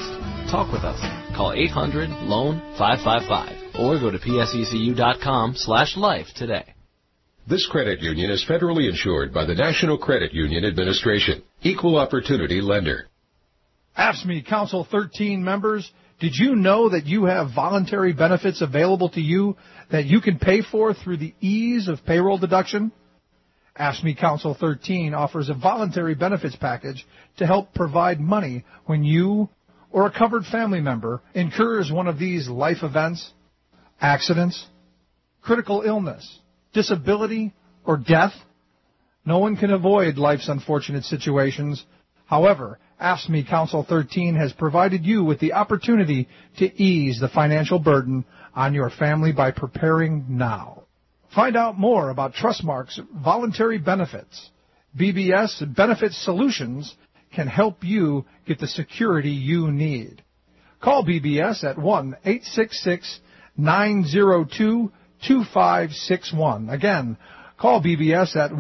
Talk with us. Call 800-LOAN-555 or go to psecu.com/life today. This credit union is federally insured by the National Credit Union Administration. Equal opportunity lender. AFSCME Council 13 members, did you know that you have voluntary benefits available to you that you can pay for through the ease of payroll deduction? AFSCME Council 13 offers a voluntary benefits package to help provide money when you or a covered family member incurs one of these life events, accidents, critical illness, disability, or death. No one can avoid life's unfortunate situations. However, AFSCME Council 13 has provided you with the opportunity to ease the financial burden on your family by preparing now. Find out more about Trustmark's voluntary benefits. BBS Benefit Solutions can help you get the security you need. Call BBS at 1-866-902-2561. Again, call BBS at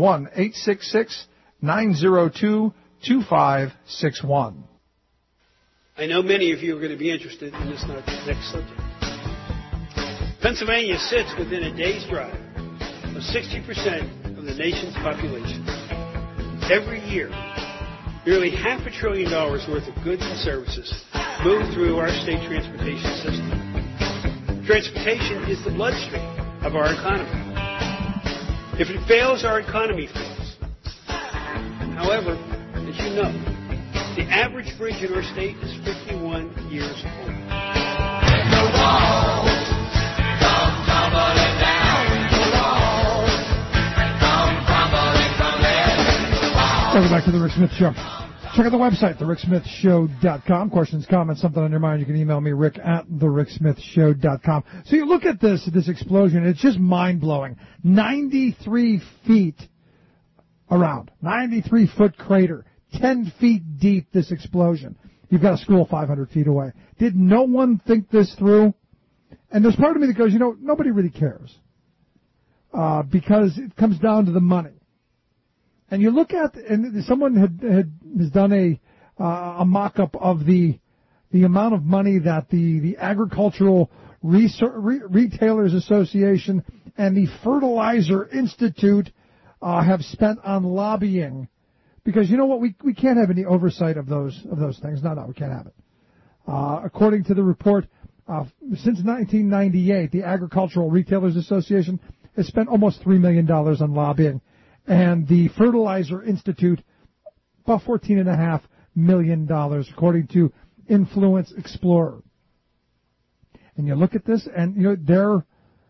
1-866-902-2561. I know many of you are going to be interested in this next subject. Pennsylvania sits within a day's drive of 60% of the nation's population. Every year, nearly $500 billion worth of goods and services move through our state transportation system. Transportation is the bloodstream of our economy. If it fails, our economy fails. However, as you know, the average bridge in our state is 51 years old. The walls come tumbling down. The walls come crumbling from there. Welcome back to the Rick Smith Show. Check out the website, thericksmithshow.com. Questions, comments, something on your mind, you can email me, rick at thericksmithshow.com. So you look at this explosion, it's just mind-blowing. 93 feet around, 93-foot crater, 10 feet deep, this explosion. You've got a school 500 feet away. Did no one think this through? And there's part of me that goes, nobody really cares. Because it comes down to the money. And you look at, and someone has done a mock-up of the amount of money that the Agricultural Retailers Association and the Fertilizer Institute have spent on lobbying, because you know what, we can't have any oversight of those things. No, we can't have it. According to the report, since 1998, the Agricultural Retailers Association has spent almost $3 million on lobbying. And the Fertilizer Institute, about $14.5 million, according to Influence Explorer. And you look at this, and their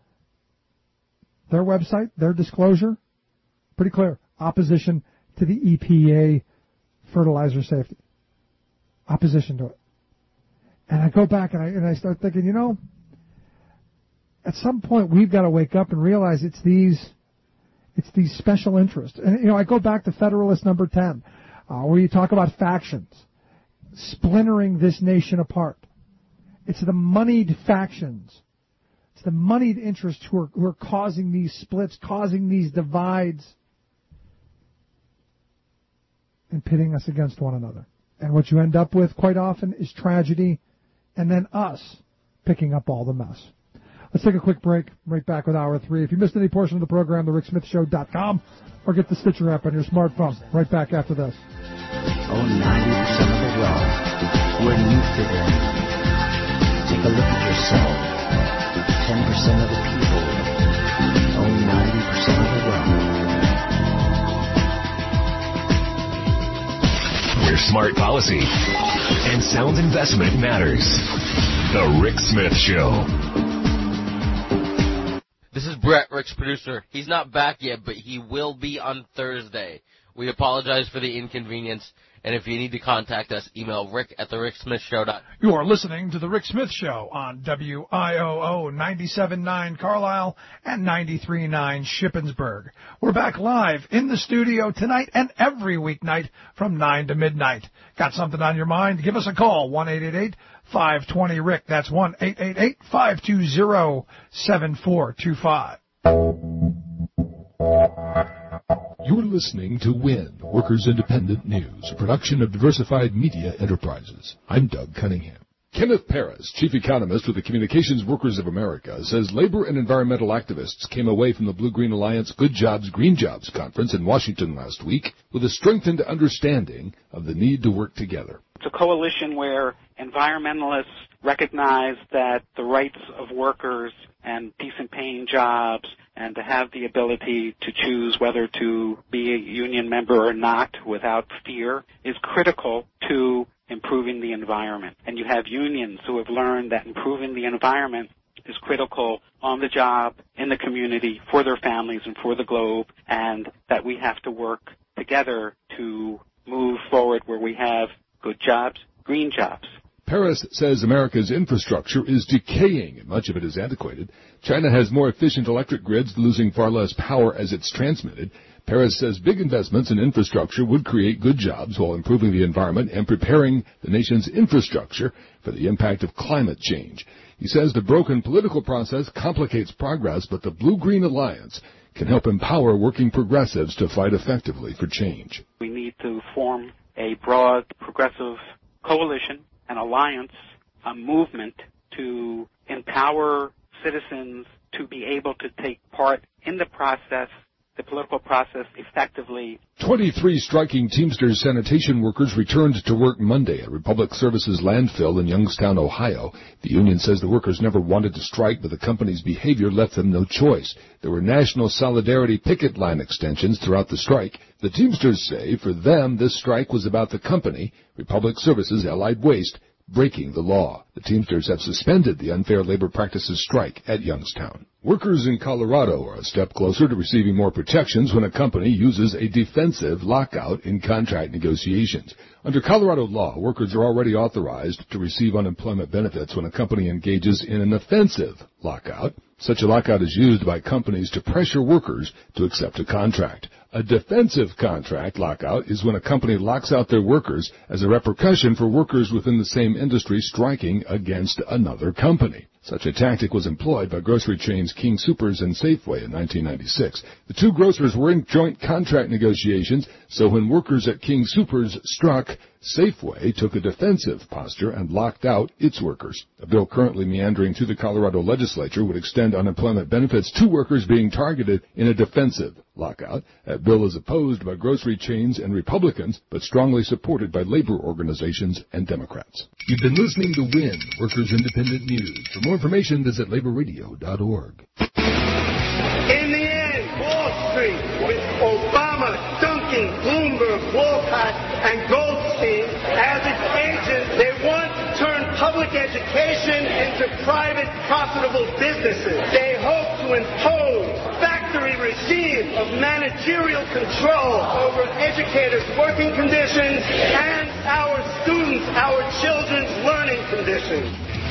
website, their disclosure, pretty clear: opposition to the EPA fertilizer safety, opposition to it. And I go back and I start thinking, at some point we've got to wake up and realize it's these special interests. And, I go back to Federalist number 10, where you talk about factions, splintering this nation apart. It's the moneyed factions. It's the moneyed interests who are causing these splits, causing these divides, and pitting us against one another. And what you end up with quite often is tragedy, and then us picking up all the mess. Let's take a quick break. Right back with Hour 3. If you missed any portion of the program, thericksmithshow.com, or get the Stitcher app on your smartphone. Right back after this. 90% of the wealth. Where do you fit in? Take a look at yourself. 10% of the people own 90% of the wealth. Where smart policy and sound investment matters. The Rick Smith Show. This is Brett, Rick's producer. He's not back yet, but he will be on Thursday. We apologize for the inconvenience, and if you need to contact us, email rick at thericksmithshow.com. You are listening to The Rick Smith Show on WIOO 97.9 Carlisle and 93.9 Shippensburg. We're back live in the studio tonight and every weeknight from 9 to midnight. Got something on your mind? Give us a call, 1-888-520-RICK. That's 1-888-520-7425. You're listening to WIN, Workers Independent News, a production of Diversified Media Enterprises. I'm Doug Cunningham. Kenneth Paris, chief economist with the Communications Workers of America, says labor and environmental activists came away from the Blue-Green Alliance Good Jobs, Green Jobs conference in Washington last week with a strengthened understanding of the need to work together. It's a coalition where environmentalists recognize that the rights of workers and decent paying jobs and to have the ability to choose whether to be a union member or not without fear is critical to improving the environment. And you have unions who have learned that improving the environment is critical on the job, in the community, for their families and for the globe, and that we have to work together to move forward where we have good jobs, green jobs. Paris says America's infrastructure is decaying and much of it is antiquated. China has more efficient electric grids, losing far less power as it's transmitted. Paris says big investments in infrastructure would create good jobs while improving the environment and preparing the nation's infrastructure for the impact of climate change. He says the broken political process complicates progress, but the Blue-Green Alliance can help empower working progressives to fight effectively for change. We need to form a broad progressive coalition, an alliance, a movement to empower citizens to be able to take part in the process, the political process, effectively. 23 striking Teamsters sanitation workers returned to work Monday at Republic Services landfill in Youngstown, Ohio. The union says the workers never wanted to strike, but the company's behavior left them no choice. There were national solidarity picket line extensions throughout the strike. The Teamsters say for them this strike was about the company, Republic Services Allied Waste, breaking the law. The Teamsters have suspended the unfair labor practices strike at Youngstown. Workers in Colorado are a step closer to receiving more protections when a company uses a defensive lockout in contract negotiations. Under Colorado law, workers are already authorized to receive unemployment benefits when a company engages in an offensive lockout. Such a lockout is used by companies to pressure workers to accept a contract. A defensive contract lockout is when a company locks out their workers as a repercussion for workers within the same industry striking against another company. Such a tactic was employed by grocery chains King Soopers and Safeway in 1996. The two grocers were in joint contract negotiations, so when workers at King Soopers struck, Safeway took a defensive posture and locked out its workers. A bill currently meandering through the Colorado legislature would extend unemployment benefits to workers being targeted in a defensive lockout. That bill is opposed by grocery chains and Republicans, but strongly supported by labor organizations and Democrats. You've been listening to WIN, Workers Independent News. For more information, visit laborradio.org. In the end, Wall Street, with Obama, Duncan, Bloomberg, Wolcott, and Goldstein as its agents, they want to turn public education into private, profitable businesses. They hope to impose a factory regime of managerial control over educators' working conditions and our students, our children's learning conditions.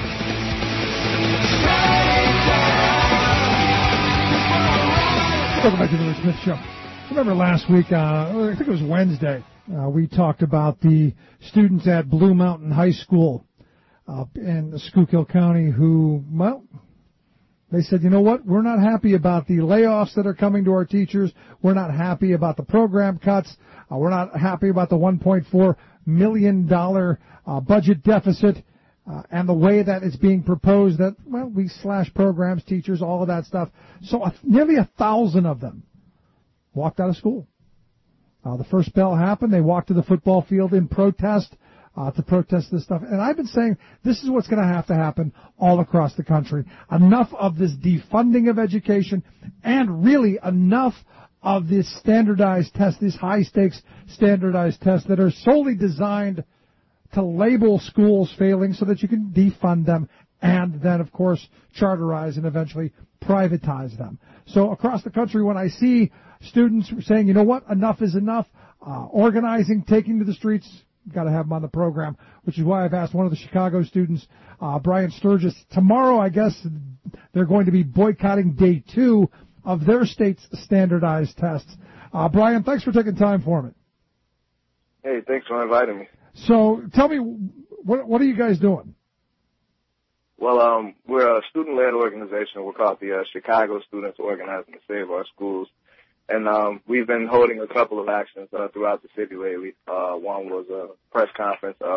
Welcome back to the Rick Smith Show. Remember last week, I think it was Wednesday, we talked about the students at Blue Mountain High School in Schuylkill County who, well, they said, you know what, we're not happy about the layoffs that are coming to our teachers. We're not happy about the program cuts. We're not happy about the $1.4 million budget deficit. And the way that it's being proposed that, well, we slash programs, teachers, all of that stuff. So nearly 1,000 of them walked out of school. The first bell happened. They walked to the football field in protest, to protest this stuff. And I've been saying this is what's going to happen all across the country. Enough of this defunding of education and really enough of this standardized test, these high-stakes standardized tests that are solely designed to label schools failing so that you can defund them and then, of course, charterize and eventually privatize them. So across the country, when I see students saying, you know what, enough is enough, organizing, taking to the streets, got to have them on the program, which is why I've asked one of the Chicago students, Brian Sturgis, tomorrow, I guess, they're going to be boycotting day 2 of their state's standardized tests. Brian, thanks for taking time for me. Hey, thanks for inviting me. So tell me, what are you guys doing? Well, we're a student-led organization. We're called the Chicago Students Organizing to Save Our Schools. And we've been holding a couple of actions throughout the city lately. One was a press conference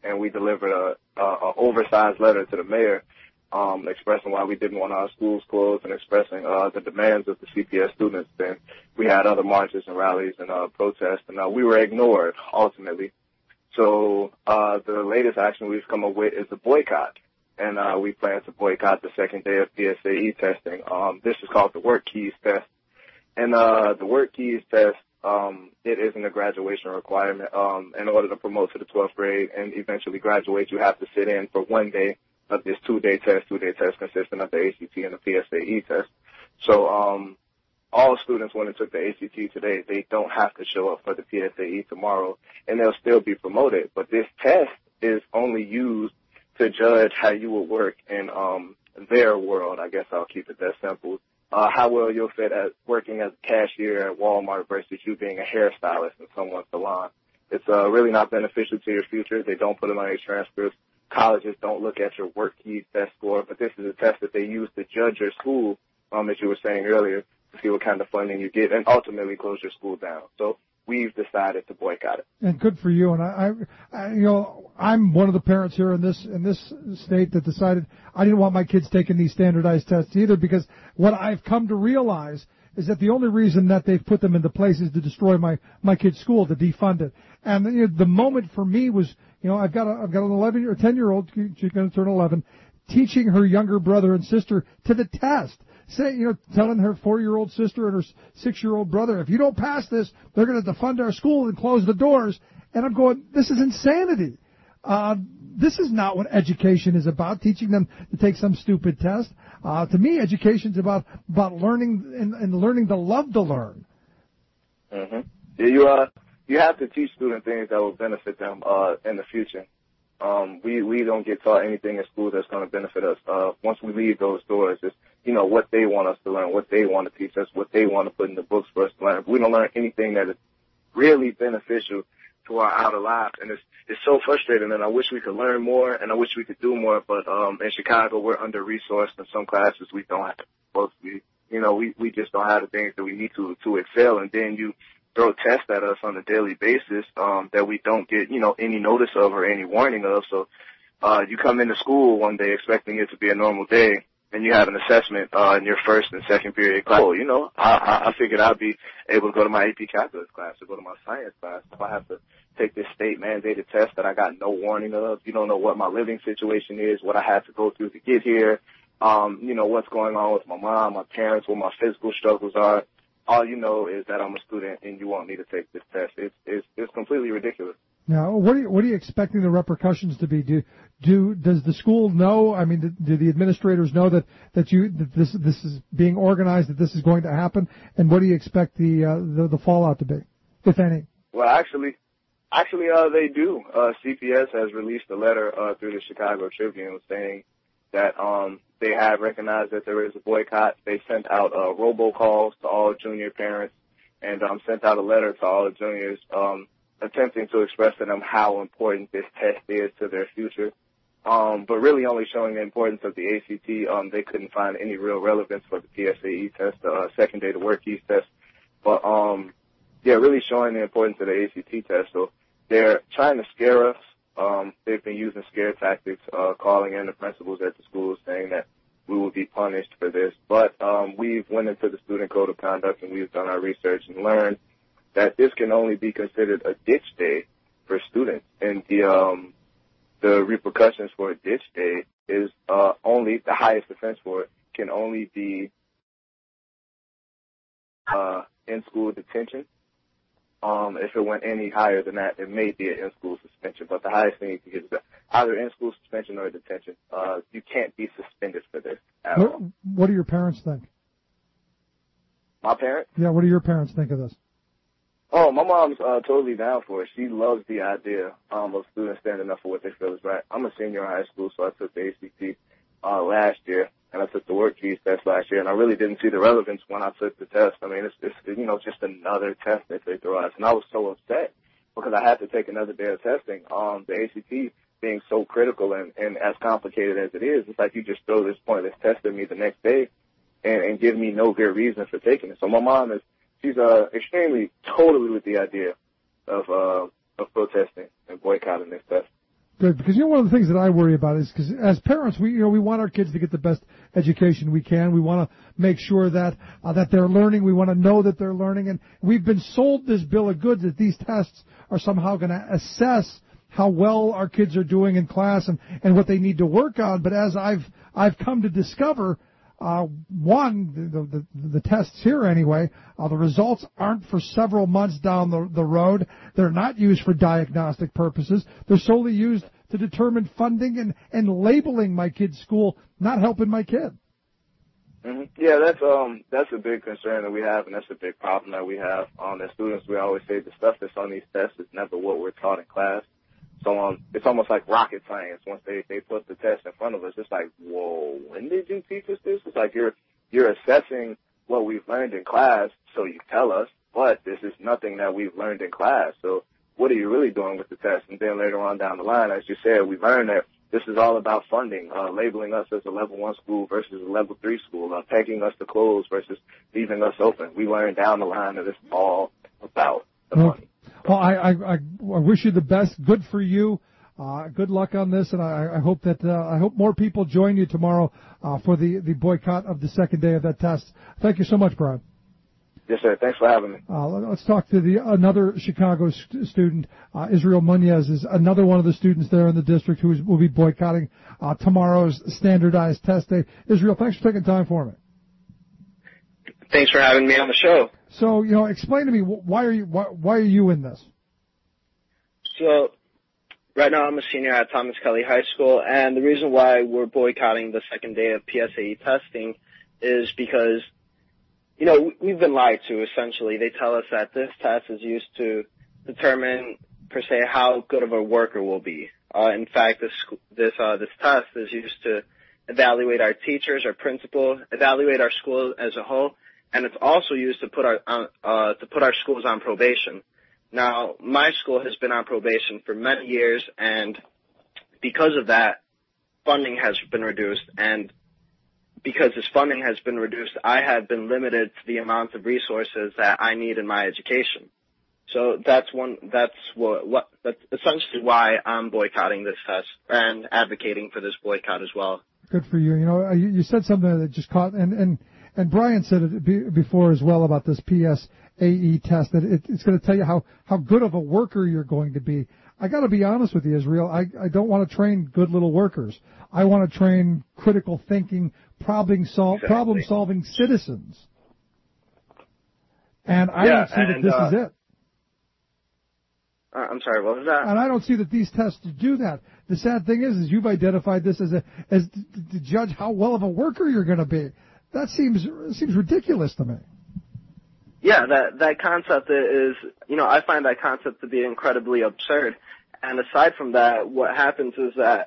and we delivered a oversized letter to the mayor expressing why we didn't want our schools closed and expressing the demands of the CPS students. Then we had other marches and rallies and protests, and we were ignored ultimately. So the latest action we've come up with is a boycott, and we plan to boycott the second day of PSAE testing. This is called the Work Keys test. And the Work Keys test, it isn't a graduation requirement. In order to promote to the 12th grade and eventually graduate, you have to sit in for 1 day of this two-day test consisting of the ACT and the PSAE test. So all students, when they took the ACT today, they don't have to show up for the PSAE tomorrow, and they'll still be promoted. But this test is only used to judge how you will work in their world. I guess I'll keep it that simple. How well you'll fit at working as a cashier at Walmart versus you being a hairstylist in someone's salon. It's really not beneficial to your future. They don't put it on your transcripts. Colleges don't look at your Work Keys test score, but this is a test that they use to judge your school, as you were saying earlier, to see what kind of funding you get and ultimately close your school down. So we've decided to boycott it. And good for you. And I'm one of the parents here in this state that decided I didn't want my kids taking these standardized tests either, because what I've come to realize is that the only reason that they've put them into place is to destroy my kid's school, to defund it. And the moment for me was, I've got an 11 or 10-year-old, she's going to turn 11, teaching her younger brother and sister to the test. Telling her 4-year-old sister and her 6-year-old brother, if you don't pass this, they're going to defund our school and close the doors. And I'm going, this is insanity. This is not what education is about, teaching them to take some stupid test. To me, education's about learning and learning to love to learn. Mm-hmm. Yeah, you have to teach students things that will benefit them in the future. We don't get taught anything in school that's going to benefit us. Once we leave those doors, it's, what they want us to learn, what they want to teach us, what they want to put in the books for us to learn. We don't learn anything that is really beneficial to our outer life, and it's so frustrating, and I wish we could learn more, and I wish we could do more, but in Chicago, we're under-resourced. In some classes, we don't have books. We just don't have the things that we need to excel, and then you throw tests at us on a daily basis that we don't get, any notice of or any warning of. So you come into school one day expecting it to be a normal day, and you have an assessment in your first and second period class. I figured I'd be able to go to my AP Calculus class or go to my science class. If I have to take this state-mandated test that I got no warning of, you don't know what my living situation is, what I had to go through to get here, what's going on with my mom, my parents, what my physical struggles are. All you know is that I'm a student and you want me to take this test. It's completely ridiculous. Now, what are you expecting the repercussions to be? Does the school know? I mean, do the administrators know that this is being organized, that this is going to happen? And what do you expect the fallout to be, if any? Well, actually, they do. CPS has released a letter through the Chicago Tribune saying that they have recognized that there is a boycott. They sent out robocalls to all junior parents and sent out a letter to all the juniors attempting to express to them how important this test is to their future. But really only showing the importance of the ACT. They couldn't find any real relevance for the PSAE test, the second day, the Work Keys test. But, really showing the importance of the ACT test. So they're trying to scare us. They've been using scare tactics, calling in the principals at the schools saying that we will be punished for this. But we've went into the student code of conduct and we've done our research and learned that this can only be considered a ditch day for students. And the repercussions for a ditch day is only the highest offense for it can only be in-school detention. If it went any higher than that, it may be an in-school suspension. But the highest thing you can get is either in-school suspension or detention. You can't be suspended for this at all. What do your parents think? My parents? Yeah, what do your parents think of this? Oh, my mom's totally down for it. She loves the idea of students standing up for what they feel is right. I'm a senior in high school, so I took the ACT last year, and I took the Work Keys test last year, and I really didn't see the relevance when I took the test. I mean, it's just another test that they throw at us, and I was so upset because I had to take another day of testing. The ACT being so critical and as complicated as it is, it's like you just throw this pointless test at me the next day and give me no good reason for taking it. So my mom she's extremely totally with the idea of protesting and boycotting this test. Good, because one of the things that I worry about is because as parents, we want our kids to get the best education we can. We want to make sure that they're learning. We want to know that they're learning, and we've been sold this bill of goods that these tests are somehow going to assess how well our kids are doing in class and what they need to work on. But as I've come to discover, the tests here anyway, the results aren't for several months down the road. They're not used for diagnostic purposes. They're solely used to determine funding and labeling my kid's school, not helping my kid. Mm-hmm. Yeah, that's a big concern that we have, and that's a big problem that we have. As students, we always say the stuff that's on these tests is never what we're taught in class. So it's almost like rocket science. Once they put the test in front of us, it's like, whoa, when did you teach us this? It's like you're assessing what we've learned in class, so you tell us, but this is nothing that we've learned in class. So what are you really doing with the test? And then later on down the line, as you said, we learned that this is all about funding, labeling us as a level 1 school versus a level 3 school, pegging us to close versus leaving us open. We learned down the line that it's all about the money. Well, I wish you the best. Good for you. Good luck on this, and I hope that I hope more people join you tomorrow for the boycott of the second day of that test. Thank you so much, Brian. Yes, sir. Thanks for having me. Let's talk to another Chicago student. Israel Munoz is another one of the students there in the district who will be boycotting tomorrow's standardized test day. Israel, thanks for taking time for me. Thanks for having me on the show. So, explain to me why are you in this? So, right now I'm a senior at Thomas Kelly High School, and the reason why we're boycotting the second day of PSAE testing is because, we've been lied to, essentially. They tell us that this test is used to determine, per se, how good of a worker we'll be. In fact, this test is used to evaluate our teachers, our principal, evaluate our school as a whole, and it's also used to put our schools on probation. Now, my school has been on probation for many years, and because of that, funding has been reduced. And because this funding has been reduced, I have been limited to the amount of resources that I need in my education. So that's essentially why I'm boycotting this test and advocating for this boycott as well. Good for you. You said something that just caught, and Brian said it before as well about this PSAE test, that it's going to tell you how good of a worker you're going to be. I got to be honest with you, Israel. I don't want to train good little workers. I want to train critical thinking, problem-solving citizens. And I don't see that this is it. I'm sorry, what was that? And I don't see that these tests do that. The sad thing is you've identified this as to judge how well of a worker you're going to be. That seems ridiculous to me. Yeah, that concept is, I find that concept to be incredibly absurd. And aside from that, what happens is that,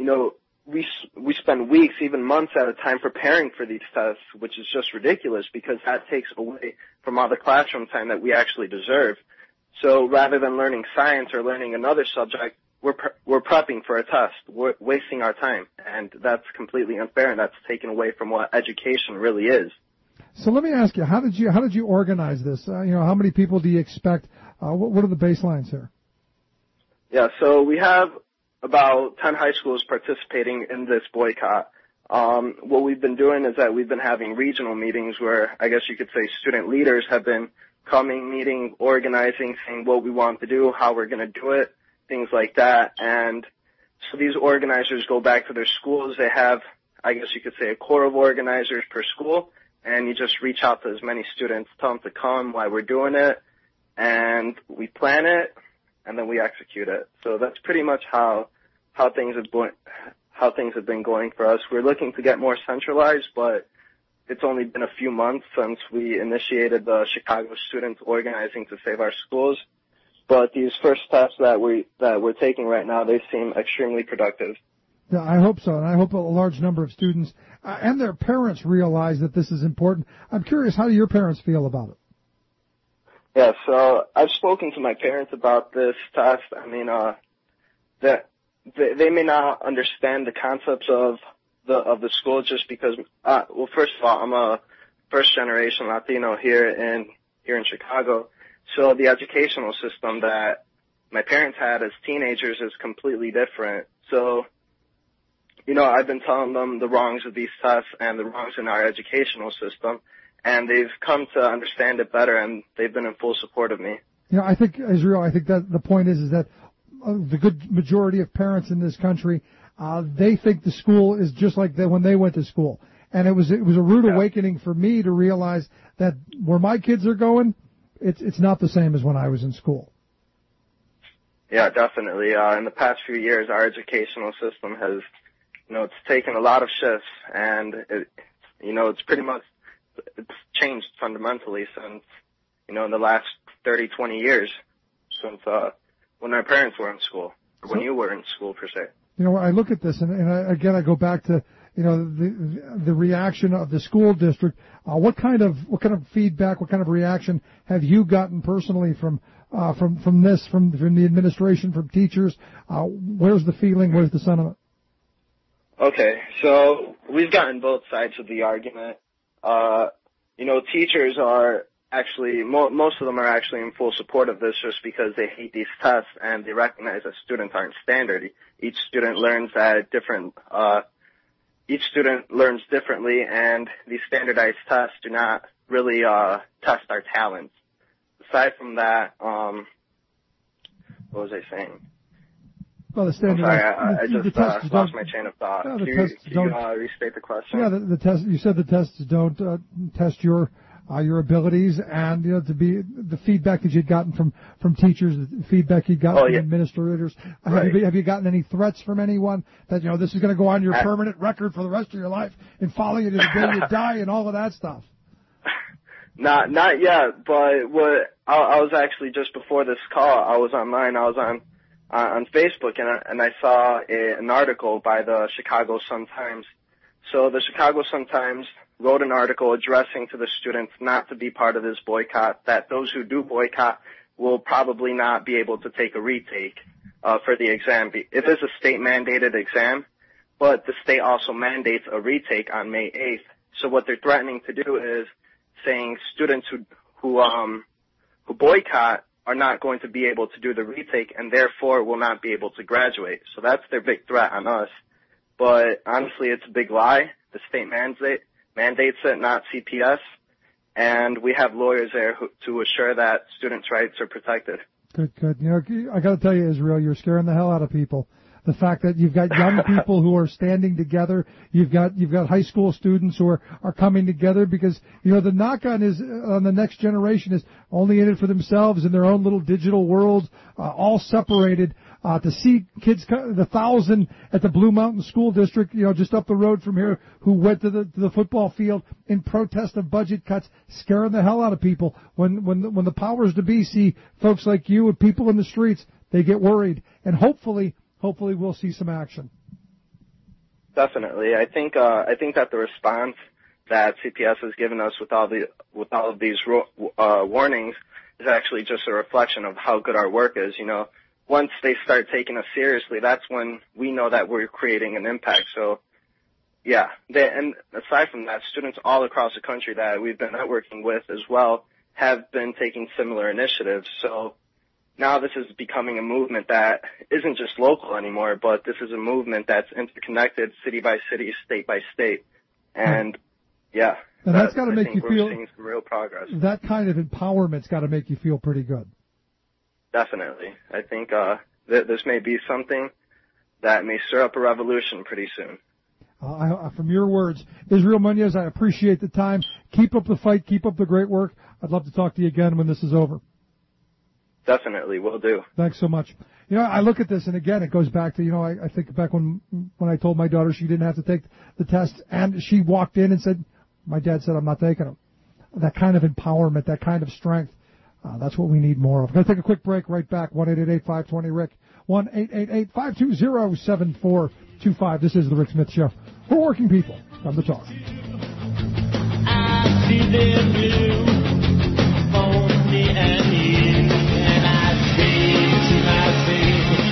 we spend weeks, even months at a time preparing for these tests, which is just ridiculous because that takes away from all the classroom time that we actually deserve. So rather than learning science or learning another subject, we're prepping for a test. We're wasting our time, and that's completely unfair, and that's taken away from what education really is. So let me ask you, how did you organize this? How many people do you expect? What are the baselines here? Yeah, so we have about 10 high schools participating in this boycott. What we've been doing is that we've been having regional meetings where I guess you could say student leaders have been coming, meeting, organizing, saying what we want to do, how we're going to do it, things like that. And so these organizers go back to their schools. They have, I guess you could say, a core of organizers per school, and you just reach out to as many students, tell them to come, why we're doing it, and we plan it, and then we execute it. So that's pretty much how things have been going for us. We're looking to get more centralized, but it's only been a few months since we initiated the Chicago Students Organizing to Save Our Schools. But these first steps that we're taking right now, they seem extremely productive. Yeah, I hope so, and I hope a large number of students and their parents realize that this is important. I'm curious, how do your parents feel about it? Yeah, so I've spoken to my parents about this test. I mean, that they may not understand the concepts of the school just because, well, first of all, I'm a first generation Latino here in Chicago. So the educational system that my parents had as teenagers is completely different. So, I've been telling them the wrongs of these tests and the wrongs in our educational system, and they've come to understand it better, and they've been in full support of me. I think, Israel, that the point is that the good majority of parents in this country, they think the school is just like when they went to school. And it was a rude awakening for me to realize that where my kids are going, it's not the same as when I was in school. Yeah, definitely. In the past few years, our educational system has, it's taken a lot of shifts, and it's pretty much, it's changed fundamentally since, in the last 30, 20 years, since when our parents were in school, or when you were in school per se. I look at this, and I go back to, the reaction of the school district. What kind of feedback, what kind of reaction have you gotten personally from the administration, from teachers? Where's the feeling? Where's the sentiment? Okay, so we've gotten both sides of the argument. Teachers are actually, most of them are actually in full support of this just because they hate these tests and they recognize that students aren't standard. Each student learns differently, and these standardized tests do not really test our talents. Aside from that, what was I saying? Well, the standard. I just lost my chain of thought. Can you restate the question? Yeah, the test. You said the tests don't test your abilities, and to be the feedback that you'd gotten from teachers, the feedback you'd gotten from administrators. Right. Have you gotten any threats from anyone that this is going to go on your permanent record for the rest of your life and follow you to the day you die and all of that stuff? Not yet, but what I was actually, just before this call, I was online. I was on Facebook, and I saw an article by the Chicago Sun-Times. So the Chicago Sun-Times wrote an article addressing to the students not to be part of this boycott, that those who do boycott will probably not be able to take a retake for the exam. It is a state-mandated exam, but the state also mandates a retake on May 8th. So what they're threatening to do is saying students who boycott are not going to be able to do the retake and therefore will not be able to graduate. So that's their big threat on us. But honestly, it's a big lie. The state mandates it, not CPS, and we have lawyers there to assure that students' rights are protected. Good. I got to tell you, Israel, you're scaring the hell out of people. The fact that you've got young people who are standing together, you've got high school students who are coming together because the knock on the next generation is only in it for themselves in their own little digital worlds, all separated. To see kids, the 1,000 at the Blue Mountain School District, just up the road from here, who went to the football field in protest of budget cuts, scaring the hell out of people. When the powers to be see folks like you and people in the streets, they get worried, and hopefully we'll see some action. Definitely, I think that the response that CPS has given us with all of these warnings is actually just a reflection of how good our work is. Once they start taking us seriously, that's when we know that we're creating an impact. So, yeah. And aside from that, students all across the country that we've been networking with as well have been taking similar initiatives. So now this is becoming a movement that isn't just local anymore, but this is a movement that's interconnected city by city, state by state. And, yeah. And that's got to make you feel, we're seeing some real progress. That kind of empowerment's got to make you feel pretty good. Definitely. I think this may be something that may stir up a revolution pretty soon. From your words, Israel Munoz, I appreciate the time. Keep up the fight. Keep up the great work. I'd love to talk to you again when this is over. Definitely, will do. Thanks so much. I look at this, and again, it goes back to, I think back when I told my daughter she didn't have to take the test, and she walked in and said, my dad said, I'm not taking them. That kind of empowerment, that kind of strength. That's what we need more of. I'm going to take a quick break. Right back. 1-888-520-RICK. 1-888-520-7425. This is the Rick Smith Show for working people. Come to talk. I see them blue on me and you, and I say to myself,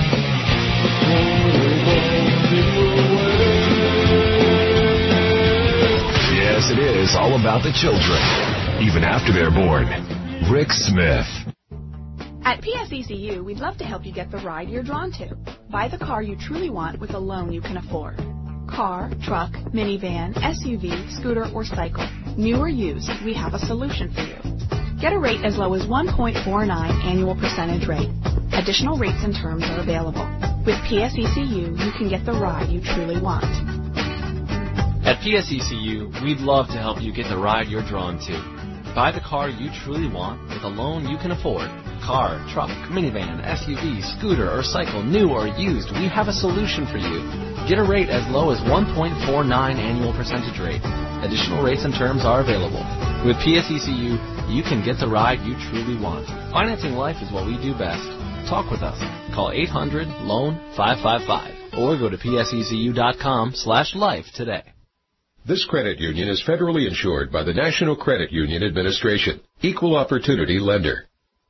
Yes, it is all about the children, even after they're born. Rick Smith. At PSECU, we'd love to help you get the ride you're drawn to. Buy the car you truly want with a loan you can afford. Car, truck, minivan, SUV, scooter, or cycle. New or used, we have a solution for you. Get a rate as low as 1.49 annual percentage rate. Additional rates and terms are available. With PSECU, you can get the ride you truly want. At PSECU, we'd love to help you get the ride you're drawn to. Buy the car you truly want with a loan you can afford. Car, truck, minivan, SUV, scooter, or cycle, new or used, we have a solution for you. Get a rate as low as 1.49 annual percentage rate. Additional rates and terms are available. With PSECU, you can get the ride you truly want. Financing life is what we do best. Talk with us. Call 800-LOAN-555 or go to psecu.com/life today. This credit union is federally insured by the National Credit Union Administration. Equal opportunity lender.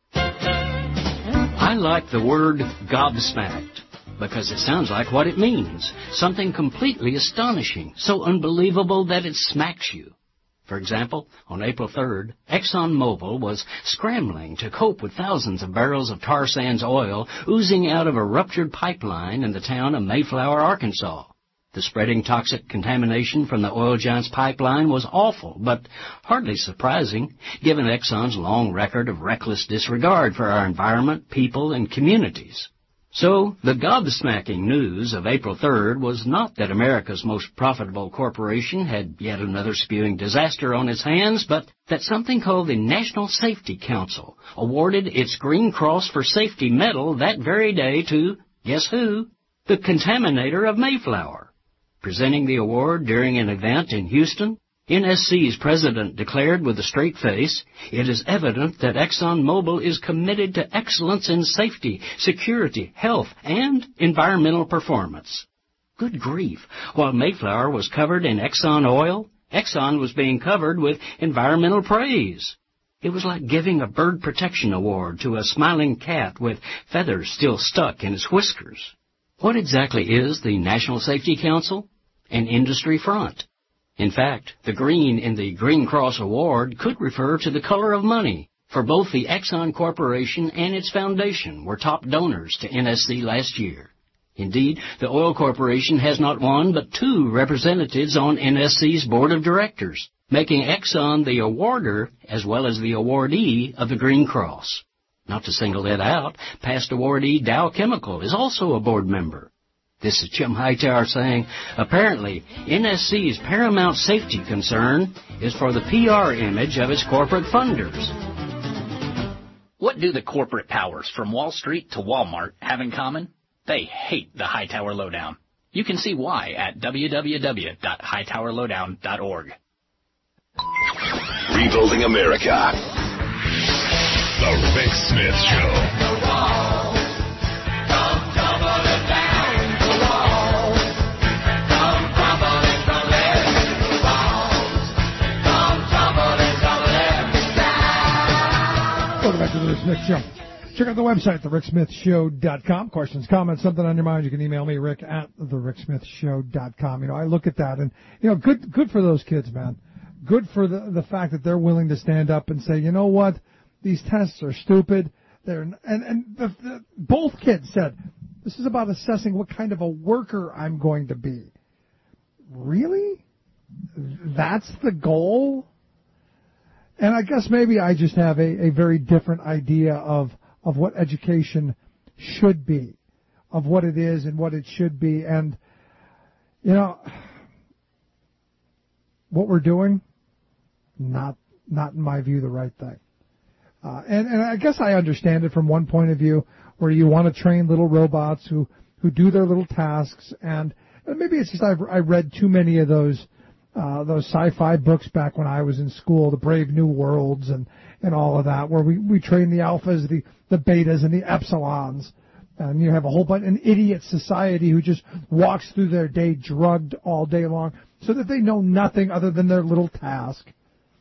I like the word gobsmacked because it sounds like what it means. Something completely astonishing, so unbelievable that it smacks you. For example, on April 3rd, ExxonMobil was scrambling to cope with thousands of barrels of tar sands oil oozing out of a ruptured pipeline in the town of Mayflower, Arkansas. The spreading toxic contamination from the oil giant's pipeline was awful, but hardly surprising, given Exxon's long record of reckless disregard for our environment, people, and communities. So, the gobsmacking news of April 3rd was not that America's most profitable corporation had yet another spewing disaster on its hands, but that something called the National Safety Council awarded its Green Cross for Safety medal that very day to, guess who? The contaminator of Mayflower. Presenting the award during an event in Houston, NSC's president declared with a straight face, "It is evident that ExxonMobil is committed to excellence in safety, security, health, and environmental performance." Good grief! While Mayflower was covered in Exxon oil, Exxon was being covered with environmental praise. It was like giving a bird protection award to a smiling cat with feathers still stuck in its whiskers. What exactly is the National Safety Council? An industry front. In fact, the green in the Green Cross Award could refer to the color of money, for both the Exxon Corporation and its foundation were top donors to NSC last year. Indeed, the oil corporation has not one but two representatives on NSC's board of directors, making Exxon the awarder as well as the awardee of the Green Cross. Not to single it out, past awardee Dow Chemical is also a board member. This is Jim Hightower saying, apparently, NSC's paramount safety concern is for the PR image of its corporate funders. What do the corporate powers from Wall Street to Walmart have in common? They hate the Hightower Lowdown. You can see why at www.hightowerlowdown.org. Rebuilding America. The Rick Smith Show. Welcome back to the Rick Smith Show. Check out the website, thericksmithshow.com. Questions, comments, something on your mind, you can email me, Rick at thericksmithshow.com. You know, I look at that and, you know, good for those kids, man. Good for the fact that they're willing to stand up and say, you know what, these tests are stupid. Both kids said, this is about assessing what kind of a worker I'm going to be. Really? That's the goal? And I guess maybe I just have a very different idea of what education should be, of what it is and what it should be. And, you know, what we're doing, not in my view, the right thing. And I guess I understand it from one point of view, where you want to train little robots who do their little tasks, and maybe it's just I read too many of those sci-fi books back when I was in school, the Brave New Worlds and all of that, where we train the alphas, the betas, and the epsilons, and you have a whole bunch an idiot society who just walks through their day drugged all day long, so that they know nothing other than their little task.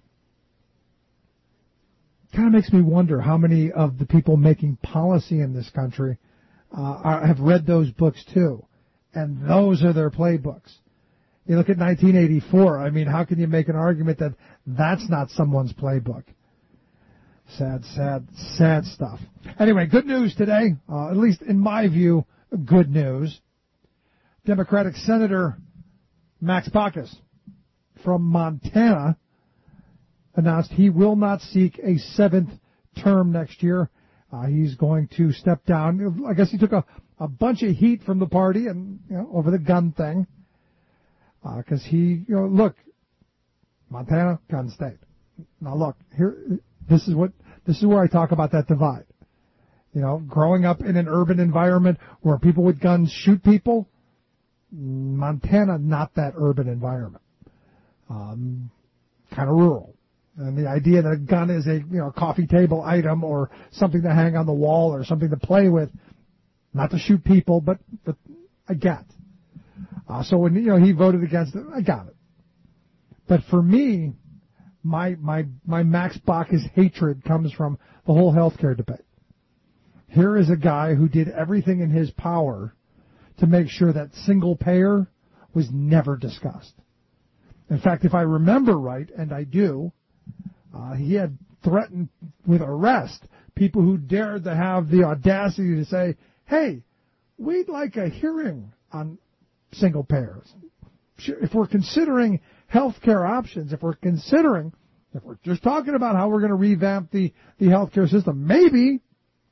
Kind of makes me wonder how many of the people making policy in this country have read those books too, and those are their playbooks. You look at 1984. I mean, how can you make an argument that that's not someone's playbook? Sad stuff. Anyway, good news today, at least in my view, good news. Democratic Senator Max Baucus from Montana announced he will not seek a 7th term next year. He's going to step down. I guess he took a bunch of heat from the party and over the gun thing, because look, Montana, gun state. Now look, here, this is where I talk about that divide. Growing up in an urban environment where people with guns shoot people, Montana, not that urban environment. Kind of rural. And the idea that a gun is a coffee table item or something to hang on the wall or something to play with, not to shoot people, but I get. So when he voted against it, I got it. But for me, my Max Baucus hatred comes from the whole healthcare debate. Here is a guy who did everything in his power to make sure that single payer was never discussed. In fact, if I remember right, and I do, he had threatened with arrest people who dared to have the audacity to say, hey, we'd like a hearing on single payers. If we're considering health care options, if we're just talking about how we're going to revamp the healthcare system, maybe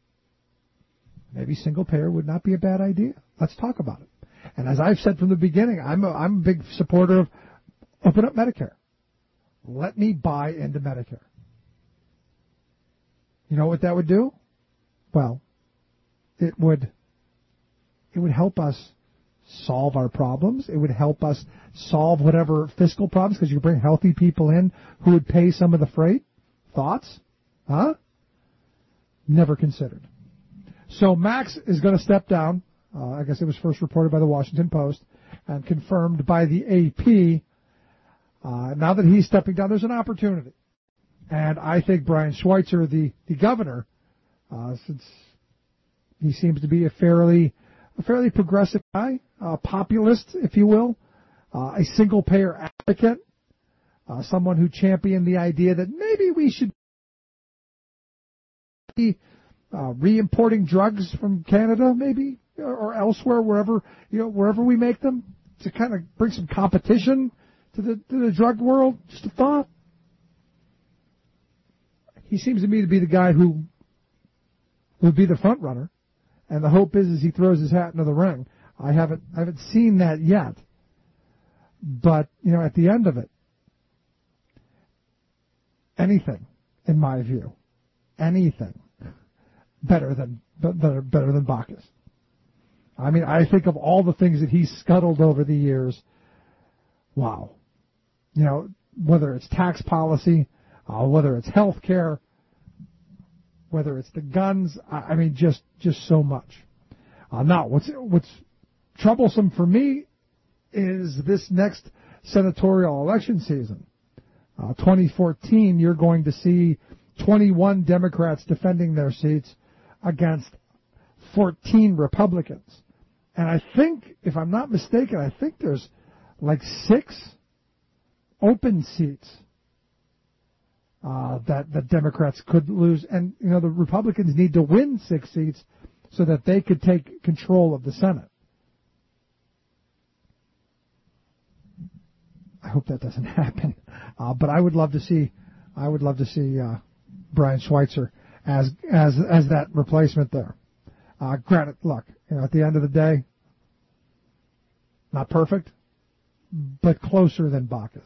single payer would not be a bad idea. Let's talk about it. And as I've said from the beginning, I'm a big supporter of open up Medicare. Let me buy into Medicare. You know what that would do? Well, it would help us solve our problems. It would help us solve whatever fiscal problems, because you bring healthy people in who would pay some of the freight. Thoughts? Huh? Never considered. So Max is going to step down. I guess it was first reported by the Washington Post and confirmed by the AP. Now that he's stepping down, there's an opportunity. And I think Brian Schweitzer, the governor, since he seems to be a fairly progressive guy, populist, if you will, a single-payer advocate, someone who championed the idea that maybe we should be re-importing drugs from Canada, maybe, or elsewhere, wherever we make them, to kind of bring some competition to the drug world. Just a thought. He seems to me to be the guy who would be the front runner, and the hope is he throws his hat into the ring. I haven't seen that yet, but at the end of it, anything, in my view, anything better than Baucus. I mean, I think of all the things that he's scuttled over the years. Wow. Whether it's tax policy, whether it's health care, whether it's the guns, I mean, just so much. Now, what's troublesome for me is this next senatorial election season. 2014, you're going to see 21 Democrats defending their seats against 14 Republicans. And I think, if I'm not mistaken, I think there's like 6 open seats that the Democrats could lose. And, the Republicans need to win 6 seats so that they could take control of the Senate. I hope that doesn't happen. But I would love to see Brian Schweitzer as that replacement there. Granted, look, at the end of the day, not perfect, but closer than Baucus.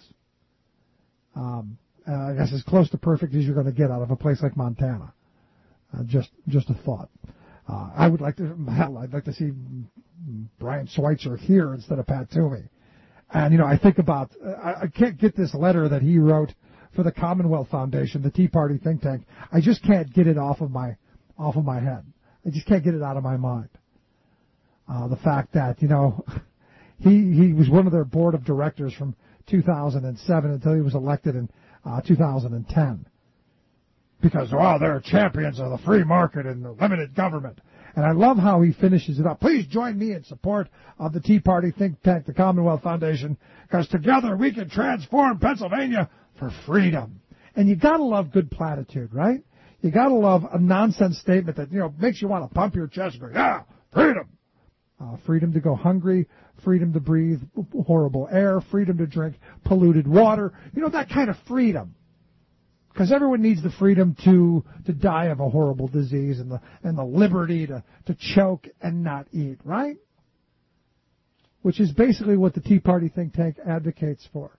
I guess as close to perfect as you're going to get out of a place like Montana. Just a thought. I'd like to see Brian Schweitzer here instead of Pat Toomey. And I think about I can't get this letter that he wrote for the Commonwealth Foundation, the Tea Party think tank. I just can't get it off of my head. I just can't get it out of my mind. The fact that he was one of their board of directors from 2007 until he was elected in 2010. Because, they're champions of the free market and the limited government. And I love how he finishes it up. Please join me in support of the Tea Party think tank, the Commonwealth Foundation, because together we can transform Pennsylvania for freedom. And you gotta love good platitude, right? You got to love a nonsense statement that, makes you want to pump your chest and go, freedom. Freedom to go hungry, freedom to breathe horrible air, freedom to drink polluted water. That kind of freedom. Because everyone needs the freedom to die of a horrible disease and the liberty to choke and not eat, right? Which is basically what the Tea Party think tank advocates for.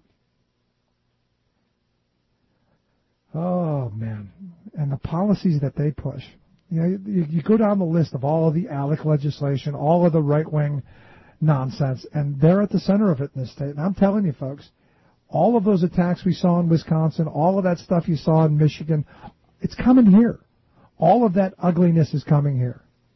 Oh, man. And the policies that they push. You go down the list of all of the ALEC legislation, all of the right-wing nonsense, and they're at the center of it in this state. And I'm telling you, folks, all of those attacks we saw in Wisconsin, all of that stuff you saw in Michigan, it's coming here. All of that ugliness is coming here.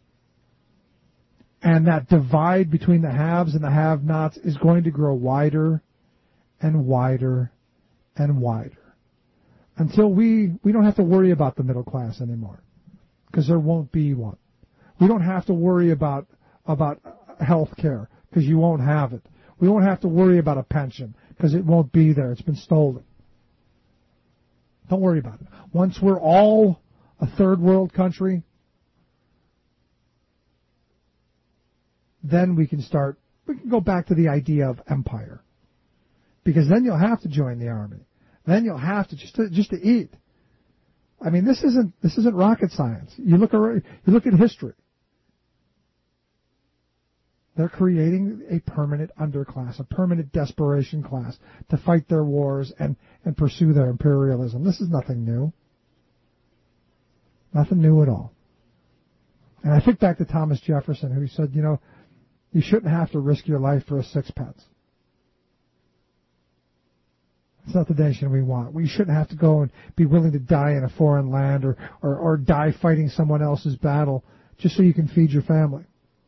And that divide between the haves and the have-nots is going to grow wider and wider and wider. Until we don't have to worry about the middle class anymore. Because there won't be one. We don't have to worry about health care, because you won't have it. We won't have to worry about a pension, because it won't be there. It's been stolen. Don't worry about it. Once we're all a third world country, then we can go back to the idea of empire. Because then you'll have to join the army. Then you'll have to just to eat. I mean, this isn't rocket science. You look at history. They're creating a permanent underclass, a permanent desperation class to fight their wars and pursue their imperialism. This is nothing new. Nothing new at all. And I think back to Thomas Jefferson, who said, you shouldn't have to risk your life for a sixpence. It's not the nation we want. We shouldn't have to go and be willing to die in a foreign land or die fighting someone else's battle just so you can feed your family.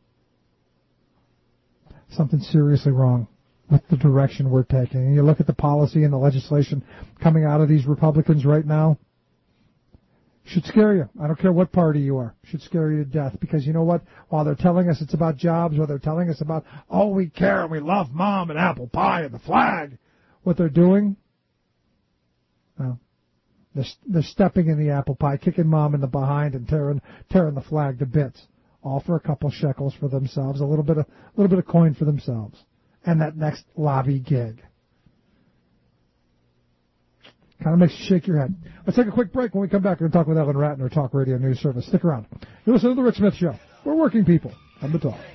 Something's seriously wrong with the direction we're taking. And you look at the policy and the legislation coming out of these Republicans right now, should scare you. I don't care what party you are. Should scare you to death. Because you know what? While they're telling us it's about jobs, while they're telling us about, we care and we love mom and apple pie and the flag, what they're doing, well, they're stepping in the apple pie, kicking mom in the behind and tearing the flag to bits. All for a couple shekels for themselves, a little bit of coin for themselves, and that next lobby gig. Kind of makes you shake your head. Let's take a quick break. When we come back, we're going to talk with Ellen Ratner, Talk Radio News Service. Stick around. You listen to The Rick Smith Show. We're working people. Come to talk.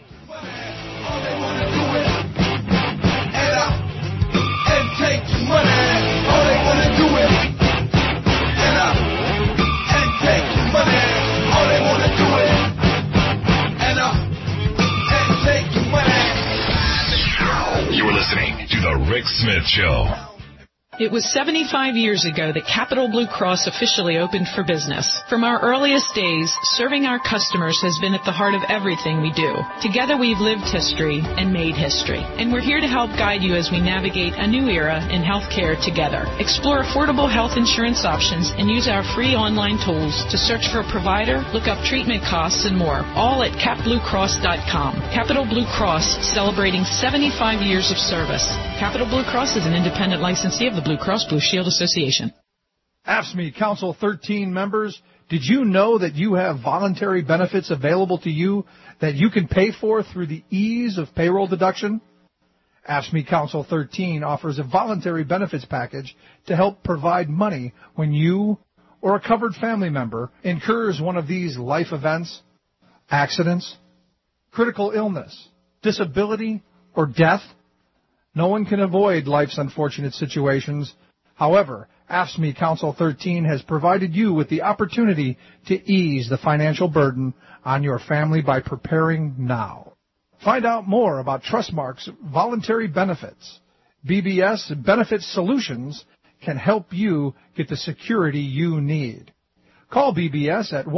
You're listening to The Rick Smith Show. It was 75 years ago that Capital Blue Cross officially opened for business. From our earliest days, serving our customers has been at the heart of everything we do. Together we've lived history and made history. And we're here to help guide you as we navigate a new era in healthcare together. Explore affordable health insurance options and use our free online tools to search for a provider, look up treatment costs, and more. All at capbluecross.com. Capital Blue Cross, celebrating 75 years of service. Capital Blue Cross is an independent licensee of the Blue Cross Blue Shield Association. AFSCME Council 13 members, did you know that you have voluntary benefits available to you that you can pay for through the ease of payroll deduction? AFSCME Council 13 offers a voluntary benefits package to help provide money when you or a covered family member incurs one of these life events, accidents, critical illness, disability, or death. No one can avoid life's unfortunate situations. However, AFSCME Council 13 has provided you with the opportunity to ease the financial burden on your family by preparing now. Find out more about Trustmark's voluntary benefits. BBS Benefit Solutions can help you get the security you need. Call BBS at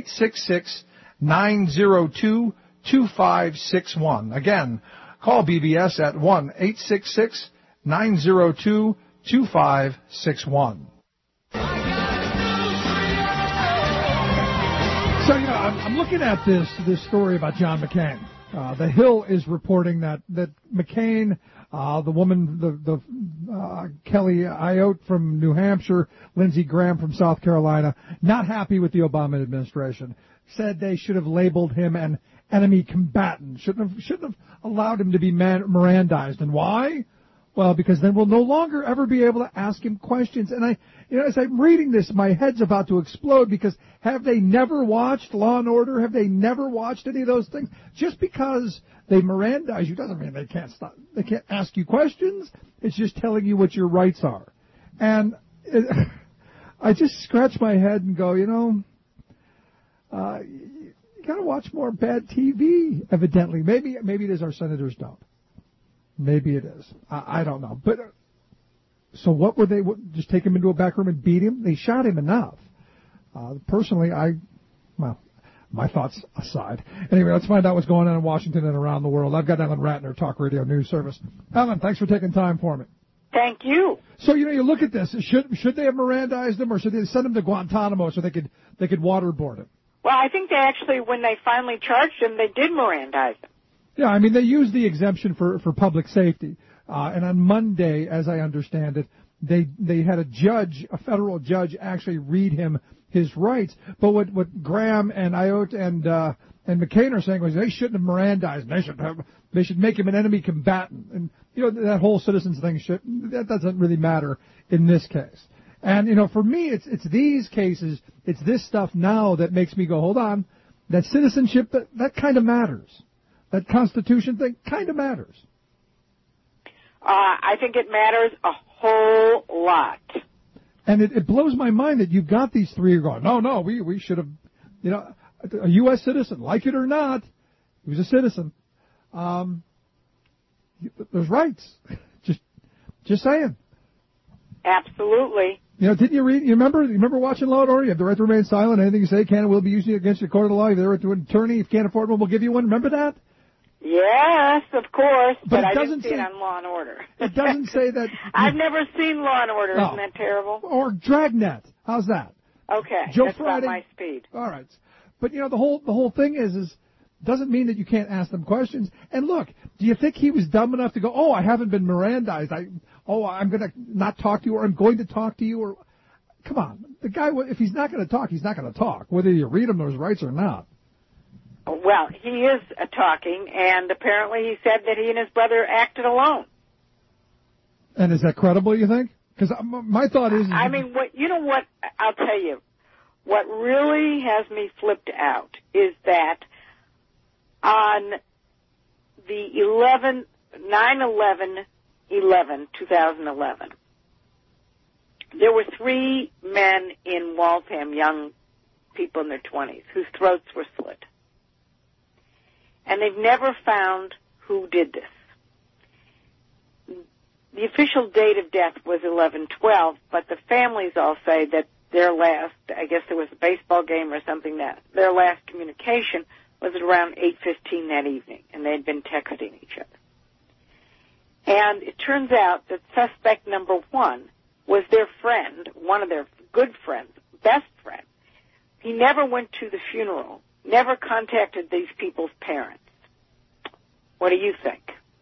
1-866-902-2561. Again, call BBS at 1-866-902-2561. So, I'm looking at this story about John McCain. The Hill is reporting that McCain, the woman, the Kelly Ayotte from New Hampshire, Lindsey Graham from South Carolina, not happy with the Obama administration, said they should have labeled him an enemy combatant, shouldn't have allowed him to be Mirandized. And why? Well, because then we'll no longer ever be able to ask him questions. And as I'm reading this, my head's about to explode, because have they never watched Law and Order? Have they never watched any of those things? Just because they Mirandize you doesn't mean they can't ask you questions. It's just telling you what your rights are. And I just scratch my head and go, you gotta watch more bad TV, evidently. Maybe it is our senators don't. Maybe it is. I don't know. But so what were they? Just take him into a back room and beat him? They shot him enough. Personally, my thoughts aside. Anyway, let's find out what's going on in Washington and around the world. I've got Ellen Ratner, Talk Radio News Service. Ellen, thanks for taking time for me. Thank you. So, you look at this. Should they have Mirandized him, or should they send him to Guantanamo so they could waterboard him? Well, I think they actually, when they finally charged him, they did Mirandize him. Yeah, I mean, they used the exemption for public safety. And on Monday, as I understand it, they had a federal judge actually read him his rights. But what Graham and Ayotte and McCain are saying was they shouldn't have Mirandized him. They should make him an enemy combatant. And, that whole citizens thing that doesn't really matter in this case. And, for me, it's these cases, it's this stuff now that makes me go, hold on, that citizenship, that kind of matters. That Constitution thing kind of matters. I think it matters a whole lot. And it blows my mind that you've got these three going, no, we should have, a U.S. citizen, like it or not, he was a citizen. There's rights. Just saying. Absolutely. Didn't you read? You remember watching Law and Order? You have the right to remain silent. Anything you say can and will be used against you in court of law. You have the right to an attorney. If you can't afford one, we'll give you one. Remember that? Yes, of course, but I didn't see it say, on Law and Order. It doesn't say that. I've never seen Law and Order. No. Isn't that terrible? Or Dragnet. How's that? Okay, Joe that's Friday. about my speed. All right, but the whole thing is doesn't mean that you can't ask them questions. And look, do you think he was dumb enough to go, I haven't been Mirandized. I'm going to not talk to you, or I'm going to talk to you, or come on, the guy. If he's not going to talk, he's not going to talk, whether you read him those rights or not. Well, he is talking, and apparently he said that he and his brother acted alone. And is that credible, you think? Because my thought is... I mean, what, I'll tell you, what really has me flipped out is that on the 9/11/2011, there were 3 men in Waltham, young people in their 20s, whose throats were slit. And they've never found who did this. The official date of death was 11/12, but the families all say that their last, I guess there was a baseball game or something, that their last communication was at around 8:15 that evening, and they had been texting each other. And it turns out that suspect number 1 was their friend, one of their good friends, best friend. He never went to the funeral, never contacted these people's parents. What do you think?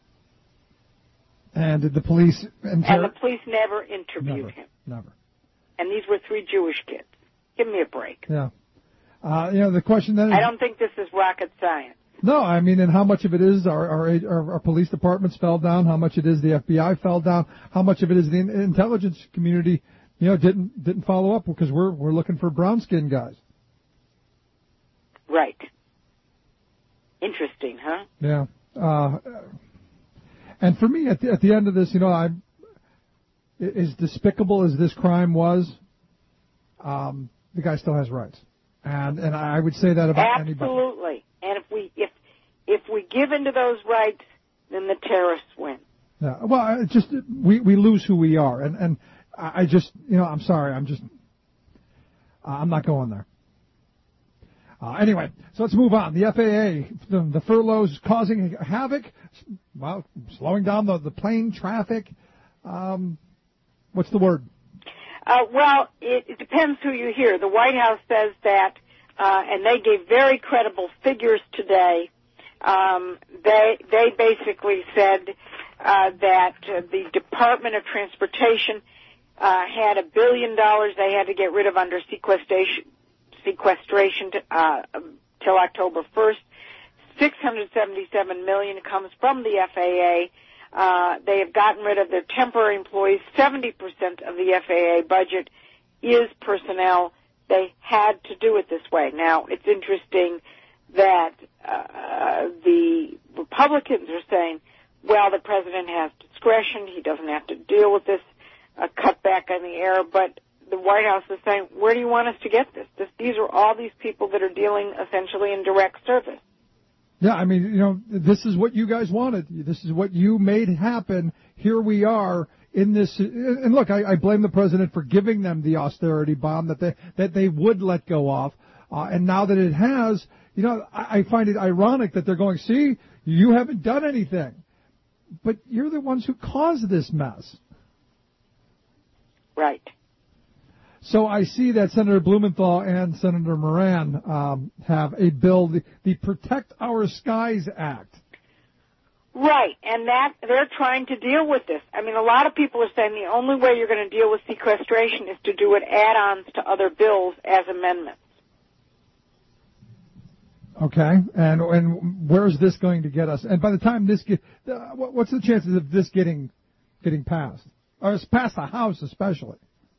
And did the police... And the police never interviewed him. Never. And these were 3 Jewish kids. Give me a break. Yeah. The question then is... I don't think this is rocket science. No, I mean, and how much of it is our police departments fell down, how much it is the FBI fell down, how much of it is the intelligence community, didn't follow up, because we're looking for brown-skinned guys. Right. Interesting, huh? Yeah. And for me, at the end of this, as despicable as this crime was, the guy still has rights, and I would say that about anybody. Absolutely. And if we give into those rights, then the terrorists win. Yeah. Well, we lose who we are, and I just I'm sorry, I'm not going there. Anyway, so let's move on. The FAA, the furloughs causing havoc, slowing down the plane traffic. What's the word? Well, it depends who you hear. The White House says that, and they gave very credible figures today, They basically said that the Department of Transportation had $1 billion they had to get rid of under sequestration till October 1st. $677 million comes from the FAA. They have gotten rid of their temporary employees. 70% of the FAA budget is personnel. They had to do it this way. Now, it's interesting that the Republicans are saying, well, the president has discretion. He doesn't have to deal with this cutback on the air. But the White House is saying, where do you want us to get this? These are all these people that are dealing essentially in direct service. Yeah, I mean, you know, this is what you guys wanted. This is what you made happen. Here we are in this. And look, I blame the president for giving them the austerity bomb that they would let go of. And now that it has, you know, I find it ironic that they're going, see, you haven't done anything. But you're the ones who caused this mess. Right. So I see that Senator Blumenthal and Senator Moran have a bill, the Protect Our Skies Act. Right, and that they're trying to deal with this. I mean, a lot of people are saying the only way you're going to deal with sequestration is to do it add-ons to other bills as amendments. Okay, and where's this going to get us? And by the time this what's the chances of this getting passed? Or it's past the House especially?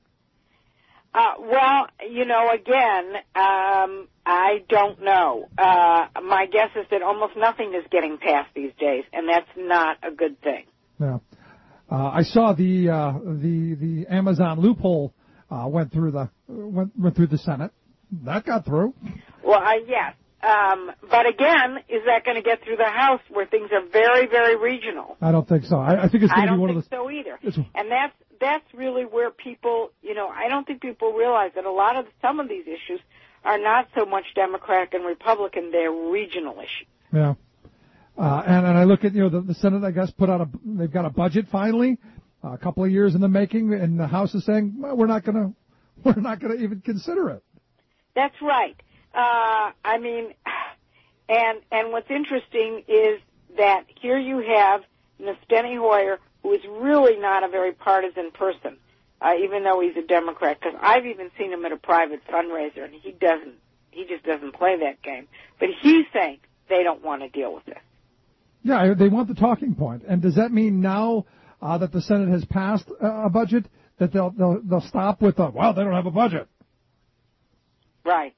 Well, you know, again, I don't know. My guess is that almost nothing is getting passed these days, and that's not a good thing. Yeah. I saw the Amazon loophole went through the Senate. That got through. Well, yes. But again, is that going to get through the House where things are very, very regional? I don't think so. I think it's going to be one of the. I don't think so either. And that's really where people, you know, I don't think people realize that some of these issues are not so much Democratic and Republican; they're regional issues. Yeah. And I look at, you know, the Senate, I guess, they've got a budget finally, a couple of years in the making, and the House is saying, well, we're not going to even consider it. That's right. I mean, and what's interesting is that here you have Steny Hoyer, who is really not a very partisan person, even though he's a Democrat, because I've even seen him at a private fundraiser, and he just doesn't play that game. But he's saying they don't want to deal with this. Yeah, they want the talking point. And does that mean now that the Senate has passed a budget that they'll stop with well, they don't have a budget? Right.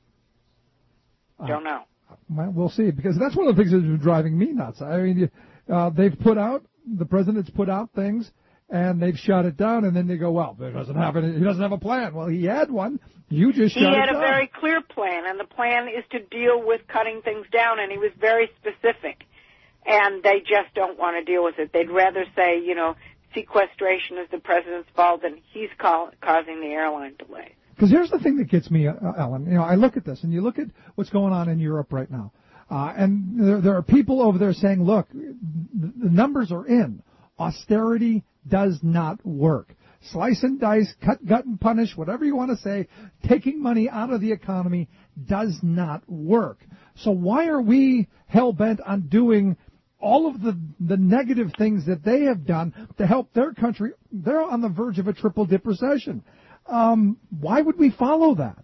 Don't know. We'll see, because that's one of the things that's been driving me nuts. I mean, the president's put out things, and they've shut it down, and then they go, well, he doesn't have a plan. Well, he had one. You just shut it down. He had a very clear plan, and the plan is to deal with cutting things down, and he was very specific. And they just don't want to deal with it. They'd rather say, you know, sequestration is the president's fault, and he's causing the airline delay. Because here's the thing that gets me, Ellen. You know, I look at this, and you look at what's going on in Europe right now, and there are people over there saying, look, the numbers are in. Austerity does not work. Slice and dice, cut, gut, and punish, whatever you want to say, taking money out of the economy does not work. So why are we hell-bent on doing all of the negative things that they have done to help their country? They're on the verge of a triple-dip recession. Why would we follow that?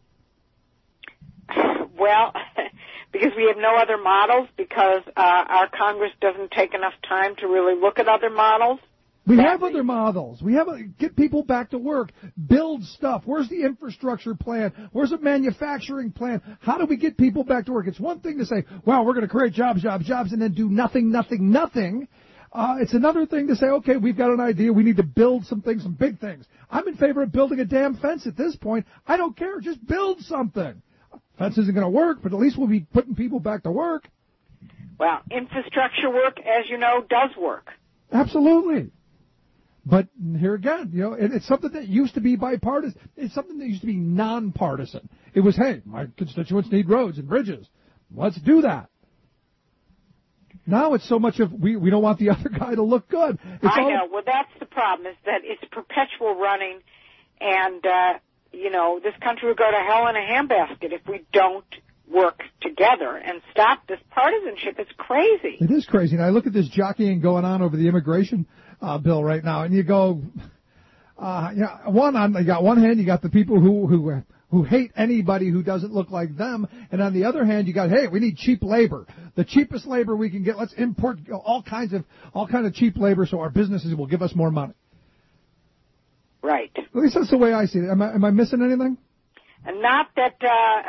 Well, because we have no other models, because our Congress doesn't take enough time to really look at other models. We have other models. We have get people back to work, build stuff. Where's the infrastructure plan? Where's the manufacturing plan? How do we get people back to work? It's one thing to say, well, we're going to create jobs, and then do nothing. It's another thing to say, okay, we've got an idea. We need to build some things, some big things. I'm in favor of building a damn fence at this point. I don't care. Just build something. Fence isn't going to work, but at least we'll be putting people back to work. Well, infrastructure work, as you know, does work. Absolutely. But here again, you know, it's something that used to be bipartisan. It's something that used to be nonpartisan. It was, hey, my constituents need roads and bridges. Let's do that. Now it's so much of we don't want the other guy to look good. I know. Well, that's the problem, is that it's perpetual running, and, you know, this country will go to hell in a handbasket if we don't work together and stop this partisanship. It's crazy. It is crazy. And I look at this jockeying going on over the immigration bill right now, and you go, you got one hand, you got the people who hate anybody who doesn't look like them, and on the other hand, you got, hey, we need cheap labor, the cheapest labor we can get. Let's import all kinds of cheap labor so our businesses will give us more money. Right. At least that's the way I see it. Am I missing anything? And not that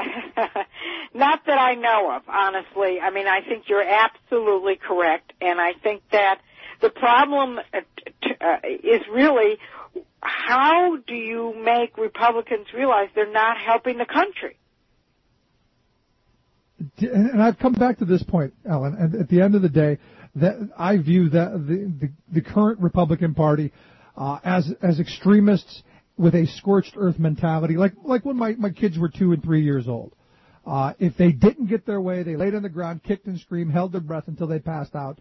I know of, honestly. I mean, I think you're absolutely correct, and I think that the problem is really, how do you make Republicans realize they're not helping the country? And I've come back to this point, Ellen, and at the end of the day, that I view that the current Republican Party as extremists with a scorched earth mentality, like when my kids were 2 and 3 years old. If they didn't get their way, they laid on the ground, kicked and screamed, held their breath until they passed out.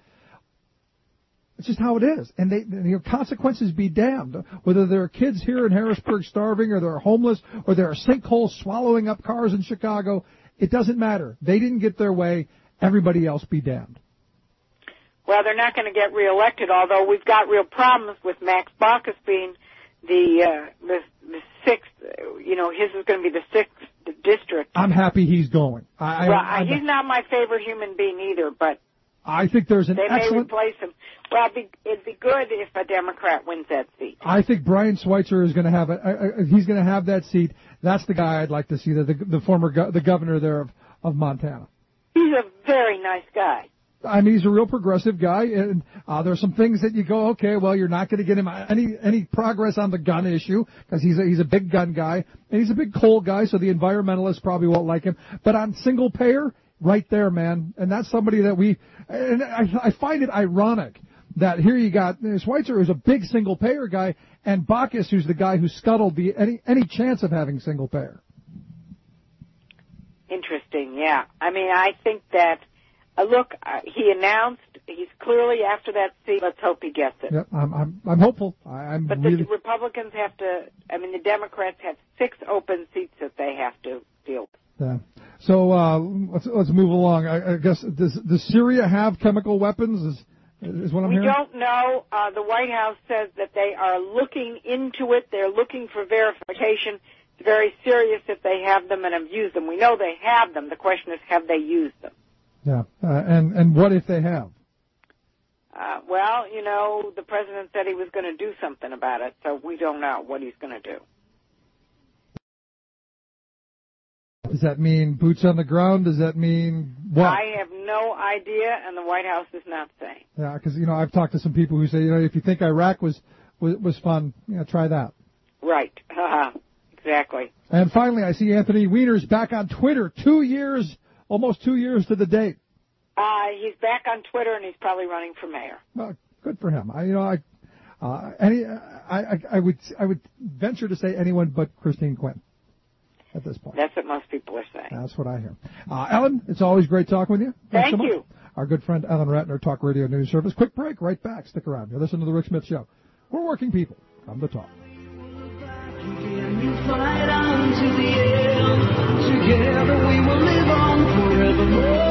It's just how it is. And consequences be damned. Whether there are kids here in Harrisburg starving, or they're homeless, or there are sinkholes swallowing up cars in Chicago, it doesn't matter. They didn't get their way. Everybody else be damned. Well, they're not going to get reelected, although we've got real problems with Max Baucus being the sixth, his is going to be the 6th district. I'm happy he's going. He's not my favorite human being either, but I think there's an they excellent... may replace him. Well, it'd be good if a Democrat wins that seat. I think Brian Schweitzer is going to have he's going to have that seat. That's the guy I'd like to see, the governor there of Montana. He's a very nice guy. I mean, he's a real progressive guy, and there's some things that you go, okay, well, you're not going to get him any progress on the gun issue, because he's a big gun guy, and he's a big coal guy, so the environmentalists probably won't like him. But on single payer, right there, man, and that's somebody that and I find it ironic that here you got Schweitzer, who's a big single payer guy, and Baucus, who's the guy who scuttled any chance of having single payer. Interesting, yeah. I mean, I think that. He announced he's clearly after that seat. Let's hope he gets it. Yep, I'm hopeful. But the Republicans the Democrats have 6 open seats that they have to deal with. Yeah. So let's move along. I guess does Syria have chemical weapons? Is what I'm hearing? We don't know. The White House says that they are looking into it. They're looking for verification. It's very serious if they have them and have used them. We know they have them. The question is, have they used them? Yeah, and what if they have? Well, the president said he was going to do something about it, so we don't know what he's going to do. Does that mean boots on the ground? Does that mean what? I have no idea, and the White House is not saying. Yeah, because, I've talked to some people who say, if you think Iraq was fun, try that. Right. Exactly. And finally, I see Anthony Weiner's back on Twitter. Almost 2 years to the date. He's back on Twitter, and he's probably running for mayor. Well, good for him. I would venture to say anyone but Christine Quinn at this point. That's what most people are saying. That's what I hear. Ellen, it's always great talking with you. Thanks so much. You. Our good friend Ellen Ratner, Talk Radio News Service. Quick break, right back. Stick around. You're listening to The Rick Smith Show. We're working people. Come to talk. Fight on to the end. Together we will live on forevermore.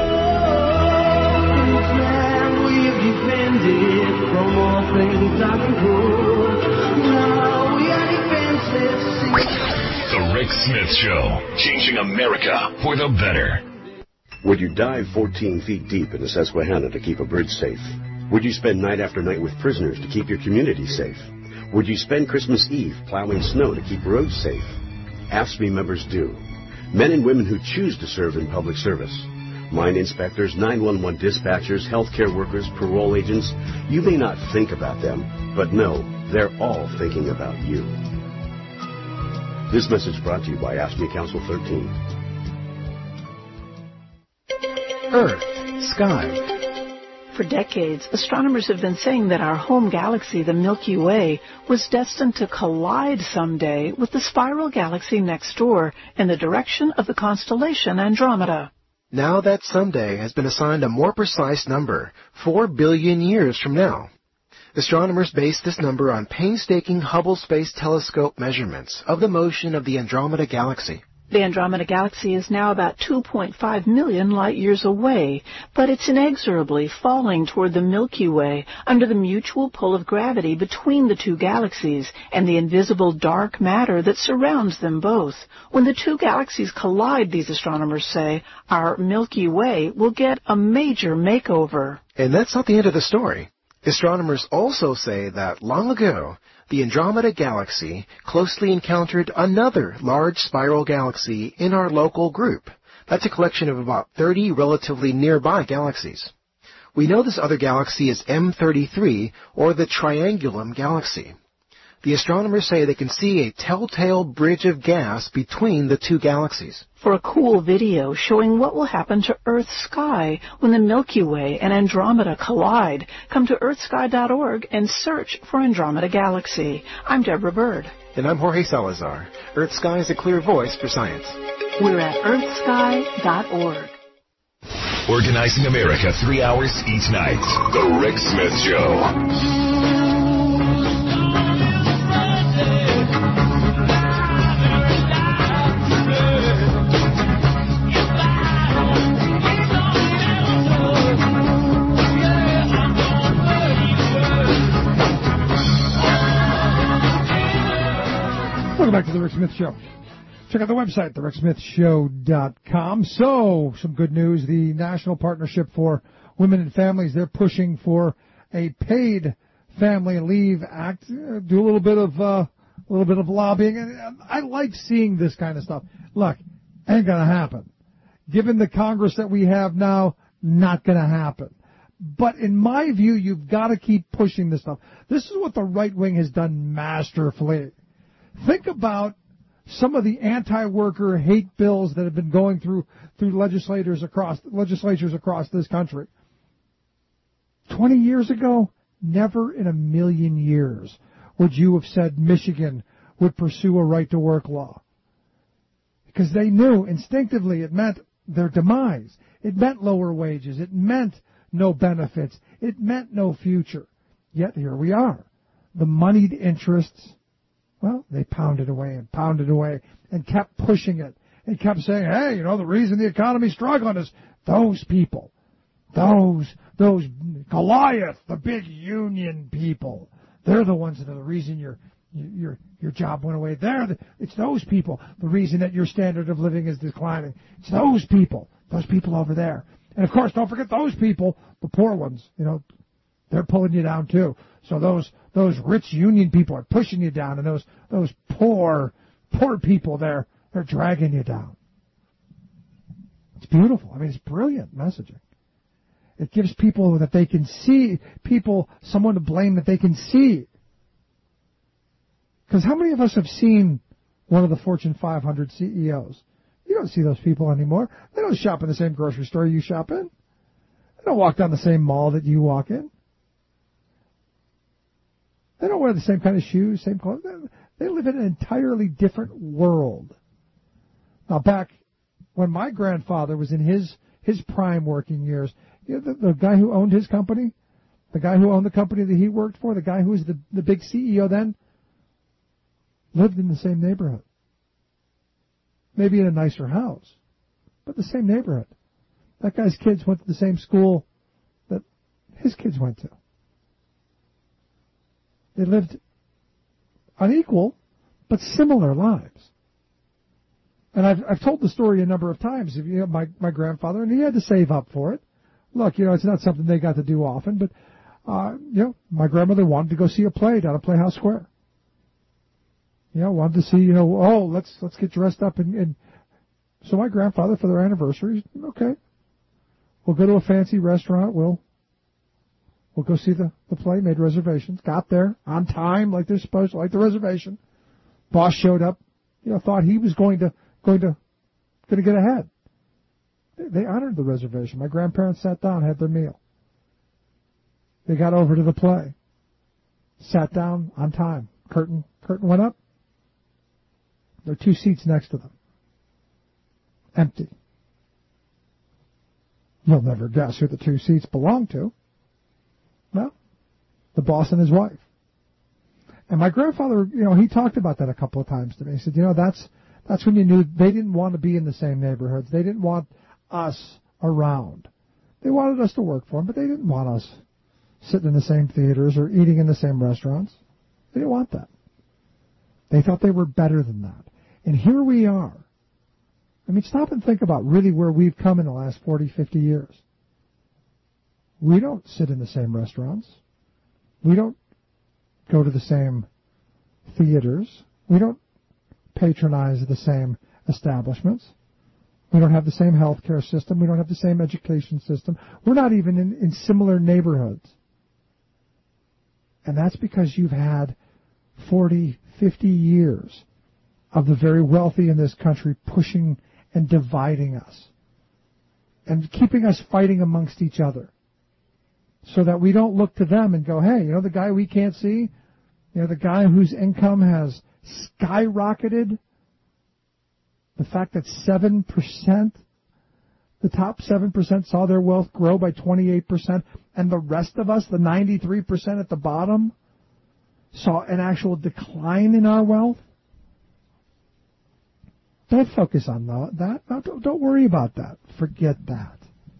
In this land we have defended from all things dark and cruel. Now we are defenseless. The Rick Smith Show, changing America for the better. Would you dive 14 feet deep in the Susquehanna to keep a bridge safe? Would you spend night after night with prisoners to keep your community safe? Would you spend Christmas Eve plowing snow to keep roads safe? AFSCME members do. Men and women who choose to serve in public service. Mine inspectors, 911 dispatchers, healthcare workers, parole agents. You may not think about them, but no, they're all thinking about you. This message brought to you by AFSCME Council 13. Earth, sky. For decades, astronomers have been saying that our home galaxy, the Milky Way, was destined to collide someday with the spiral galaxy next door in the direction of the constellation Andromeda. Now that someday has been assigned a more precise number, 4 billion years from now. Astronomers base this number on painstaking Hubble Space Telescope measurements of the motion of the Andromeda galaxy. The Andromeda Galaxy is now about 2.5 million light-years away, but it's inexorably falling toward the Milky Way under the mutual pull of gravity between the two galaxies and the invisible dark matter that surrounds them both. When the two galaxies collide, these astronomers say, our Milky Way will get a major makeover. And that's not the end of the story. Astronomers also say that long ago, the Andromeda Galaxy closely encountered another large spiral galaxy in our local group. That's a collection of about 30 relatively nearby galaxies. We know this other galaxy is M33, or the Triangulum Galaxy. The astronomers say they can see a telltale bridge of gas between the two galaxies. For a cool video showing what will happen to Earth's sky when the Milky Way and Andromeda collide, come to earthsky.org and search for Andromeda Galaxy. I'm Deborah Bird. And I'm Jorge Salazar. Earth Sky is a clear voice for science. We're at earthsky.org. Organizing America 3 hours each night. The Rick Smith Show. Welcome back to the Rick Smith Show. Check out the website, thericksmithshow.com. So, some good news. The National Partnership for Women and Families, they're pushing for a paid family leave act. Do a little bit of lobbying. And I like seeing this kind of stuff. Look, ain't gonna happen. Given the Congress that we have now, not gonna happen. But in my view, you've got to keep pushing this stuff. This is what the right wing has done masterfully. Think about some of the anti-worker hate bills that have been going through legislatures across this country. 20 years ago, never in a million years would you have said Michigan would pursue a right-to-work law. Because they knew instinctively it meant their demise. It meant lower wages. It meant no benefits. It meant no future. Yet here we are. The moneyed interests, well, they pounded away and kept pushing it and kept saying, hey, the reason the economy's struggling is those people, those Goliath, the big union people. They're the ones that are the reason your job went away. It's those people, the reason that your standard of living is declining. It's those people over there. And of course, don't forget those people, the poor ones, they're pulling you down too. So those rich union people are pushing you down, and those poor people they're dragging you down. It's beautiful. I mean, it's brilliant messaging. It gives people that they can see, someone to blame that they can see. Because how many of us have seen one of the Fortune 500 CEOs? You don't see those people anymore. They don't shop in the same grocery store you shop in. They don't walk down the same mall that you walk in. They don't wear the same kind of shoes, same clothes. They live in an entirely different world. Now, back when my grandfather was in his prime working years, the guy who owned his company, the guy who owned the company that he worked for, the guy who was the big CEO then, lived in the same neighborhood. Maybe in a nicer house, but the same neighborhood. That guy's kids went to the same school that his kids went to. They lived unequal, but similar lives. And I've told the story a number of times. My grandfather, and he had to save up for it. Look, it's not something they got to do often, but my grandmother wanted to go see a play down at Playhouse Square. Wanted to see, let's get dressed up and so my grandfather, for their anniversary, okay, we'll go to a fancy restaurant, we'll go see the play, made reservations, got there on time like they're supposed to, like the reservation. Boss showed up, thought he was going to get ahead. They honored the reservation. My grandparents sat down, had their meal. They got over to the play, sat down on time. Curtain went up. There are 2 seats next to them. Empty. You'll never guess who the 2 seats belong to. Well, the boss and his wife. And my grandfather, he talked about that a couple of times to me. He said, That's when you knew they didn't want to be in the same neighborhoods. They didn't want us around. They wanted us to work for them, but they didn't want us sitting in the same theaters or eating in the same restaurants. They didn't want that. They thought they were better than that. And here we are. I mean, stop and think about really where we've come in the last 40, 50 years. We don't sit in the same restaurants. We don't go to the same theaters. We don't patronize the same establishments. We don't have the same healthcare system. We don't have the same education system. We're not even in similar neighborhoods. And that's because you've had 40, 50 years of the very wealthy in this country pushing and dividing us and keeping us fighting amongst each other so that we don't look to them and go, hey, you know the guy we can't see? You know, the guy whose income has skyrocketed? The fact that 7%, the top 7% saw their wealth grow by 28%, and the rest of us, the 93% at the bottom, saw an actual decline in our wealth? Don't focus on that. No, don't worry about that. Forget that.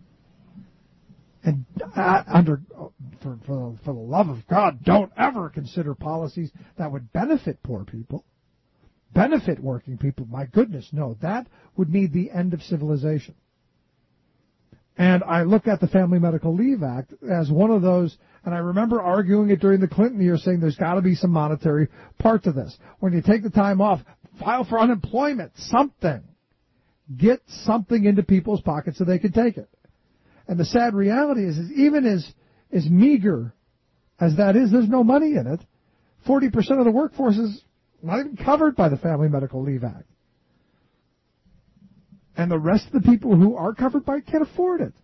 And for the love of God, don't ever consider policies that would benefit poor people, benefit working people. My goodness, no. That would mean the end of civilization. And I look at the Family Medical Leave Act as one of those, and I remember arguing it during the Clinton years, saying there's got to be some monetary part to this. When you take the time off, file for unemployment, something. Get something into people's pockets so they can take it. And the sad reality is even as meager as that is, there's no money in it. 40% of the workforce is not even covered by the Family Medical Leave Act. And the rest of the people who are covered by it can't afford it.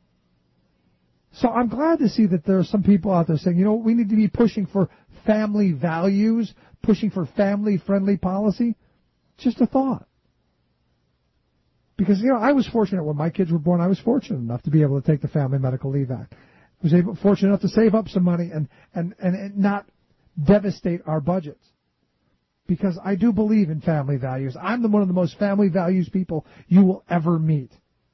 So I'm glad to see that there are some people out there saying, you know, we need to be pushing for family values, pushing for family-friendly policy. Just a thought. Because, you know, I was fortunate when my kids were born. I was fortunate enough to be able to take the Family Medical Leave Act. I was fortunate enough to save up some money and not devastate our budgets. Because I do believe in family values. I'm one of the most family values people you will ever meet.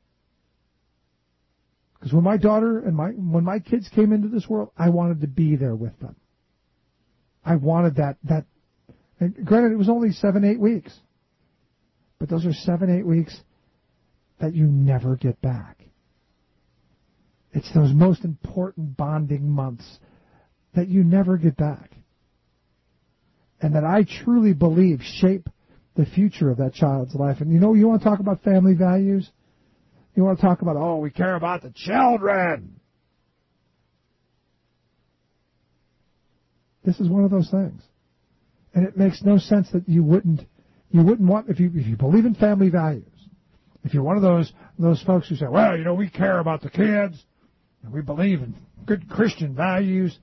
Because when my daughter and when my kids came into this world, I wanted to be there with them. I wanted that. And granted, it was only 7-8 weeks. But those are 7-8 weeks that you never get back. It's those most important bonding months that you never get back. And that I truly believe shape the future of that child's life. And you know, you want to talk about family values? You want to talk about, oh, we care about the children. This is one of those things. And it makes no sense that you wouldn't want, if you believe in family values, if you're one of those folks who say, well, you know, we care about the kids, and we believe in good Christian values.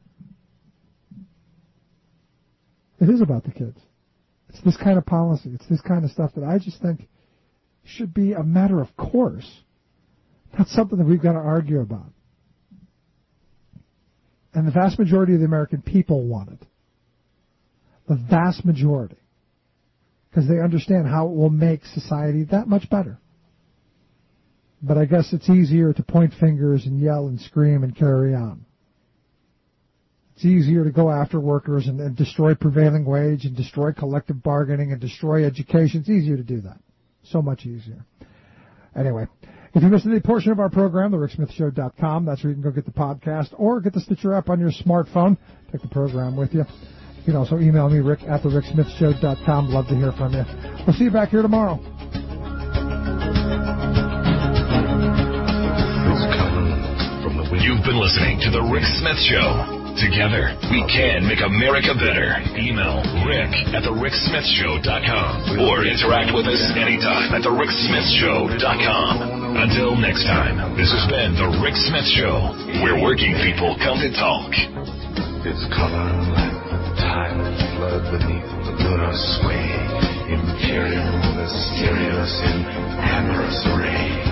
It is about the kids. It's this kind of policy. It's this kind of stuff that I just think should be a matter of course. Not something that we've got to argue about. And the vast majority of the American people want it. The vast majority. Because they understand how it will make society that much better. But I guess it's easier to point fingers and yell and scream and carry on. It's easier to go after workers and destroy prevailing wage and destroy collective bargaining and destroy education. It's easier to do that. So much easier. Anyway, if you missed any portion of our program, thericksmithshow.com. That's where you can go get the podcast or get the Stitcher app on your smartphone. Take the program with you. You can also email me, Rick at thericksmithshow.com. Love to hear from you. We'll see you back here tomorrow. You've been listening to The Rick Smith Show. Together, we can make America better. Email Rick at thericksmithshow.com or interact with us anytime at thericksmithshow.com. Until next time, this has been The Rick Smith Show, where working people come to talk. Its color like the tide of blood beneath the lunar sway, imperial, mysterious, in amorous array.